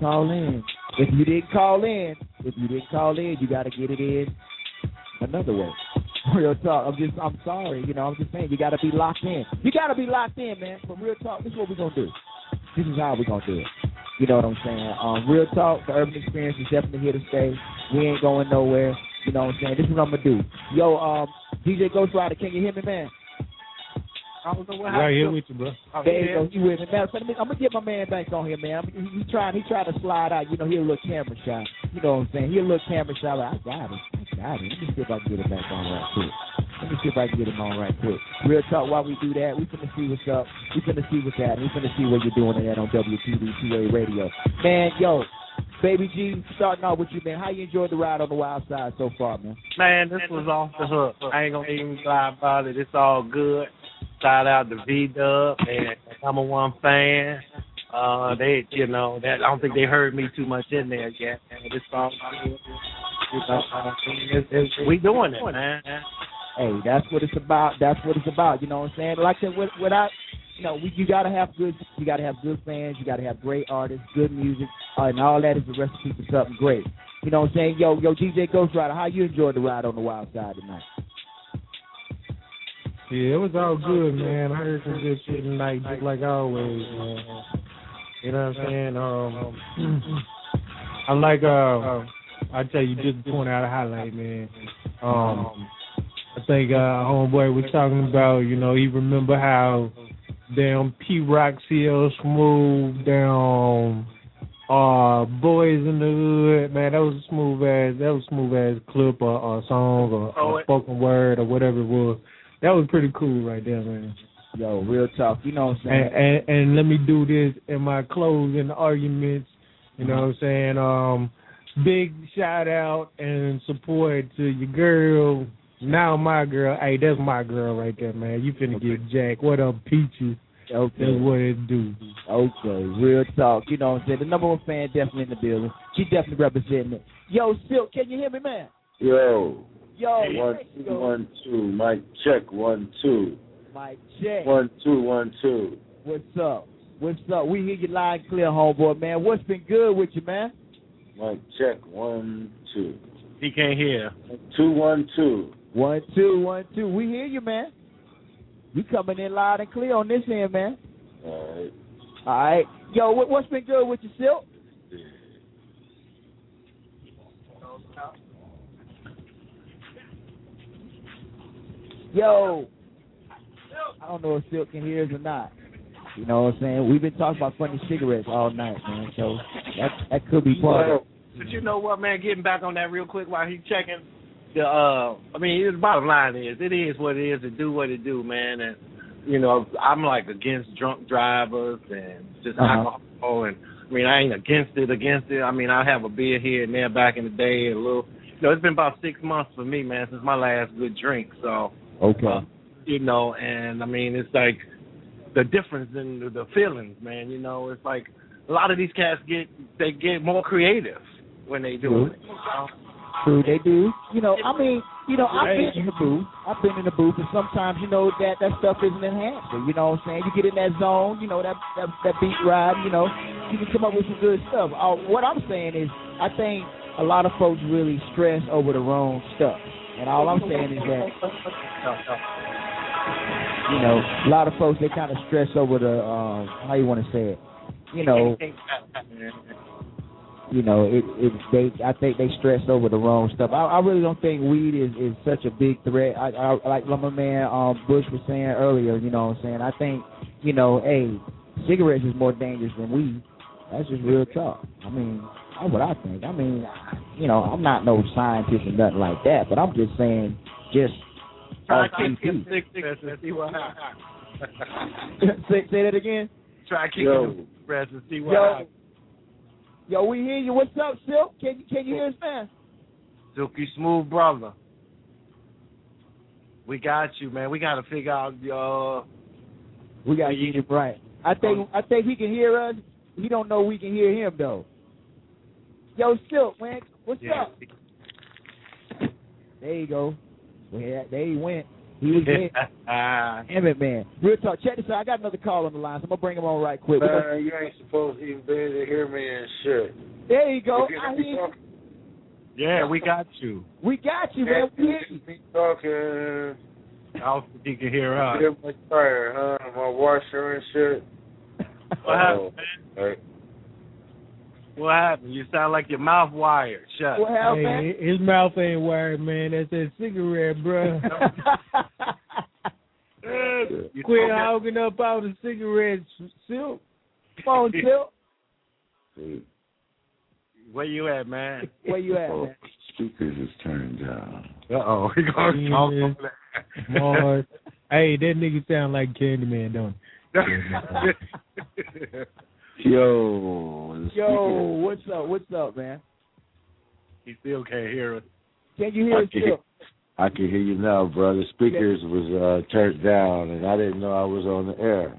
got to get it in another way. Real talk. I'm sorry. You know, I'm just saying, you got to be locked in. You got to be locked in, man. But real talk, this is what we're going to do. This is how we're going to do it. You know what I'm saying? Real talk, the urban experience is definitely here to stay. We ain't going nowhere. You know what I'm saying? This is what I'm going to do. Yo, DJ Ghost Rider, can you hear me, man? I don't know what happened. Right here with you, bro. There you go. You with me, man? I'm gonna get my man Banks on here, man. He tried to slide out. You know, he a little camera shy. You know what I'm saying? He a little camera shy. Like, I got it. Let me see if I can get it back on right quick. Real talk. While we do that, we finna see what's up. We finna see what's happening. We finna see what you're doing at on WTDPA Radio. Man, yo, Baby G, starting off with you, man. How you enjoyed the ride on the Wild Side so far, man? Man, this was off the hook. I ain't gonna even lie about it. It's all good. Shout out to V-Dub and number one fan. They, you know, that I don't think they heard me too much in there yet. And this song, we doing it, man. Hey, that's what it's about. You know what I'm saying? Like I said, without, you know, you gotta have good fans. You gotta have great artists, good music, and all that is a recipe for something great. You know what I'm saying? Yo, DJ Ghost Rider, how you enjoyed the ride on the Wild Side tonight? Yeah, it was all good, man. I heard some good shit tonight, just like always, man. You know what I'm saying? I'm like, I tell you, just to point out a highlight, man. I think homeboy was talking about, you know, he remember how damn P-Rock, CL Smooth, down Boys in the Hood, man. That was a smooth ass clip or song or spoken word or whatever it was. That was pretty cool right there, man. Yo, real talk. You know what I'm saying? And let me do this in my closing arguments. You know what I'm saying? Big shout out and support to your girl. Now my girl. Hey, that's my girl right there, man. You finna get Jack. What up, Peaches? Okay. That's what it do. Okay, real talk. You know what I'm saying? The number one fan definitely in the building. She definitely representing it. Yo, Silk, can you hear me, man? Yo. Yo. 1 2 1 2. Mic check 1 2. Mic check. 1 2 1 2. What's up? What's up? We hear you loud and clear, homeboy, man. What's been good with you, man? Mic check 1 2. He can't hear. 2 1 2. 1 2 1 2. We hear you, man. You coming in loud and clear on this end, man. All right. Yo, what's been good with you, Silk? Yo, I don't know if Silk can hear us or not. You know what I'm saying? We've been talking about funny cigarettes all night, man. So that could be part of it. But you know what, man? Getting back on that real quick while he's checking. The the bottom line is, it is what it is. It do what it do, man. And you know, I'm like against drunk drivers and just alcohol. And I mean, I ain't against it. I mean, I have a beer here and there back in the day, and a little. You know, it's been about 6 months for me, man, since my last good drink. So. Okay. You know, and I mean, it's like the difference in the feelings, man. You know, it's like a lot of these cats get more creative when they do it. True, they do. You know, I mean, you know, I've been in the booth, and sometimes, you know, that stuff isn't enhanced. You know what I'm saying? You get in that zone, you know, that beat ride, you know, you can come up with some good stuff. What I'm saying is, I think a lot of folks really stress over the wrong stuff. And all I'm saying is that, you know, a lot of folks, they kind of stress over the, how you want to say it, you know, I think they stress over the wrong stuff. I really don't think weed is such a big threat. I like my man Bush was saying earlier, you know what I'm saying? I think, you know, hey, cigarettes is more dangerous than weed. That's just real talk. I mean, that's what I think. I mean, you know, I'm not no scientist or nothing like that, but I'm just saying, just try to keep him cigarettes and see what happens. Say that again. Try to keep him cigarettes and see what happens. Yo, we hear you. What's up, Silk? Can you hear us, man? Silky Smooth brother. We got you, man. We got to figure out we got to get it right. I think he can hear us. He don't know we can hear him though. Yo, Silk, man, what's up? There you go. Well, there he went. He was there. Damn it, man. Real talk. Check this out. I got another call on the line, so I'm going to bring him on right quick. Man, you ain't supposed to even be able to hear me and shit. There you go. I hear you. Yeah, we got you. We got you, man. We hear you. Be talking. I hope he can hear us. Hear my fire, huh? My washer and shit. What happened, man? Right. What happened? You sound like your mouth wired. Shut. What happened, man? His mouth ain't wired, man. That's that cigarette, bro. Quit hogging up all the cigarettes, Silk. Come on, Silk. Where you at, man? Where you at, man? Speakers is turned down. Uh-oh. He gonna talk over that. Hey, that nigga sound like Candyman, don't he? Yo, what's up, man? He still can't hear us. Can you hear us still? I can hear you now, bro. The speakers was turned down, and I didn't know I was on the air.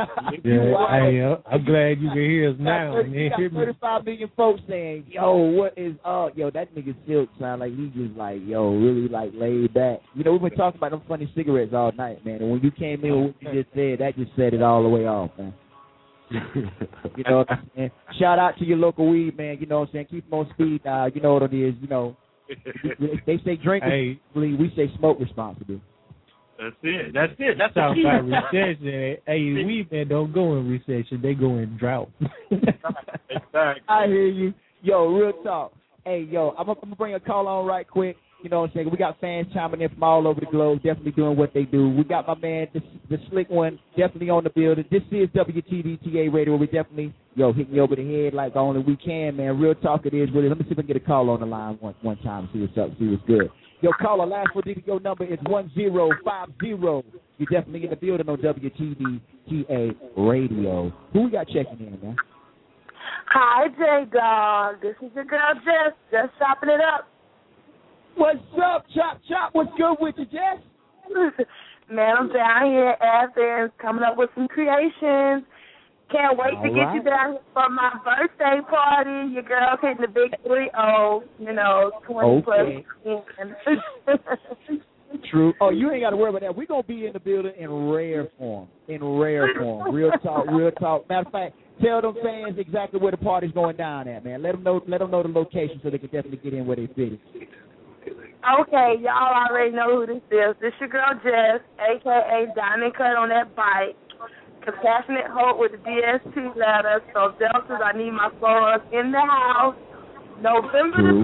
I'm glad you can hear us now. You got 35 million folks saying, yo, what is up? Yo, that nigga Silk sound like he just like, yo, really like laid back. You know, we've been talking about them funny cigarettes all night, man. And when you came in with what you just said, that just set it all the way off, man. You know what I'm saying? Shout out to your local weed, man. You know what I'm saying? Keep them on speed dial. You know what it is, you know. They say drink responsibly. We say smoke responsibly. That's it. That's it. That's Talk the key. about recession. Hey, we man don't go in recession. They go in drought. Exactly. I hear you. Yo, real talk. Hey, yo, I'm gonna bring a call on right quick. You know what I'm saying? We got fans chiming in from all over the globe, definitely doing what they do. We got my man, the slick one, definitely on the building. This is WTDTA Radio. We definitely, hitting you over the head like only we can, man. Real talk it is. Really. Let me see if I can get a call on the line one time, see what's up, see what's good. Yo, caller, last four digit your number is 1050. You're definitely in the building on WTDTA Radio. Who we got checking in, man? Hi, J-Dog. This is your girl, Jess. Just chopping it up. What's up, Chop? What's good with you, Jess? Man, I'm down here at Athens coming up with some creations. Can't wait to get you down here for my birthday party. Your girl hitting the big 3-0, 20 plus. True. Oh, you ain't got to worry about that. We're going to be in the building in rare form. Real talk. Matter of fact, tell them fans exactly where the party's going down at, man. Let them know the location so they can definitely get in where they fit. Okay, y'all already know who this is. This your girl Jess, a.k.a. Diamond Cut on that bike. Compassionate Hope with the DST letter. So, Deltas, I need my flowers in the house. November the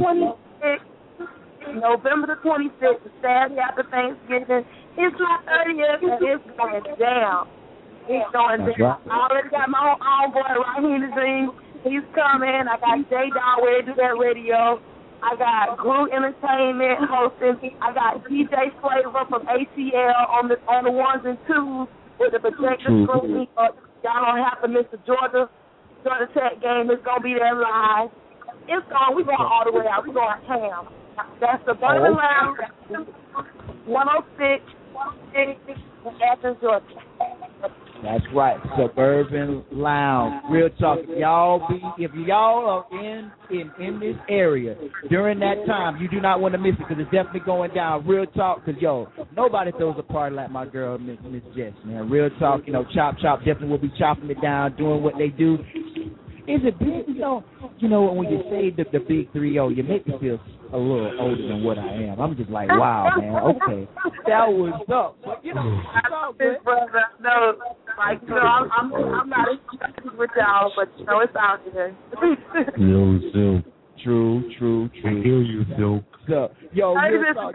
26th, the Saturday after Thanksgiving. It's my 30th, and it's going down. It's going down. I already got my own boy, Raheem the Dream. He's coming. I got J-Dog where to do that radio. I got Groove Entertainment hosting. I got DJ Flavor from ATL on the ones and twos with the projector screen. Y'all don't have to miss the Georgia Tech game. It's gonna be there live. It's going. We going all the way out. We going ham. That's the Bourbon Lounge, 106 in Athens, Georgia. That's right, Suburban Lounge. Real talk. If y'all are in this area during that time, you do not want to miss it because it's definitely going down. Real talk, because nobody throws a party like my girl, Miss Jess, man. Real talk, Chop definitely will be chopping it down, doing what they do. Is it big? When you say the big 3-0, you make me feel a little older than what I am. I'm just like, wow, man. Okay, that was up. But it's all good. Brother, no, I'm not interested with y'all, but it's out there. Silk. True. I hear you, Silk. So, real talk.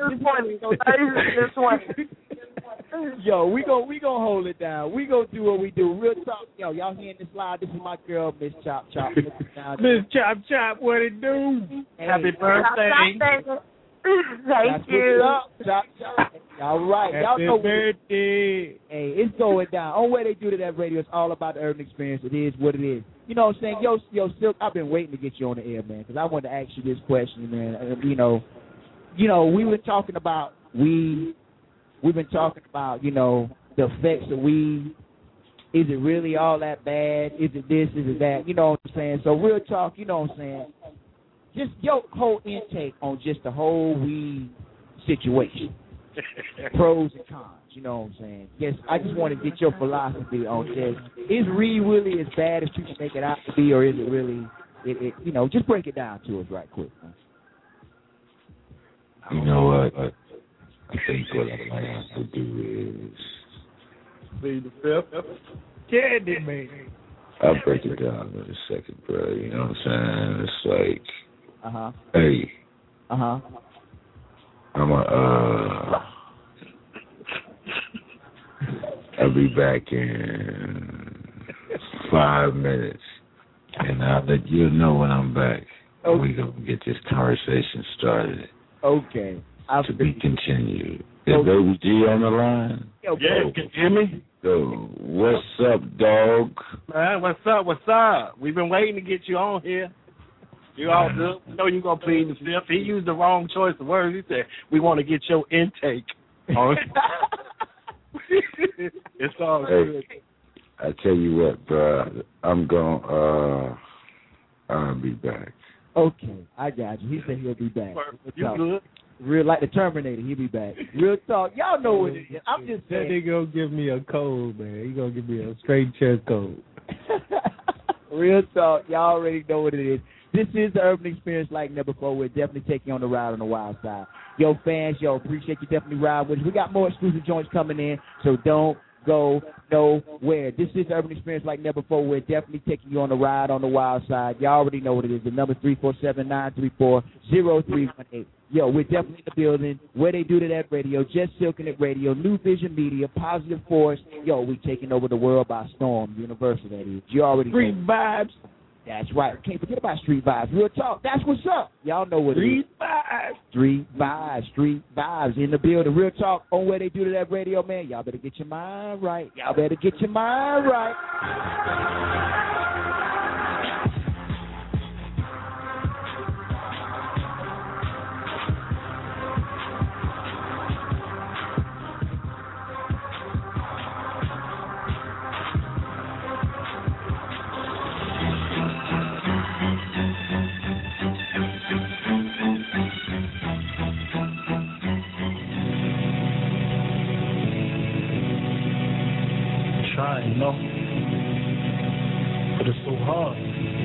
Yo, we gonna hold it down. We gonna do what we do. Real talk. Y'all hearing this live? This is my girl, Miss Chop. Miss Chop, what it do? Hey, Happy birthday. Thank you. Chop. All right. Y'all Happy know birthday. Hey, it's going down. On what they do to that radio, it's all about the urban experience. It is what it is. You know what I'm saying? Yo, Silk, I've been waiting to get you on the air, man, because I wanted to ask you this question, man. We were talking about weed. We've been talking about, the effects of weed. Is it really all that bad? Is it this? Is it that? You know what I'm saying? So real talk, you know what I'm saying? Just your whole intake on just the whole weed situation. Pros and cons, you know what I'm saying? Yes, I just want to get your philosophy on this. Is weed really as bad as people make it out to be, or is it really, just break it down to us right quick. Man. You know what? I think what I'm going to have to do is... Be the fifth. Candy, man. I'll break it down in a second, bro. You know what I'm saying? It's like... Hey. I'll be back in 5 minutes. And I'll let you know when I'm back. Okay. We're going to get this conversation started. Okay. To be continued. Is Baby G on the line? Yeah, can you hear me? So, what's up, dog? Man, what's up? We've been waiting to get you on here. You all good? We know you're going to plead the fifth. He used the wrong choice of words. He said, we want to get your intake on. It's all good. I tell you what, bro. I'll be back. Okay, I got you. He said he'll be back. You good? Real like the Terminator, he'll be back. Real talk, y'all know what it is. I'm just saying. That nigga gonna give me a code, man. He gonna give me a straight chest code. Real talk, y'all already know what it is. This is the urban experience like never before. We're definitely taking you on the ride on the wild side. Yo, fans, appreciate you definitely ride with us. We got more exclusive joints coming in, so don't go nowhere. This is the urban experience like never before. We're definitely taking you on the ride on the wild side. Y'all already know what it is. The number 347-934-0318. Yo, we're definitely in the building. Where they do to that radio, Just Silkin' It Radio, New Vision Media, Positive Force. Yo, we taking over the world by storm. Universal, that is. You already know. Street vibes. That's right. Can't forget about street vibes. Real talk. That's what's up. Y'all know what it is. Street vibes in the building. Real talk on Where They Do to That Radio, man. Y'all better get your mind right. Trying, but it's so hard.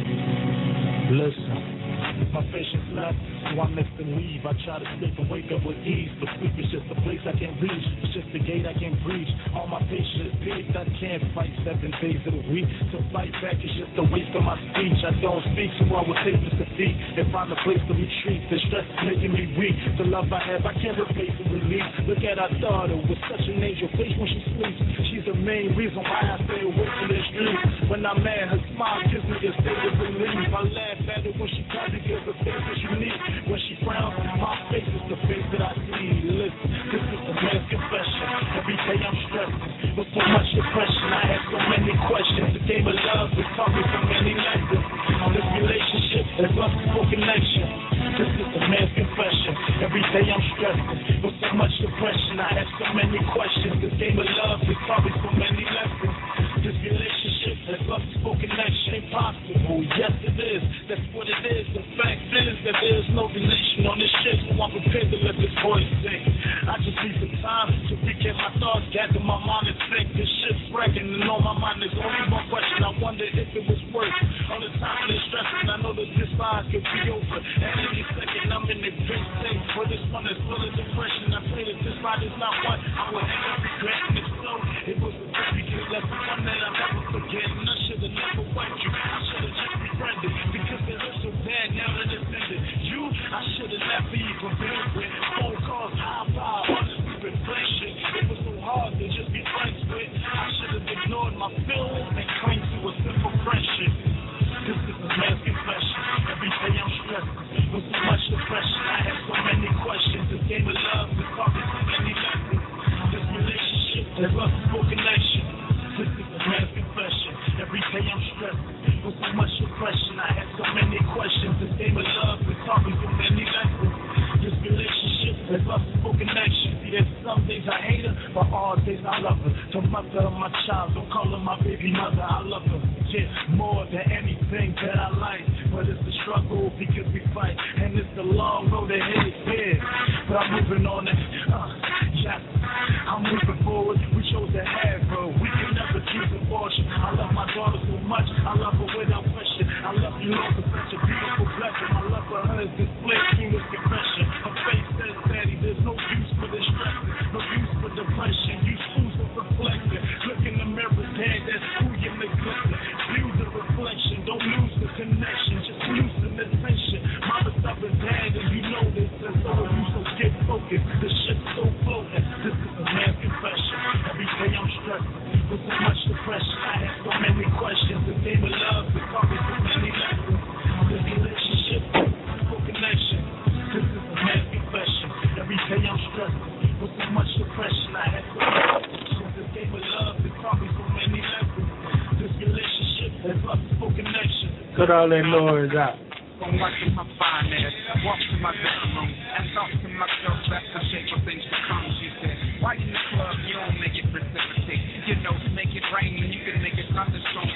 Listen, my patience left, so I missed and leave. I try to sleep and wake up with ease, but sleep is just a place I can't reach. It's just a gate I can't breach. All my patience is pigs, I can't fight 7 days of the week. To fight back is just a waste of my speech. I don't speak, so I will take this defeat and find a place to retreat. The stress is making me weak. The love I have, I can't replace and release. Look at our daughter with such an angel face when she sleeps. She's the main reason why I stay away from the streets. When I'm mad, her smile gives me a state of relief. I laugh at her when she comes because her face is unique. When she frowns, my face is the face that I see. Listen, this is a man's confession. Every day I'm stressing with so much depression. I have so many questions. The game of love has taught me so many lessons. This relationship is love for connection. This is a man's confession. Every day I'm stressing with so much depression. I have so many questions. This game of love has taught me so many lessons. This relationship is love for connection. Impossible, yes it is. That's what it is. The fact is that there's no relation on this shit, so I'm prepared to let this voice sing. I just need some time to recap my thoughts, gather my mind and think. This shit's wrecking, and on my mind there's only one question. I wonder if it was worth all the time and the stress, and I know that this line could be over at any second. I'm in a great state for this one is full of depression. I pray that this line is not one I will end up regretting. If so, it was a good because that's the one that I'll never forget. And I should have never wiped you. I should have just befriended because it hurt so bad now that it's ended. You, I should have never even been with. Phone calls, high five, honestly reflection. It was so hard to just be friends with. I should have ignored my feelings and cling to a simple friendship. This is a man's confession. Every day I'm stressing with so much depression. I have so many questions. This game of love has taught me so many lessons. This relationship is love for connection. This is a man's confession. Every day I'm stressing with so much depression. I have so many questions. This game of love has taught me so many lessons. This relationship is love for connection. See, there's some days I hate her, but all days I love her. The mother of my child, don't call her my baby mother. I love her, yeah, more than anything that I like. But it's a struggle because we fight, and it's a long road ahead, yeah. But I'm moving on it, yes, I'm moving forward. We chose to have her. We can never choose abortion. I love my daughter so much. I love her without question. I love you, Lord, for such a beautiful blessing. I love her as display, seamless confession. Her face says, Daddy, there's no use for the stress, no use for depression. Use fools for reflection. Look in the mirror, Dad, that's who you're neglecting. View the reflection, don't lose the connection. Just loosen the tension. Mama, stubborn dad, and you know this. That's all you, so get focused. The shit's so floating. This is a man's confession. Every day I'm stressing with so much depression. I have so many questions. The game of love is taught me so many lessons. This relationship for connection. This is a man's confession. Every day I'm stressing with so much depression. I have so many questions. This game of love is taught me so many lessons. This relationship is love for connection. Cut all that noise out. I'm watching my finance, walk to my bedroom, and talk to myself, that's the shape of things to come. She said, why in the club, you don't make it precipitate. You know, to make it rain, and you can make it thunderstorm.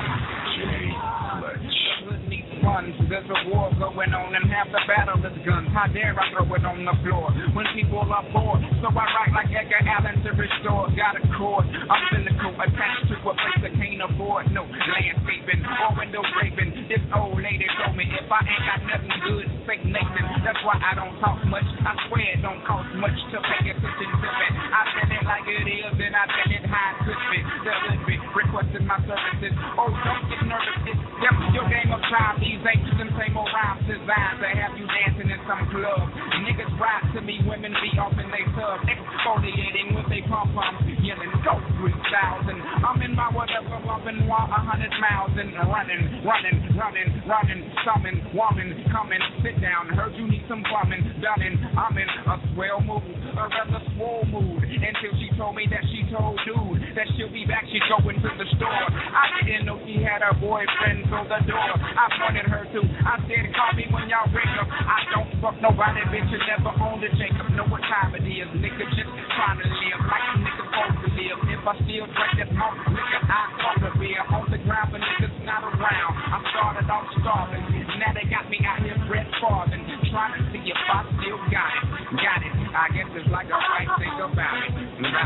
There's a war going on, and half the battle is guns. How dare I throw it on the floor when people are bored? So I write like Edgar Allan to restore. Got a chord, I'm cynical, attached to a place I can't afford. No landscaping or window scraping. This old lady told me if I ain't got nothing good, say Nathan. That's why I don't talk much. I swear it don't cost much to pay attention to it. I said it like it is, and I said it how it could be. Delivery, requesting my services. Oh, don't get nervous. It's your game of time. These ain't them same old rhymes designed to have you dancing in some club. Niggas ride to me, women be off in they tub, exfoliating with they pom-poms, yelling, go 3,000. I'm in my whatever, bumping 100 miles and running, summon, woman, coming, sit down, heard you need some plumbing, done, I'm in a swell mood, a rather swole mood, until she told me that she told dude that she'll be back, she's going to the store. I didn't know she had a boyfriend through the door. I pointed her to, I said, call me when y'all ring up. I don't fuck nobody, bitch, you never owned a Jacob. Know what time it is, nigga, just trying to live like a nigga supposed to live. If I still drink that mouth, nigga, I fuck a beer on the ground, but niggas not around. I started off starving, now they got me out here breadfarming, trying to see if I still got it. I guess it's like a right thing about it.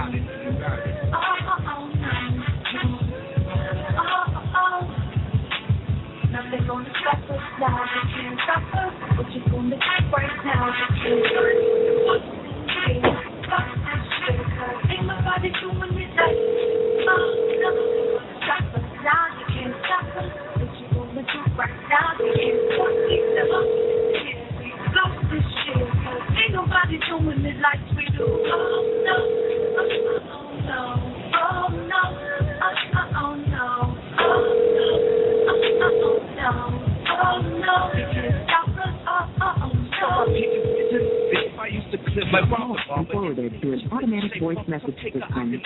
Nothing gonna stop us now, you can't stop us. What you gonna do right now? You can't stop that shit, 'cause ain't nobody doing it like nothing gonna stop us now, you can't stop us. What you gonna do right now? You can't stop it. We stop this shit, 'cause ain't nobody doing it like we do. Oh no, oh no, oh no, oh no, oh no, you can't stop us, oh no. I used to clip my call forwarded to an automatic voice message system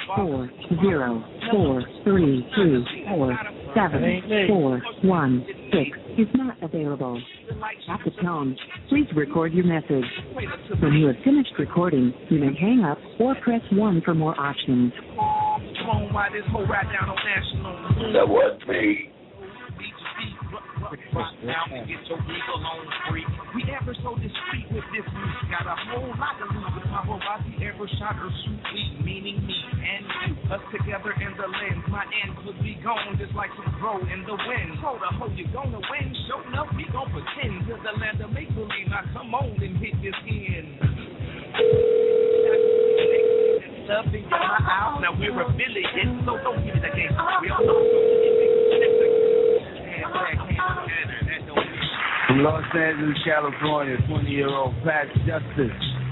40432474416 is not available. At the tone, please record your message. When you have finished recording, you may hang up or press 1 for more options. That was me. Now and get your legal on free. We ever so discreet with this music. Got a whole lot to lose with paparazzi ever shot or shoot me, meaning me and you. Us together in the lens. My ends would be gone just like some grow in the wind. Hold a hoe, you gonna win. Show enough, we gon' pretend to the land of make believe. Now come on and hit this end. Stuff in your house. Now we're affiliates, so don't give it again. We all know. From Los Angeles, California, 20-year-old Pat Justice.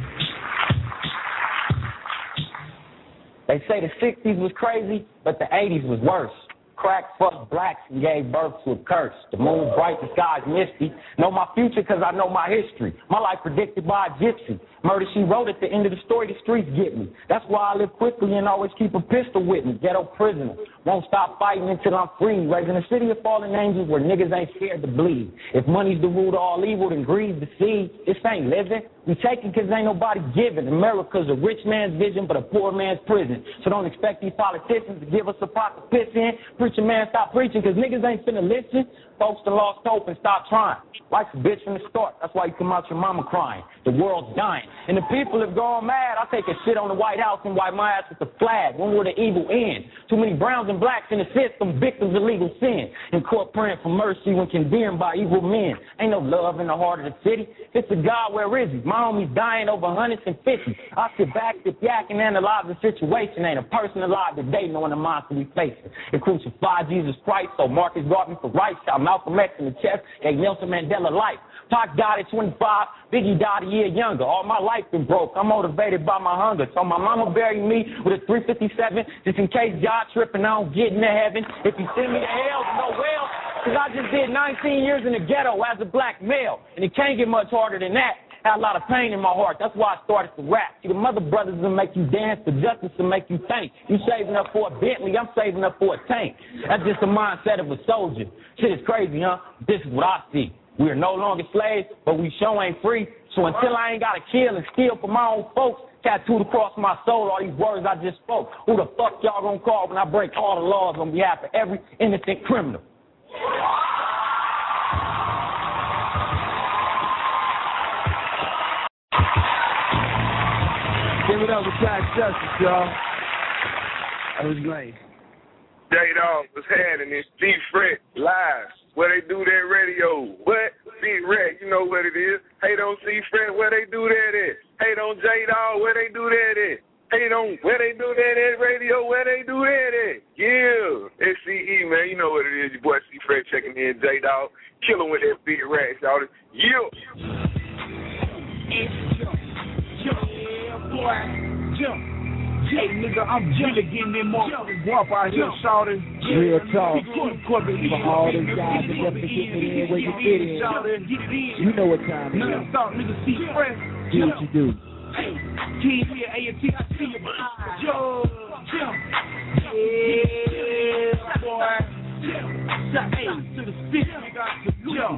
They say the 60s was crazy, but the 80s was worse. Crack fucked blacks and gave birth to a curse. The moon's bright, the sky's misty. Know my future because I know my history. My life predicted by a gypsy. Murder, she wrote at the end of the story, the streets get me. That's why I live quickly and always keep a pistol with me. Ghetto prisoner. Won't stop fighting until I'm free. Raising a city of fallen angels where niggas ain't scared to bleed. If money's the root of all evil, then greed's the seed. This ain't living. We take it because ain't nobody giving. America's a rich man's vision, but a poor man's prison. So don't expect these politicians to give us a pot to piss in. Preacher man, stop preaching because niggas ain't finna listen. Folks done lost hope and stop trying. Life's a bitch from the start. That's why you come out your mama crying. The world's dying. And the people have gone mad. I take a shit on the White House and wipe my ass with the flag. When will the evil end? Too many browns and blacks in the system, victims of legal sin. In court praying for mercy when condemned by evil men. Ain't no love in the heart of the city. It's a God, where is he? My homie's dying over 150. I sit back, sip yak, and analyze the situation. Ain't a person alive today knowing the monster we facing. They crucified Jesus Christ, so Marcus Garvey for right. Shot Malcolm X in the chest, gave Nelson Mandela life. Pac died at 25, Biggie died a year younger. All my life been broke, I'm motivated by my hunger. So my mama buried me with a 357, just in case God tripping, I don't get into heaven. If you send me to hell, no well, because I just did 19 years in the ghetto as a black male, and it can't get much harder than that. Had a lot of pain in my heart. That's why I started to rap. See, the mother brothers will make you dance, the justice will make you think. You saving up for a Bentley, I'm saving up for a tank. That's just the mindset of a soldier. Shit is crazy, huh? This is what I see. We are no longer slaves, but we sure ain't free. So until I ain't got to kill and steal from my own folks, tattooed across my soul all these words I just spoke. Who the fuck y'all gonna call when I break all the laws on behalf of every innocent criminal? up with Tax Justice, y'all. That was great. J-Dog was handing this D-Fret live. Where they do that radio. What? D-Red, you know what it is. Hate on C-Fret, where they do that at. Hate on J-Dog, where they do that at. Hate on where they do that at radio, where they do that at. Yeah. SCE, man, you know what it is. Your boy C-Fret checking in, J-Dog. Killing with that big rack, y'all. Yeah. Jump. Hey, nigga, I'm really getting them motherfuckers guap out here, shouting. Real talk. For all them guys that never get it in where you fit in. You know what time it is. Nigga, see fresh. Do what you do. Hey, King here, A&T, I see you. Yo, jump. Yeah, boy. Jump. Hey, to the stick, nigga. Jump.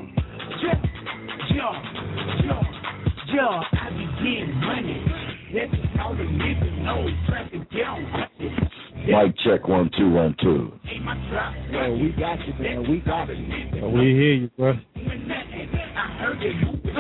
I be getting money. That's how the nigga know traffic down. Mic check 1 2 1 2. Yo, we got you, man. We got you. Oh, we hear you, bro. I heard it moving.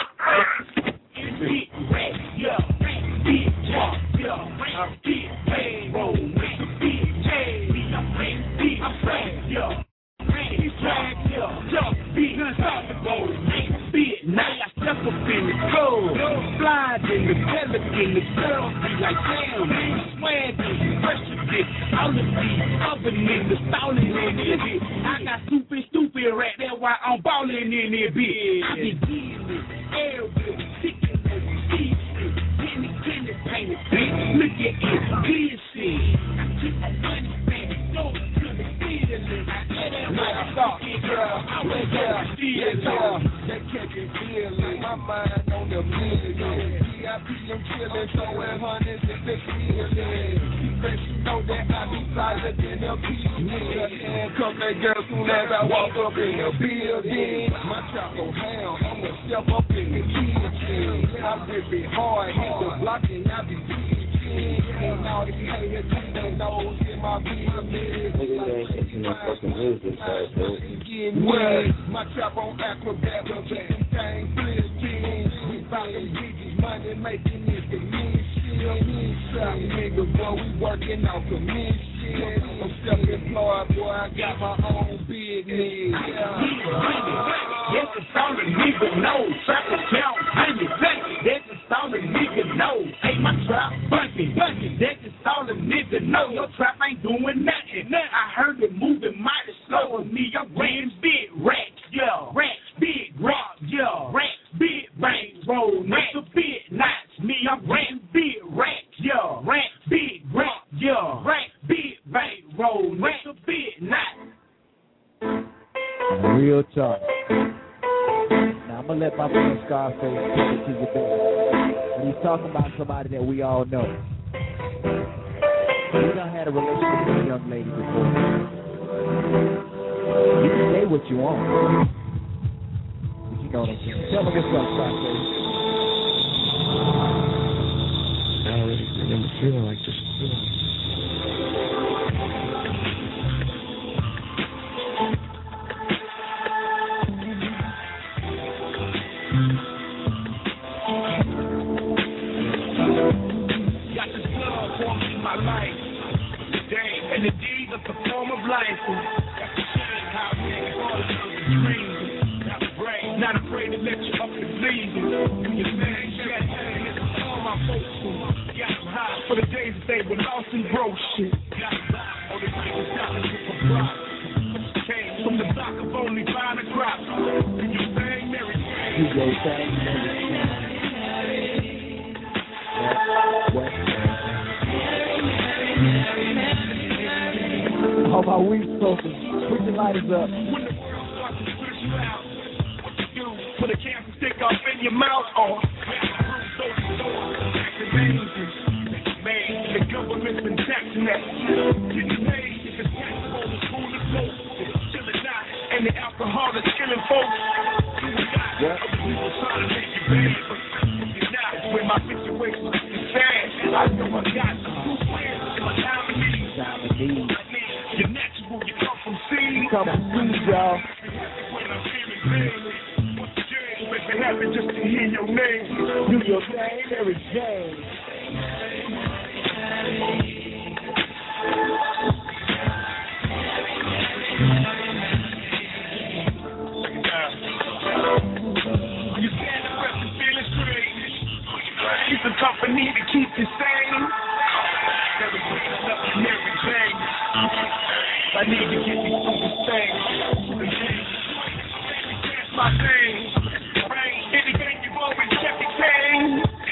Big rat, yeah. Big talk, yeah. Big payroll, big pay. Big friend, yeah. Big drag, yeah. Big gospel, big night. I step up in the cold. Flies in the pelican, the girls be like, damn, swag is pressure dick. All of these other niggas stalling in there, bitch. I got stupid rat, that's why I'm balling in there, bitch. I be dealing, airwheel, chicken, Kenny, painted, bitch. Look at it, this shit. I keep my money, baby, so to the ceiling. I thought, girl, I was there, that catching feeling, my mind on the million. VIP, I'm chillin', throwing hundreds and the ceiling. Secret, you know that I be solid in the building. Come that girl soon as I walk up in the building. My choco hound, I'ma step up in the kitchen. I rip it hard, hit the block and I be and all these haters, they knows in my business. My trap on Acrobat, but them things flipping. We found them digits, money making it commission. Nigga, boy, we working out commission. I'm self-employed, boy, I got my own business. That's the sound of nigga knows. Trap account, that's the sound of nigga knows. Hey, my trap bunking. That's the sound of nigga know. Your trap ain't doing nothing. I heard it moving mighty slow with me. I'm ran big racks, yeah. Racks, big rock, yeah. Racks, big bank roll, nigga, big knots. Me, I'm ran big racks, yeah. Racks, big rock, yeah. Racks, big bank roll, nigga, big knots. Real talk. Now I'm gonna let my friend Scarface take it to your bed. And he's talking about somebody that we all know. We done had a relationship with a young lady before. You can say what you want. But you know what I'm saying. Tell me what's up, Scarface. I already remember feeling like this. Got this love for me in my life. The day and the deed of the form of life. Got to shame how niggas all the dreams. Not afraid to let you up and bleed. Your man got it's all my folks. Got them high for the days that they were lost and broke shit. Got them high on the night was stopping for props. Came from the block of only buying a crop. You sang Mary Jane. You go sang Mary Jane. All my weed smokers, put your lighters up. When the world starts to push you out, what you do? Put a cancer stick off in your mouth or the government's been taxing that. Getting paid if it's taxable, the school is closed. Chilling out, and the alcohol is killing folks. Other people trying to make you bad, but you're not. When my situation is sad, I know I got some plans in my time of need. You're natural, you come from seed. Come from seed, y'all. When I'm feeling big, what's the change? Make it happen just to hear your name. Do your thing, Mary Jane. Keep the company to keep you sane. Never seen enough of Mary Jane. I need to get these super things. That's my thing. Anything you always kept it came.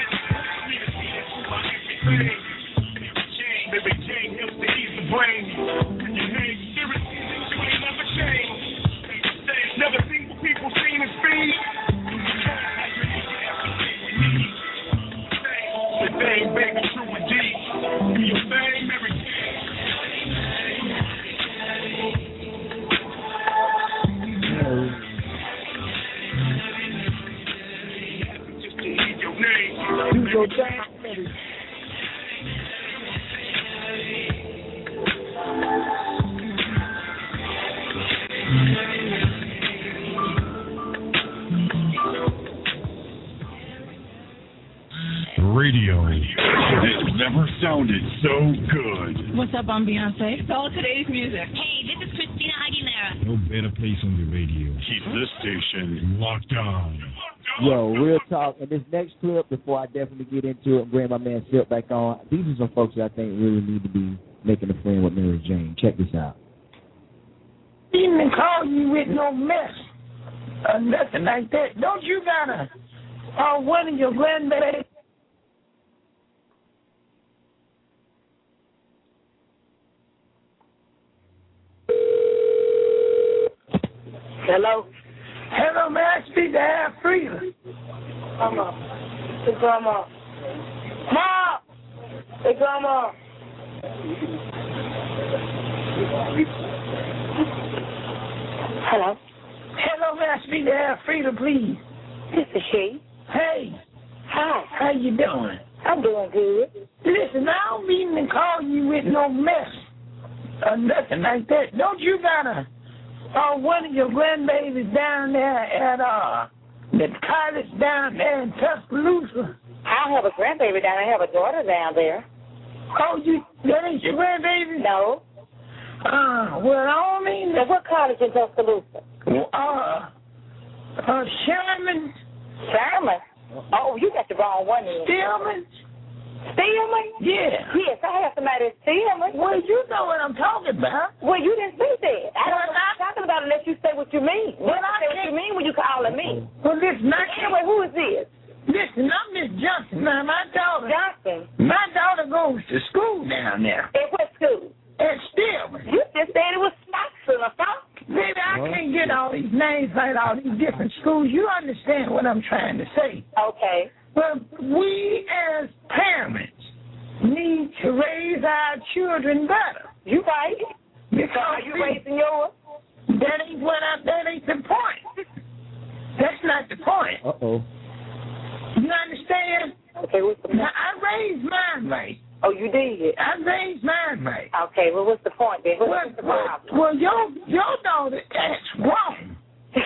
Mary Jane helps to ease the brain. Your name, irritating, you ain't never changed. Never seen what people seen as speed. The thing, baby, true indeed. Do your thing, Mary Jane. Just to hear your name. Do your thing, Mary. Radio. It's never sounded so good. What's up, I'm Beyonce. It's all today's music. Hey, this is Christina Aguilera. No better place on the radio. Keep this station locked on. Yo, real talk. And this next clip, before I definitely get into it and bring my man Silk back on, these are some folks that I think really need to be making a friend with Mary Jane. Check this out. Even call you with no mess or nothing like that. Don't you gotta one of your grandbabies? Hello? Hello, may I speak to Al Frida? Grandma. Hey, Grandma. Mom! Hey, Grandma. Hello? Hello, may I speak to Al Frida, please? This is she. Hey. Hi. How you doing? I'm doing good. Listen, I don't mean to call you with no mess or nothing like that. Don't you got one of your grandbabies down there at the college down there in Tuscaloosa? I don't have a grandbaby down there. I have a daughter down there. Oh, that ain't your grandbaby? No. Well, I don't mean that. What college in Tuscaloosa? Sherman. Sherman? Oh, you got the wrong one in. Stillman? Stillman? Yeah. Yes, I have somebody at Stillman. Well, you know what I'm talking about. Well, you didn't say that. I don't know what I'm talking about unless you say what you mean. Well, say what you mean when you calling me. Well, listen, anyway, who is this? Listen, I'm Miss Johnson. Now, my daughter goes to school down there. At what school? At Stillman. You just said it was Stockton or something. Baby, I can't get all these names like all these different schools. You understand what I'm trying to say. Okay. Well, we as parents need to raise our children better. You right. Because are you raising yours? That ain't the point. That's not the point. Uh-oh. You understand? Okay, what's the point? Now, I raised mine right. Oh, you did? I raised mine right. Okay, well, what's the point then? What's the problem? Well, your daughter acts wrong.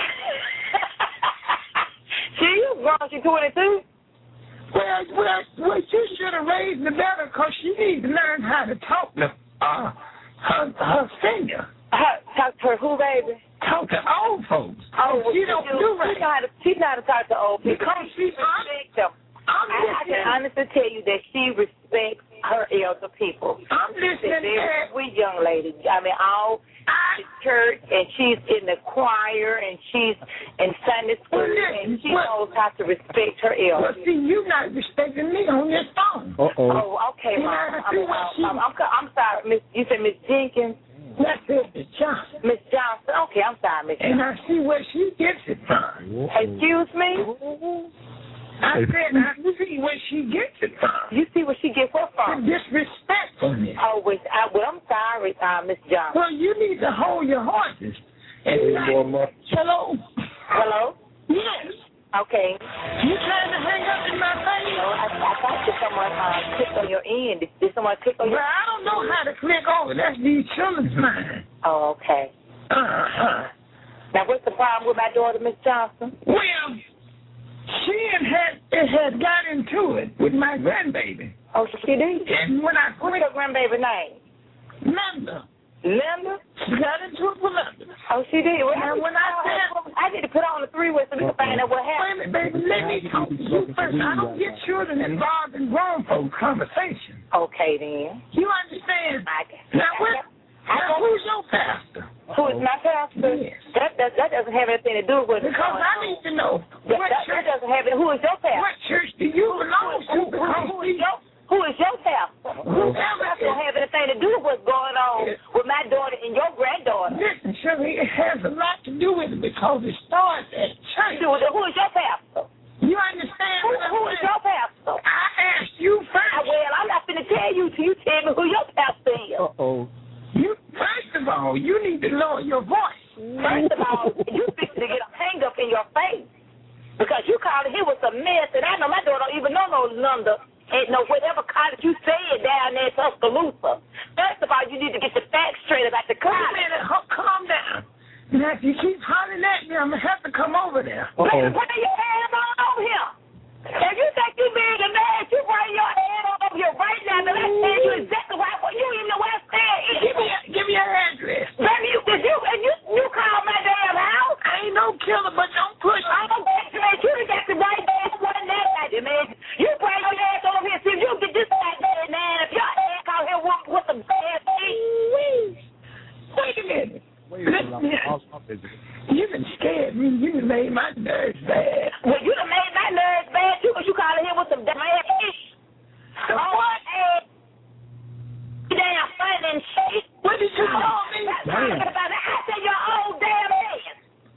She's grown. She's 22? Well, you should have raised her better because she needs to learn how to talk to her senior. Talk to her who, baby? Talk to old folks. Oh, well, she don't do right. She know how to talk to old people. Because she respects them. I can honestly tell you that she respects her elder people. I'm listening. She's a sweet young lady. I mean, all the church, and she's in the choir, and she's in Sunday school, and she knows how to respect her elders. Well, see, you're not respecting me on your phone. Uh-oh. Oh, okay, Mom. I'm sorry. You said Miss Jenkins? That's it, Miss Johnson. Miss Johnson. Okay, I'm sorry, Miss Johnson. And I see where she gets it from. Excuse me? I said I see where she gets it from. You see where she gets it from? The disrespectfulness. Oh, I'm sorry, Miss Johnson. Well, you need to hold your horses. Hello? Hello? Yes. Okay. You trying to hang up in my face? No, I thought that someone clicked on your end. Did someone click on your end? Well, I don't know how to click over. That's these children's mind. Oh, okay. Now, what's the problem with my daughter, Miss Johnson? Well, she had got into it with my grandbaby. Oh, she did? And when I What's her grandbaby name? Linda. Linda got into it with Linda. Oh, she did. Well, And when I said, I need to put on the three-way so we can find out what happened. wait a minute, baby, let me talk to you first. I don't get children involved in grown folk conversation. Okay, then. You understand? Now, who's your pastor? Who is my pastor? Yes. That doesn't have anything to do with it. Because I need to know what church. That doesn't have it. Who is your pastor? What church do you belong to? Who is your pastor? That don't have anything to do with what's going on with my daughter and your granddaughter. Listen, Shirley, it has a lot to do with it because it starts at church. Who is your pastor? You understand? Who is your pastor? I asked you first. Well, I'm not going to tell you till you tell me who your pastor is. Uh-oh. First of all, you need to lower your voice. First of all, you fixing to get a hang up in your face because you called it. He was a mess, and I know my daughter don't even know no Linda and no whatever college you said down there in Tuscaloosa. First of all, you need to get the facts straight about the college. Wait a minute, calm down. Now, if you keep hollering at me, I'm going to have to come over there. Baby, put your hands on over here. If you think you being a man, you bring your hand on over here right now, but I tell you exactly why. You don't even know where I stand. Give me your address. Baby, you call my damn house? I ain't no killer, but don't push me. I'm going to man, you done got the right ass one that night, man. You bring your ass over here, see if you get this right there, man. If your ass out here with some bad feet. Wait a minute. You done scared me. You done made my nerves bad. Well, you done made my nerves bad, too, because you calling here with some damn fish. What? Damn fun and shit. What did you call me? I said your old damn ass.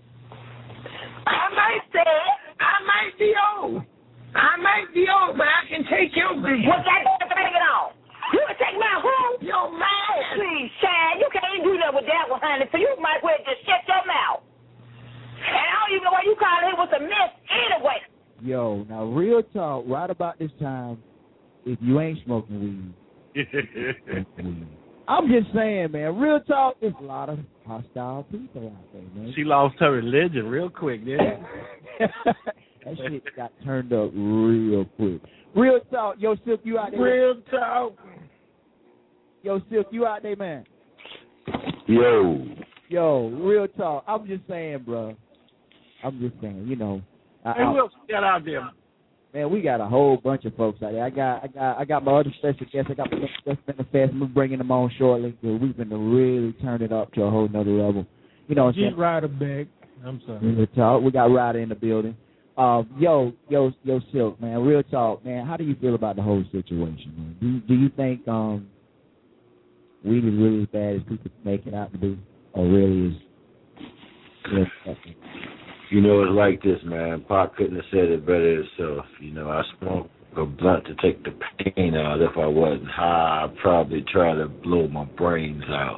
I might be old. But I can take your man. What that bring it on? You can take my who? Your man. Please, Shad, you can't do that with that one, honey, so you might as well just shut your mouth. And I don't even know why you call it was a mess anyway. Yo, now real talk, right about this time, if you ain't smoking weed, I'm just saying, man, real talk, there's a lot of hostile people out there, man. She lost her religion real quick, yeah. That shit got turned up real quick. Real talk, yo, Silk, you out there? Real talk. Yo, Silk, you out there, man? Yo, real talk. I'm just saying, bro. I'm just saying, you know. Hey, who else got out there? Man, we got a whole bunch of folks out there. I got my other special guests. I got my special fest. We're bringing them on shortly. We're going to really turn it up to a whole nother level. You know what I'm saying? Ryder back. I'm sorry. Real talk. We got Ryder in the building. Yo, Silk, man. Real talk, man. How do you feel about the whole situation, man? Do you think weed is really as bad as people make it out to be, or really is? You know, it's like this, man. Pac couldn't have said it better himself. You know, I smoke a blunt to take the pain out. If I wasn't high, I'd probably try to blow my brains out.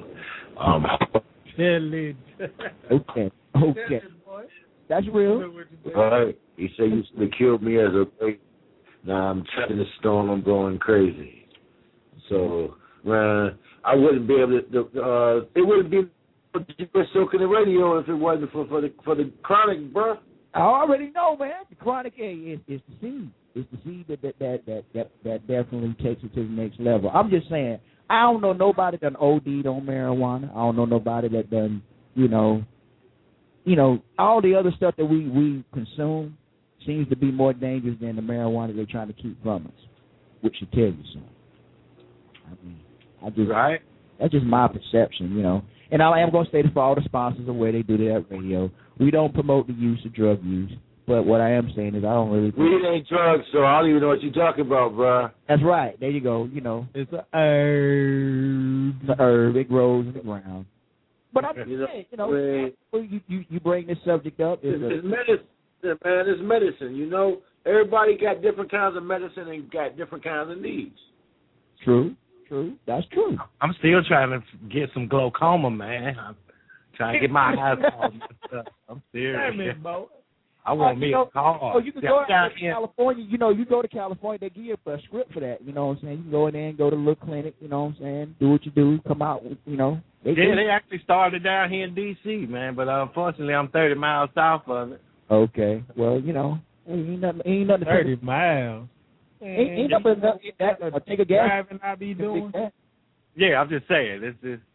Okay. That's real. Right. He said you should have killed me as a baby. Now I'm treading the storm. I'm going crazy. So, man, I wouldn't be able to. It wouldn't be Silk in the radio if it wasn't for the chronic, bro. I already know, man. The chronic is the seed. It's the seed that definitely takes it to the next level. I'm just saying, I don't know nobody that OD'd on marijuana. I don't know nobody that done, you know, all the other stuff that we consume seems to be more dangerous than the marijuana they're trying to keep from us, which should tell you something. I mean, right. That's just my perception, you know. And I am going to say this for all the sponsors of where they do their radio. We don't promote the use of drug use, but what I am saying is I don't really. Weed ain't drugs, so I don't even know what you're talking about, bro. That's right. There you go. You know, it's an herb. It's a herb. It grows in the ground. But I'm just saying, you know, you bring this subject up. It's medicine, man. It's medicine. You know, everybody got different kinds of medicine and got different kinds of needs. True. That's true. I'm still trying to get some glaucoma, man. I'm trying to get my eyes on stuff. I'm serious. I want me a car. Oh, you can go to California. You know, you go to California, they give you a script for that. You know what I'm saying? You can go in there and go to a little clinic. You know what I'm saying? Do what you do. Come out. You know. They actually started down here in D.C., man. But unfortunately, I'm 30 miles south of it. Okay. Well, you know, ain't nothing. 30 miles. Ain't nothing that. Take a gas. Driving I be doing. Yeah, I'm just saying.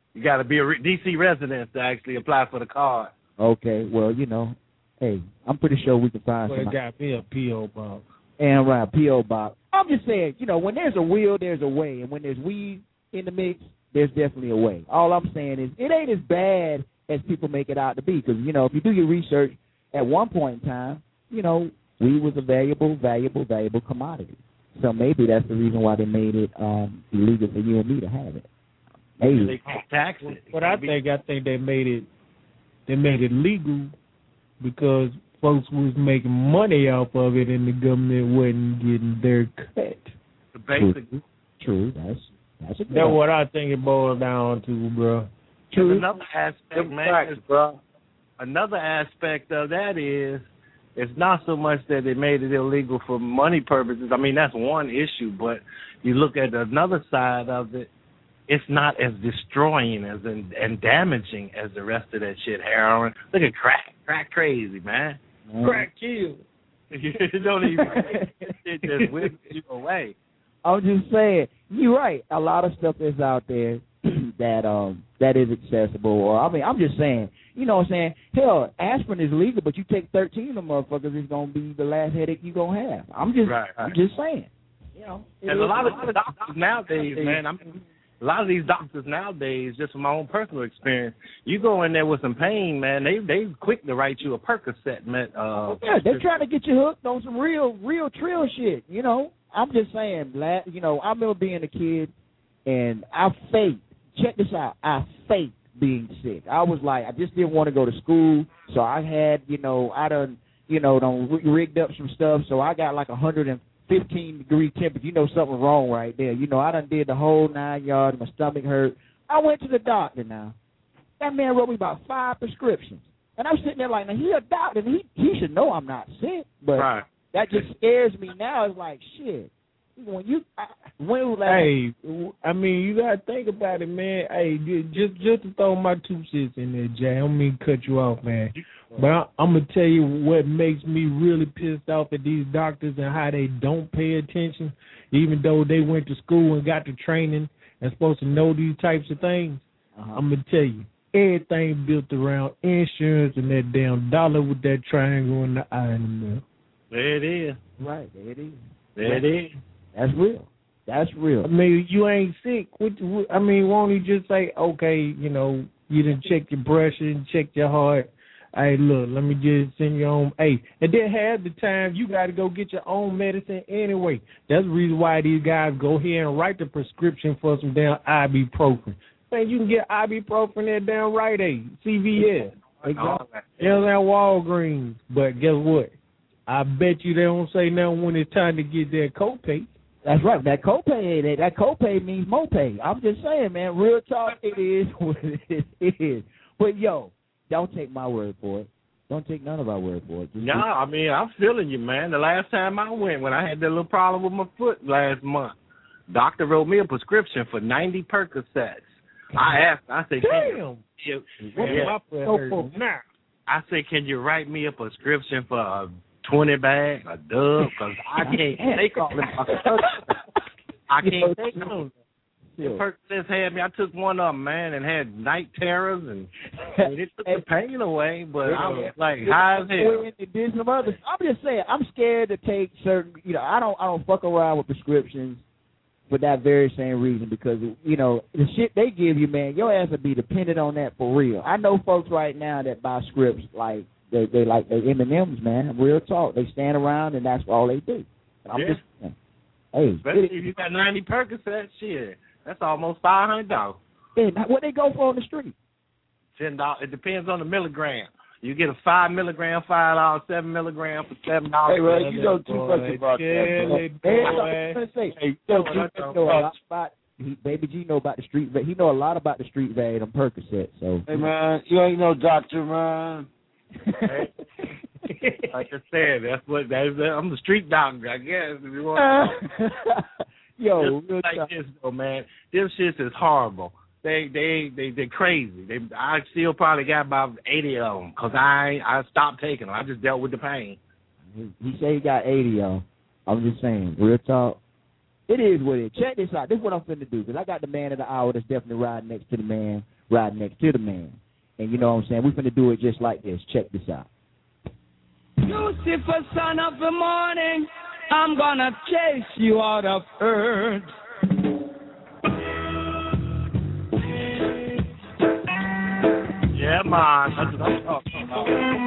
You got to be a D.C. resident to actually apply for the card. Okay, well, hey, I'm pretty sure we can find Well, it somebody. got me a P.O. box. And right, P.O. box. I'm just saying, when there's a will, there's a way. And when there's weed in the mix, there's definitely a way. All I'm saying is it ain't as bad as people make it out to be. Because, if you do your research, at one point in time, weed was a valuable commodity. So maybe that's the reason why they made it illegal for you and me to have it. Maybe. They can't tax it. But I think they made it legal because folks was making money off of it and the government wasn't getting their cut. The basic. True. That's what I think it boils down to, bro. True. Another aspect, man. Another aspect of that is it's not so much that they made it illegal for money purposes. I mean, that's one issue, but you look at another side of it, it's not as destroying and damaging as the rest of that shit. Heroin. Look at crack. Crack crazy, man. Crack kills. You don't even it just whips you away. I'm just saying, you're right. A lot of stuff is out there that is accessible. Or I'm just saying, you know what I'm saying? Hell, aspirin is legal, but you take 13 of them motherfuckers, it's gonna be the last headache you're gonna have. I'm just saying. And a lot of doctors nowadays, man. A lot of these doctors nowadays, just from my own personal experience, you go in there with some pain, man. They quick to write you a Percocet, man. They're trying to get you hooked on some real trill shit. I'm just saying, I remember being a kid, and I faked. Check this out. I faked being sick. I was like, I just didn't want to go to school, so I had, I done rigged up some stuff, so I got like 115-degree temperature. Something wrong right there. I done did the whole 9 yards. My stomach hurt. I went to the doctor now. That man wrote me about 5 prescriptions. And I'm sitting there like, now he a doctor. And he should know I'm not sick. But that just scares me now. It's like, shit. You gotta think about it, man. Hey, just to throw my 2 cents in there, Jay. I don't mean to cut you off, man. But I'm gonna tell you what makes me really pissed off at these doctors and how they don't pay attention, even though they went to school and got the training and supposed to know these types of things. I'm gonna tell you, everything built around insurance and that damn dollar with that triangle in the eye in the middle. There it is. Right, there it is. There it is. That's real. That's real. I mean, you ain't sick. Won't he just say, okay, you didn't check your pressure and check your heart. Hey, look, let me just send you on. Hey, and then half the time you got to go get your own medicine anyway. That's the reason why these guys go here and write the prescription for some damn ibuprofen. Man, you can get ibuprofen at damn Rite Aid, CVS, Walgreens. But guess what? I bet you they don't say nothing when it's time to get their copay. That's right. That copay means more pay. I'm just saying, man. Real talk, it is what it is. But yo, don't take my word for it. Don't take none of our word for it. I'm feeling you, man. The last time I went, when I had that little problem with my foot last month, doctor wrote me a prescription for 90 Percocets. I asked, I said, damn. I said, can you write me a prescription for a 20 bag, a dub? Because I can't take all this. I can't take them. The Percocets had me. I took one of them, man, and had night terrors, and it took the pain away. But I was like high as hell. Did some other. I'm just saying, I'm scared to take certain. I don't fuck around with prescriptions for that very same reason, because the shit they give you, man, your ass would be dependent on that for real. I know folks right now that buy scripts like they like the M&Ms, man. Real talk. They stand around and that's all they do. I'm just saying, hey, especially if you got 90 Percocets, shit. That's almost $500. Hey, what they go for on the street? $10. It depends on the milligram. You get a 5 milligram, $5, 7 milligram for $7. Hey, man, you know too much about that. Baby G know about the street. He know a lot about the street value of Percocet. So hey, man, you ain't no doctor, man. Like I said, I'm the street doctor, I guess. If you want. Yo, like this though, man. This shit is horrible. They're crazy. I still probably got about 80 of them because I stopped taking them. I just dealt with the pain. He said he got 80 of them. I'm just saying, real talk. It is what it is. Check this out. This is what I'm finna do, because I got the man of the hour that's definitely riding next to the man riding next to the man. And you know what I'm saying? We're going to do it just like this. Check this out. Lucifer, son of the morning, I'm gonna chase you out of earth. Yeah, man. That's what I'm talking about.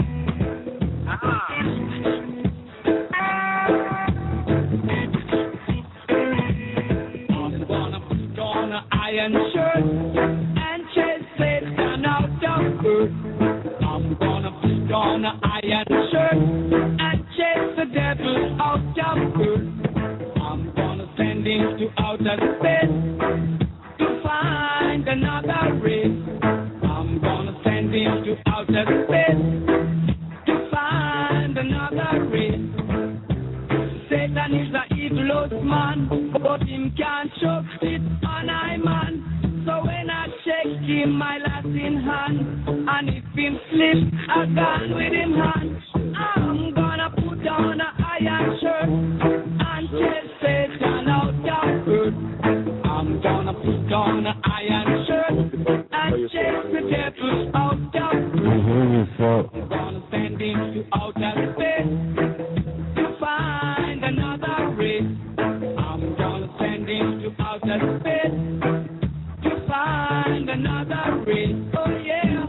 I'm gonna put on an iron shirt and chase Satan out of earth. I'm gonna put on an iron shirt and chase the devil out of earth. I'm gonna send him to outer space to find another race. I'm gonna send him to outer space to find another race. Satan is an evil man, but him can't choke it on I man. So when I check him, my last in hand, and if him slip, I gone with him hand. I'm gonna put on an iron shirt and chase Satan out of earth. I'm gonna put on an iron shirt and chase the devil out of earth. I'm gonna send him to outer space to find another race. I'm gonna send him to outer space to find another race. Oh yeah.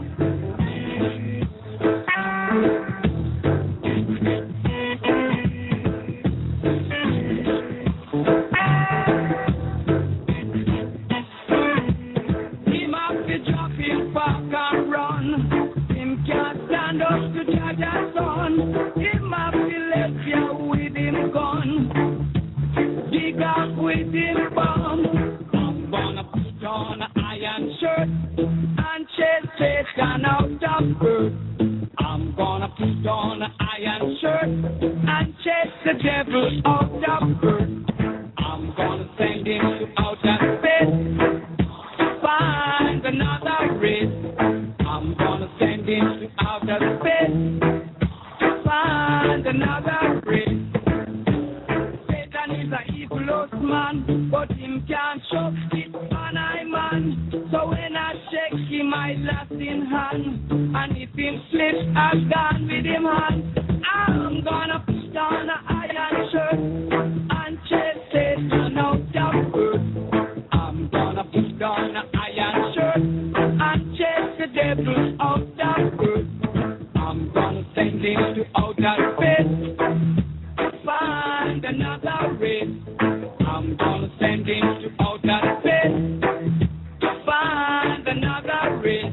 Him have to drop him back and run. Him can't stand up to judge a son. Him have to left you with him gun. Dig up with him bomb. I'm gonna put on an iron shirt and chase Satan out of earth. I'm gonna put on an iron shirt and chase the devil out of earth. I'm gonna send him to outer space to find another race. I'm gonna send him to outer space to find another race. Satan is an evil man, but him can't show it on I man. So when I check him, I last in hand, and if him slip, I've gone with him hand. I'm gonna put on an iron shirt and chase Satan out of earth. I'm gonna put on an iron shirt and chase the devil out of earth. I'm gonna send him to outer space to find another race. I'm gonna send him to outer space to find another race.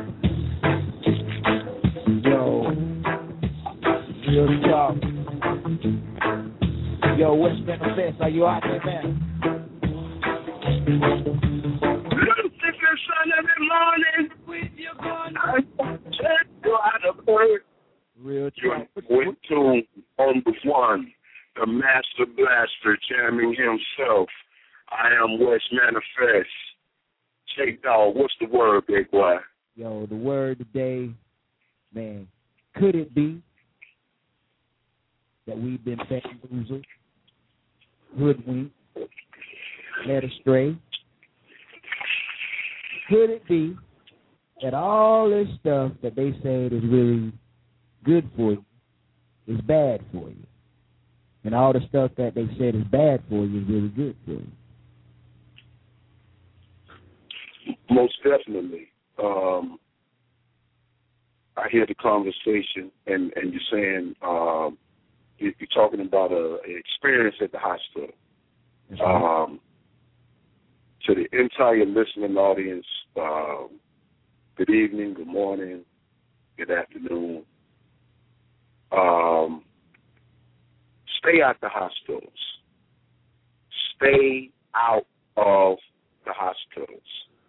Yo, real talk. Yo, West Manifest, are you out there, man? Lucifer, son of the morning, with your gun, I check you out of earth. Real You're talk. with tune on the one, the master blaster jamming himself. I am West Manifest. J Dog, what's the word, big boy? Yo, the word today, man, could it be that we've been bamboozled, hoodwinked, led astray? Could it be that all this stuff that they said is really good for you is bad for you? And all the stuff that they said is bad for you is really good for you? Most definitely. I hear the conversation, and you're saying you're talking about an experience at the hospital. To the entire listening audience, good evening, good morning, good afternoon. Stay out the hospitals. Stay out of the hospitals.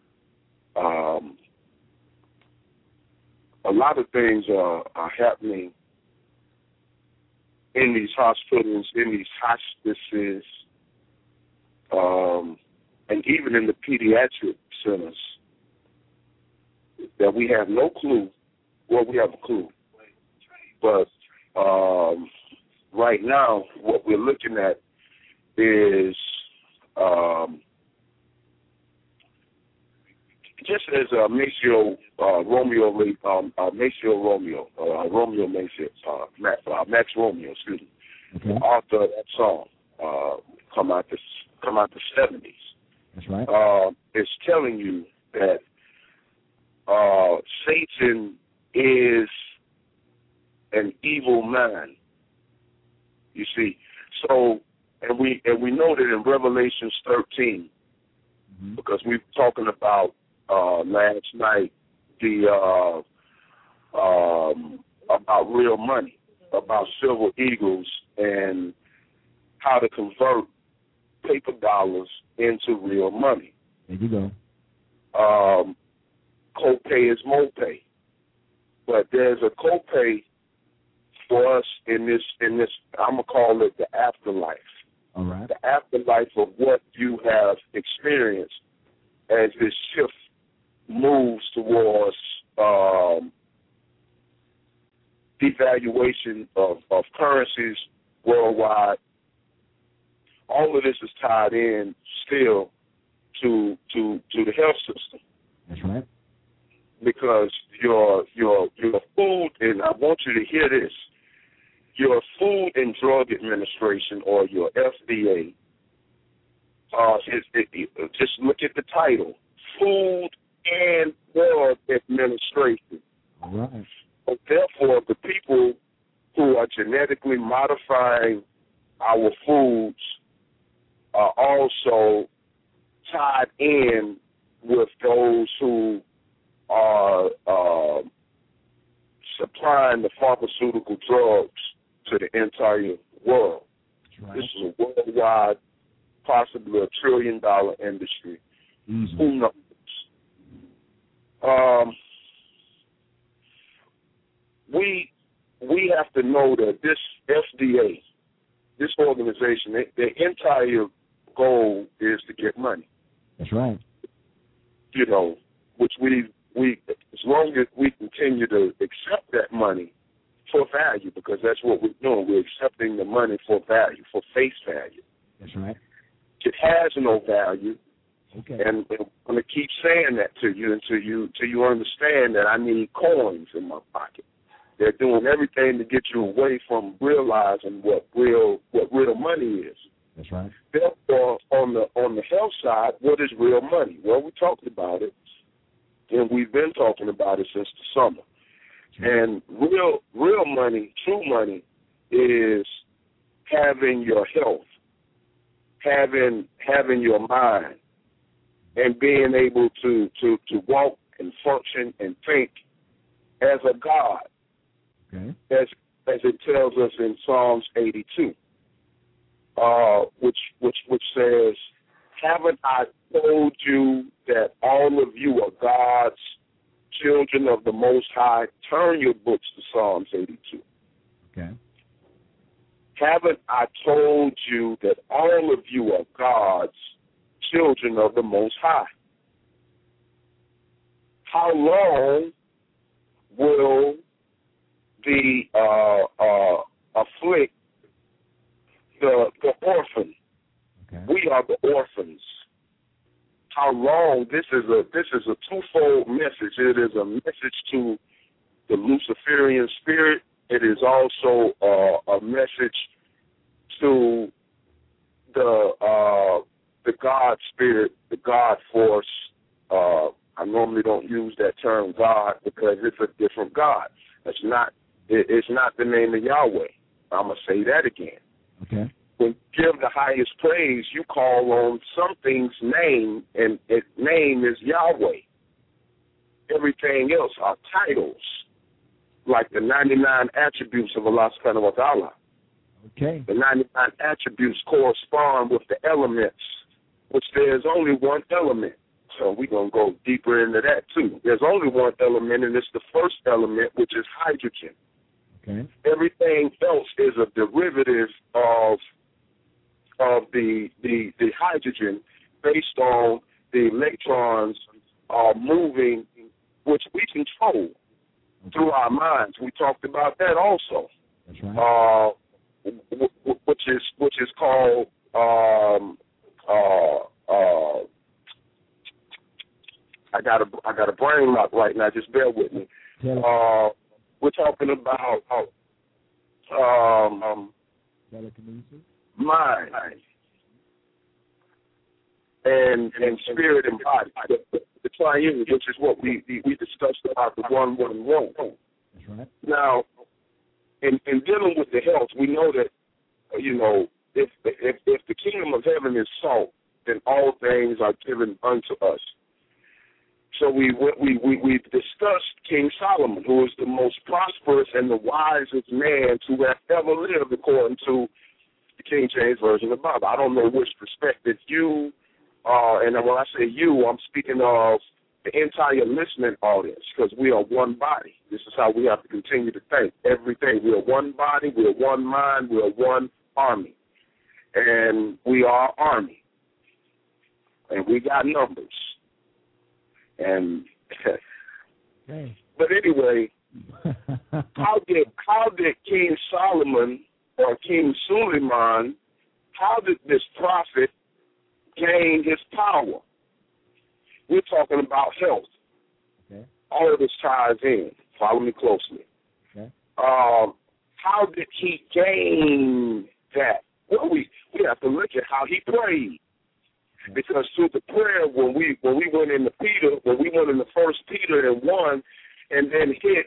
A lot of things are happening in these hospitals, in these hospices, and even in the pediatric centers that we have no clue. Well, we have a clue. But right now, what we're looking at is just says Maceo Romeo, Max Romeo, excuse me, the author of that song, come out the 70s. That's right. It's telling you that Satan is an evil man. You see, so and we know that in Revelations 13, because we were talking about last night about real money, about silver eagles, and how to convert paper dollars into real money. There you go. Copay is Mopay, but there's a copay for us in this. I'm gonna call it the afterlife. All right. The afterlife of what you have experienced as this shift moves towards devaluation of currencies worldwide. All of this is tied in still to the health system. That's right. Because your food, and I want you to hear this, your Food and Drug Administration, or your FDA, just look at the title, Food and Drug Administration. All right. So therefore, the people who are genetically modifying our foods are also tied in with those who are supplying the pharmaceutical drugs to the entire world. Right. This is a worldwide, possibly $1 trillion industry. Mm-hmm. Who knows? We have to know that this FDA, this organization, their entire goal is to get money. That's right. You know, which we as long as we continue to accept that money for value, because that's what we're doing. We're accepting the money for value, for face value. That's right. It has no value. Okay. And I'm going to keep saying that to you until you understand that I need coins in my pocket. They're doing everything to get you away from realizing what real money is. That's right. Therefore, on the health side, what is real money? Well, we talked about it, and we've been talking about it since the summer. And real money, true money, is having your health, having your mind, and being able to walk and function and think as a God, okay, as it tells us in Psalms 82, which says, "Haven't I told you that all of you are God's children of the Most High?" Turn your books to Psalms 82. Okay. Haven't I told you that all of you are God's children of the Most High? How long will the afflict the orphan? Okay. We are the orphans. How long? This is a twofold message. It is a message to the Luciferian spirit. It is also a message to the God spirit, the God force. I normally don't use that term God because it's a different God. It's not the name of Yahweh. I'm gonna say that again. Okay. When you give the highest praise, you call on something's name, and its name is Yahweh. Everything else are titles, like the 99 attributes of Allah subhanahu wa ta'ala. Okay. The 99 attributes correspond with the elements, which there's only one element. So we're going to go deeper into that, too. There's only one element, and it's the first element, which is hydrogen. Okay. Everything else is a derivative of the hydrogen based on the electrons moving, which we control through our minds. We talked about that also. That's right. Which is called I I got a brain lock right now. Just bear with me. We're talking about mind and spirit and body. The triune, which is what we discussed about the 1-1-1. That's right. Now, in dealing with the health, we know that if the kingdom of heaven is salt, then all things are given unto us. So we've discussed King Solomon, who is the most prosperous and the wisest man to have ever lived, according to the King James Version of the Bible. I don't know which perspective you, and when I say you, I'm speaking of the entire listening audience, because we are one body. This is how we have to continue to think every day. We are one body, we are one mind, we are one army, and we are army, and we got numbers. And but anyway, how did King Solomon or King Suleiman, how did this prophet gain his power? We're talking about health. Okay. All of this ties in. Follow me closely. Okay. How did he gain that? Well, we have to look at how he prayed. Because through the prayer, when we went into Peter, when we went into 1 Peter and 1, and then hit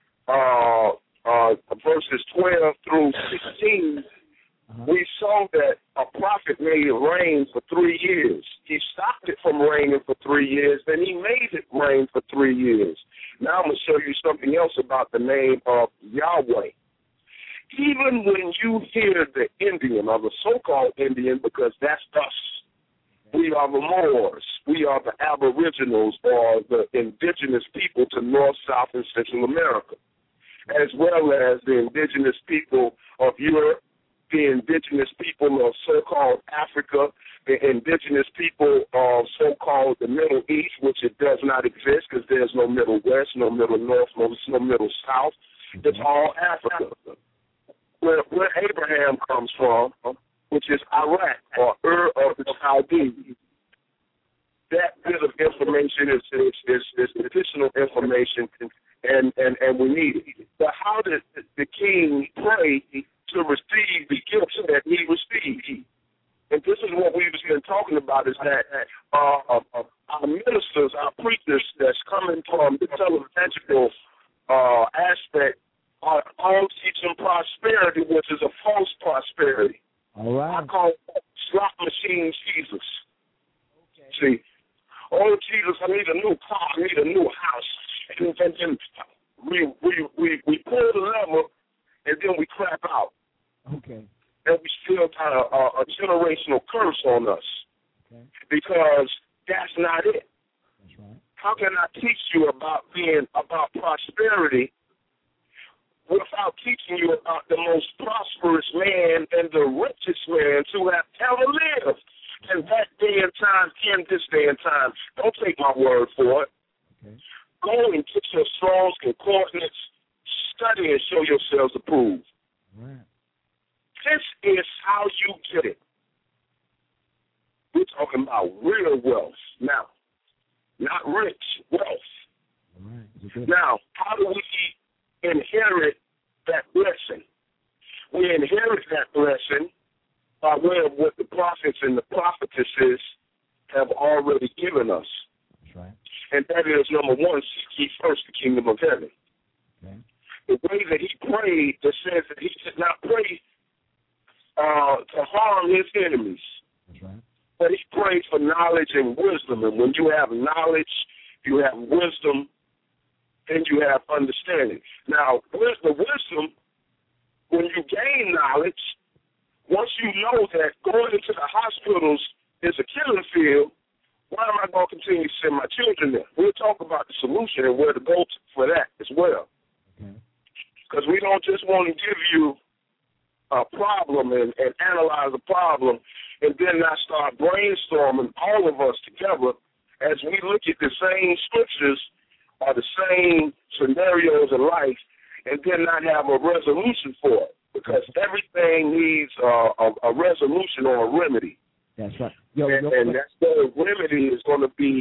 verses 12 through 16, we saw that a prophet made it rain for 3 years. He stopped it from raining for 3 years, then he made it rain for 3 years. Now I'm going to show you something else about the name of Yahweh. Even when you hear the Indian, or the so-called Indian, because that's us, we are the Moors, we are the Aboriginals, or the indigenous people to North, South, and Central America, as well as the indigenous people of Europe, the indigenous people of so-called Africa, the indigenous people of so-called the Middle East, which it does not exist because there's no Middle West, no Middle North, no Middle South. It's all Africa. Where Abraham comes from, which is Iraq, or Ur of the Chaldees. That bit of information is additional information, and we need it. But how did the king pray to receive the gifts that he received? And this is what we've been talking about, is that our ministers, our preachers that's coming from the televangelist aspect are all teaching prosperity, which is a false prosperity. All right. I call it slot machine Jesus. Okay. See, oh Jesus, I need a new car, I need a new house, and then we pull the lever, and then we crap out. Okay. And we still got a generational curse on us. Okay. Because that's not it. That's right. How can I teach you about prosperity without teaching you about the most prosperous man and the richest man to have ever lived in that day and time, in this day and time? Don't take my word for it. Okay. Go and get your Strong's Concordance, study and show yourselves approved. Right. This is how you get it. We're talking about real wealth now, not rich wealth. Right. Now, how do we inherit that blessing? We inherit that blessing by way of what the prophets and the prophetesses have already given us. That's right. And that is, number one, seek ye first the kingdom of heaven. Okay. The way that he prayed, that says that he did not pray to harm his enemies. That's right. But he prayed for knowledge and wisdom. And when you have knowledge, you have wisdom, then you have understanding. Now, where's the wisdom? When you gain knowledge, once you know that going into the hospitals is a killing field, why am I going to continue to send my children there? We'll talk about the solution and where to go for that as well. Because we don't just want to give you a problem and analyze a problem and then not start brainstorming all of us together as we look at the same scriptures or the same scenarios in life and then not have a resolution for it, because everything needs a resolution or a remedy. That's right. And that's the remedy is going to be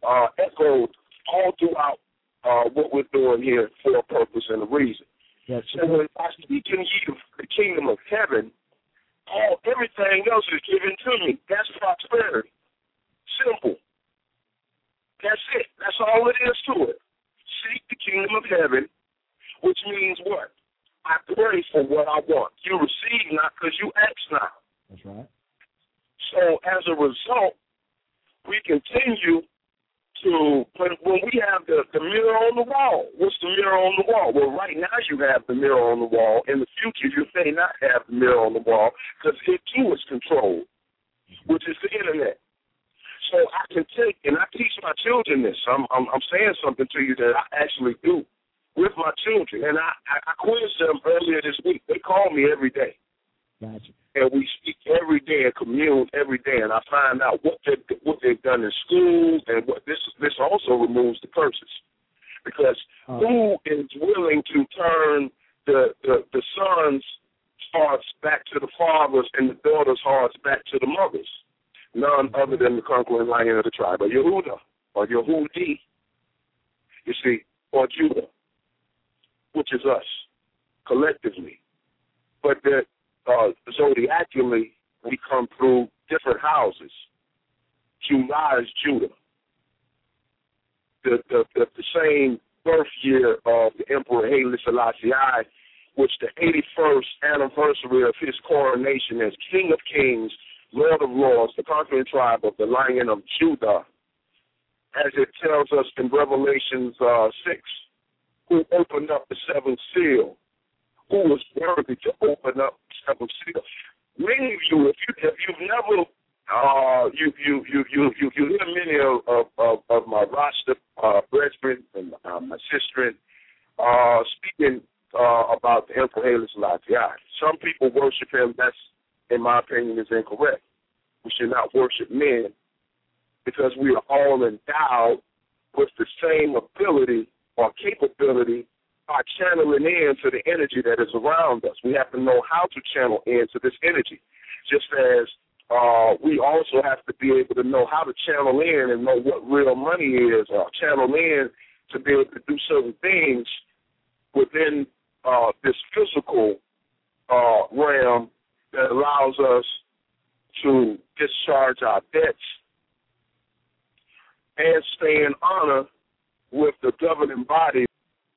echoed all throughout what we're doing here for a purpose and a reason. Yes. So when I speak in ye of the kingdom of heaven, everything else is given to me. That's prosperity. Simple. That's it. That's all it is to it. Seek the kingdom of heaven, which means what? I pray for what I want. You receive not because you ask not. That's right. So as a result, we continue to, when we have the mirror on the wall, what's the mirror on the wall? Well, right now you have the mirror on the wall. In the future, you may not have the mirror on the wall because it too is controlled, which is the internet. So I can take, and I teach my children this. I'm saying something to you that I actually do with my children. And I quizzed them earlier this week. They call me every day. Gotcha. And we speak every day and commune every day, and I find out what they've done in school, and what this also removes the curses, because who is willing to turn the sons' hearts back to the fathers and the daughters' hearts back to the mothers? None other than the conquering lion of the tribe of Yehuda or Yehudi, you see, or Judah, which is us collectively, but that. Zodiacally, we come through different houses. July is Judah. The same birth year of the Emperor Haile Selassie, which the 81st anniversary of his coronation as King of Kings, Lord of Lords, the conquering tribe of the Lion of Judah, as it tells us in Revelations 6, who opened up the seventh seal, who was worthy to open up the seventh seal. Many of you, if you've never, you hear many of my roster brethren and my sister speaking about the Emperor Haile Selassie. Some people worship him. That's, in my opinion, is incorrect. We should not worship men because we are all endowed with the same ability or capability by channeling into the energy that is around us. We have to know how to channel into this energy, just as we also have to be able to know how to channel in and know what real money is, or channel in to be able to do certain things within this physical realm that allows us to discharge our debts and stay in honor with the governing body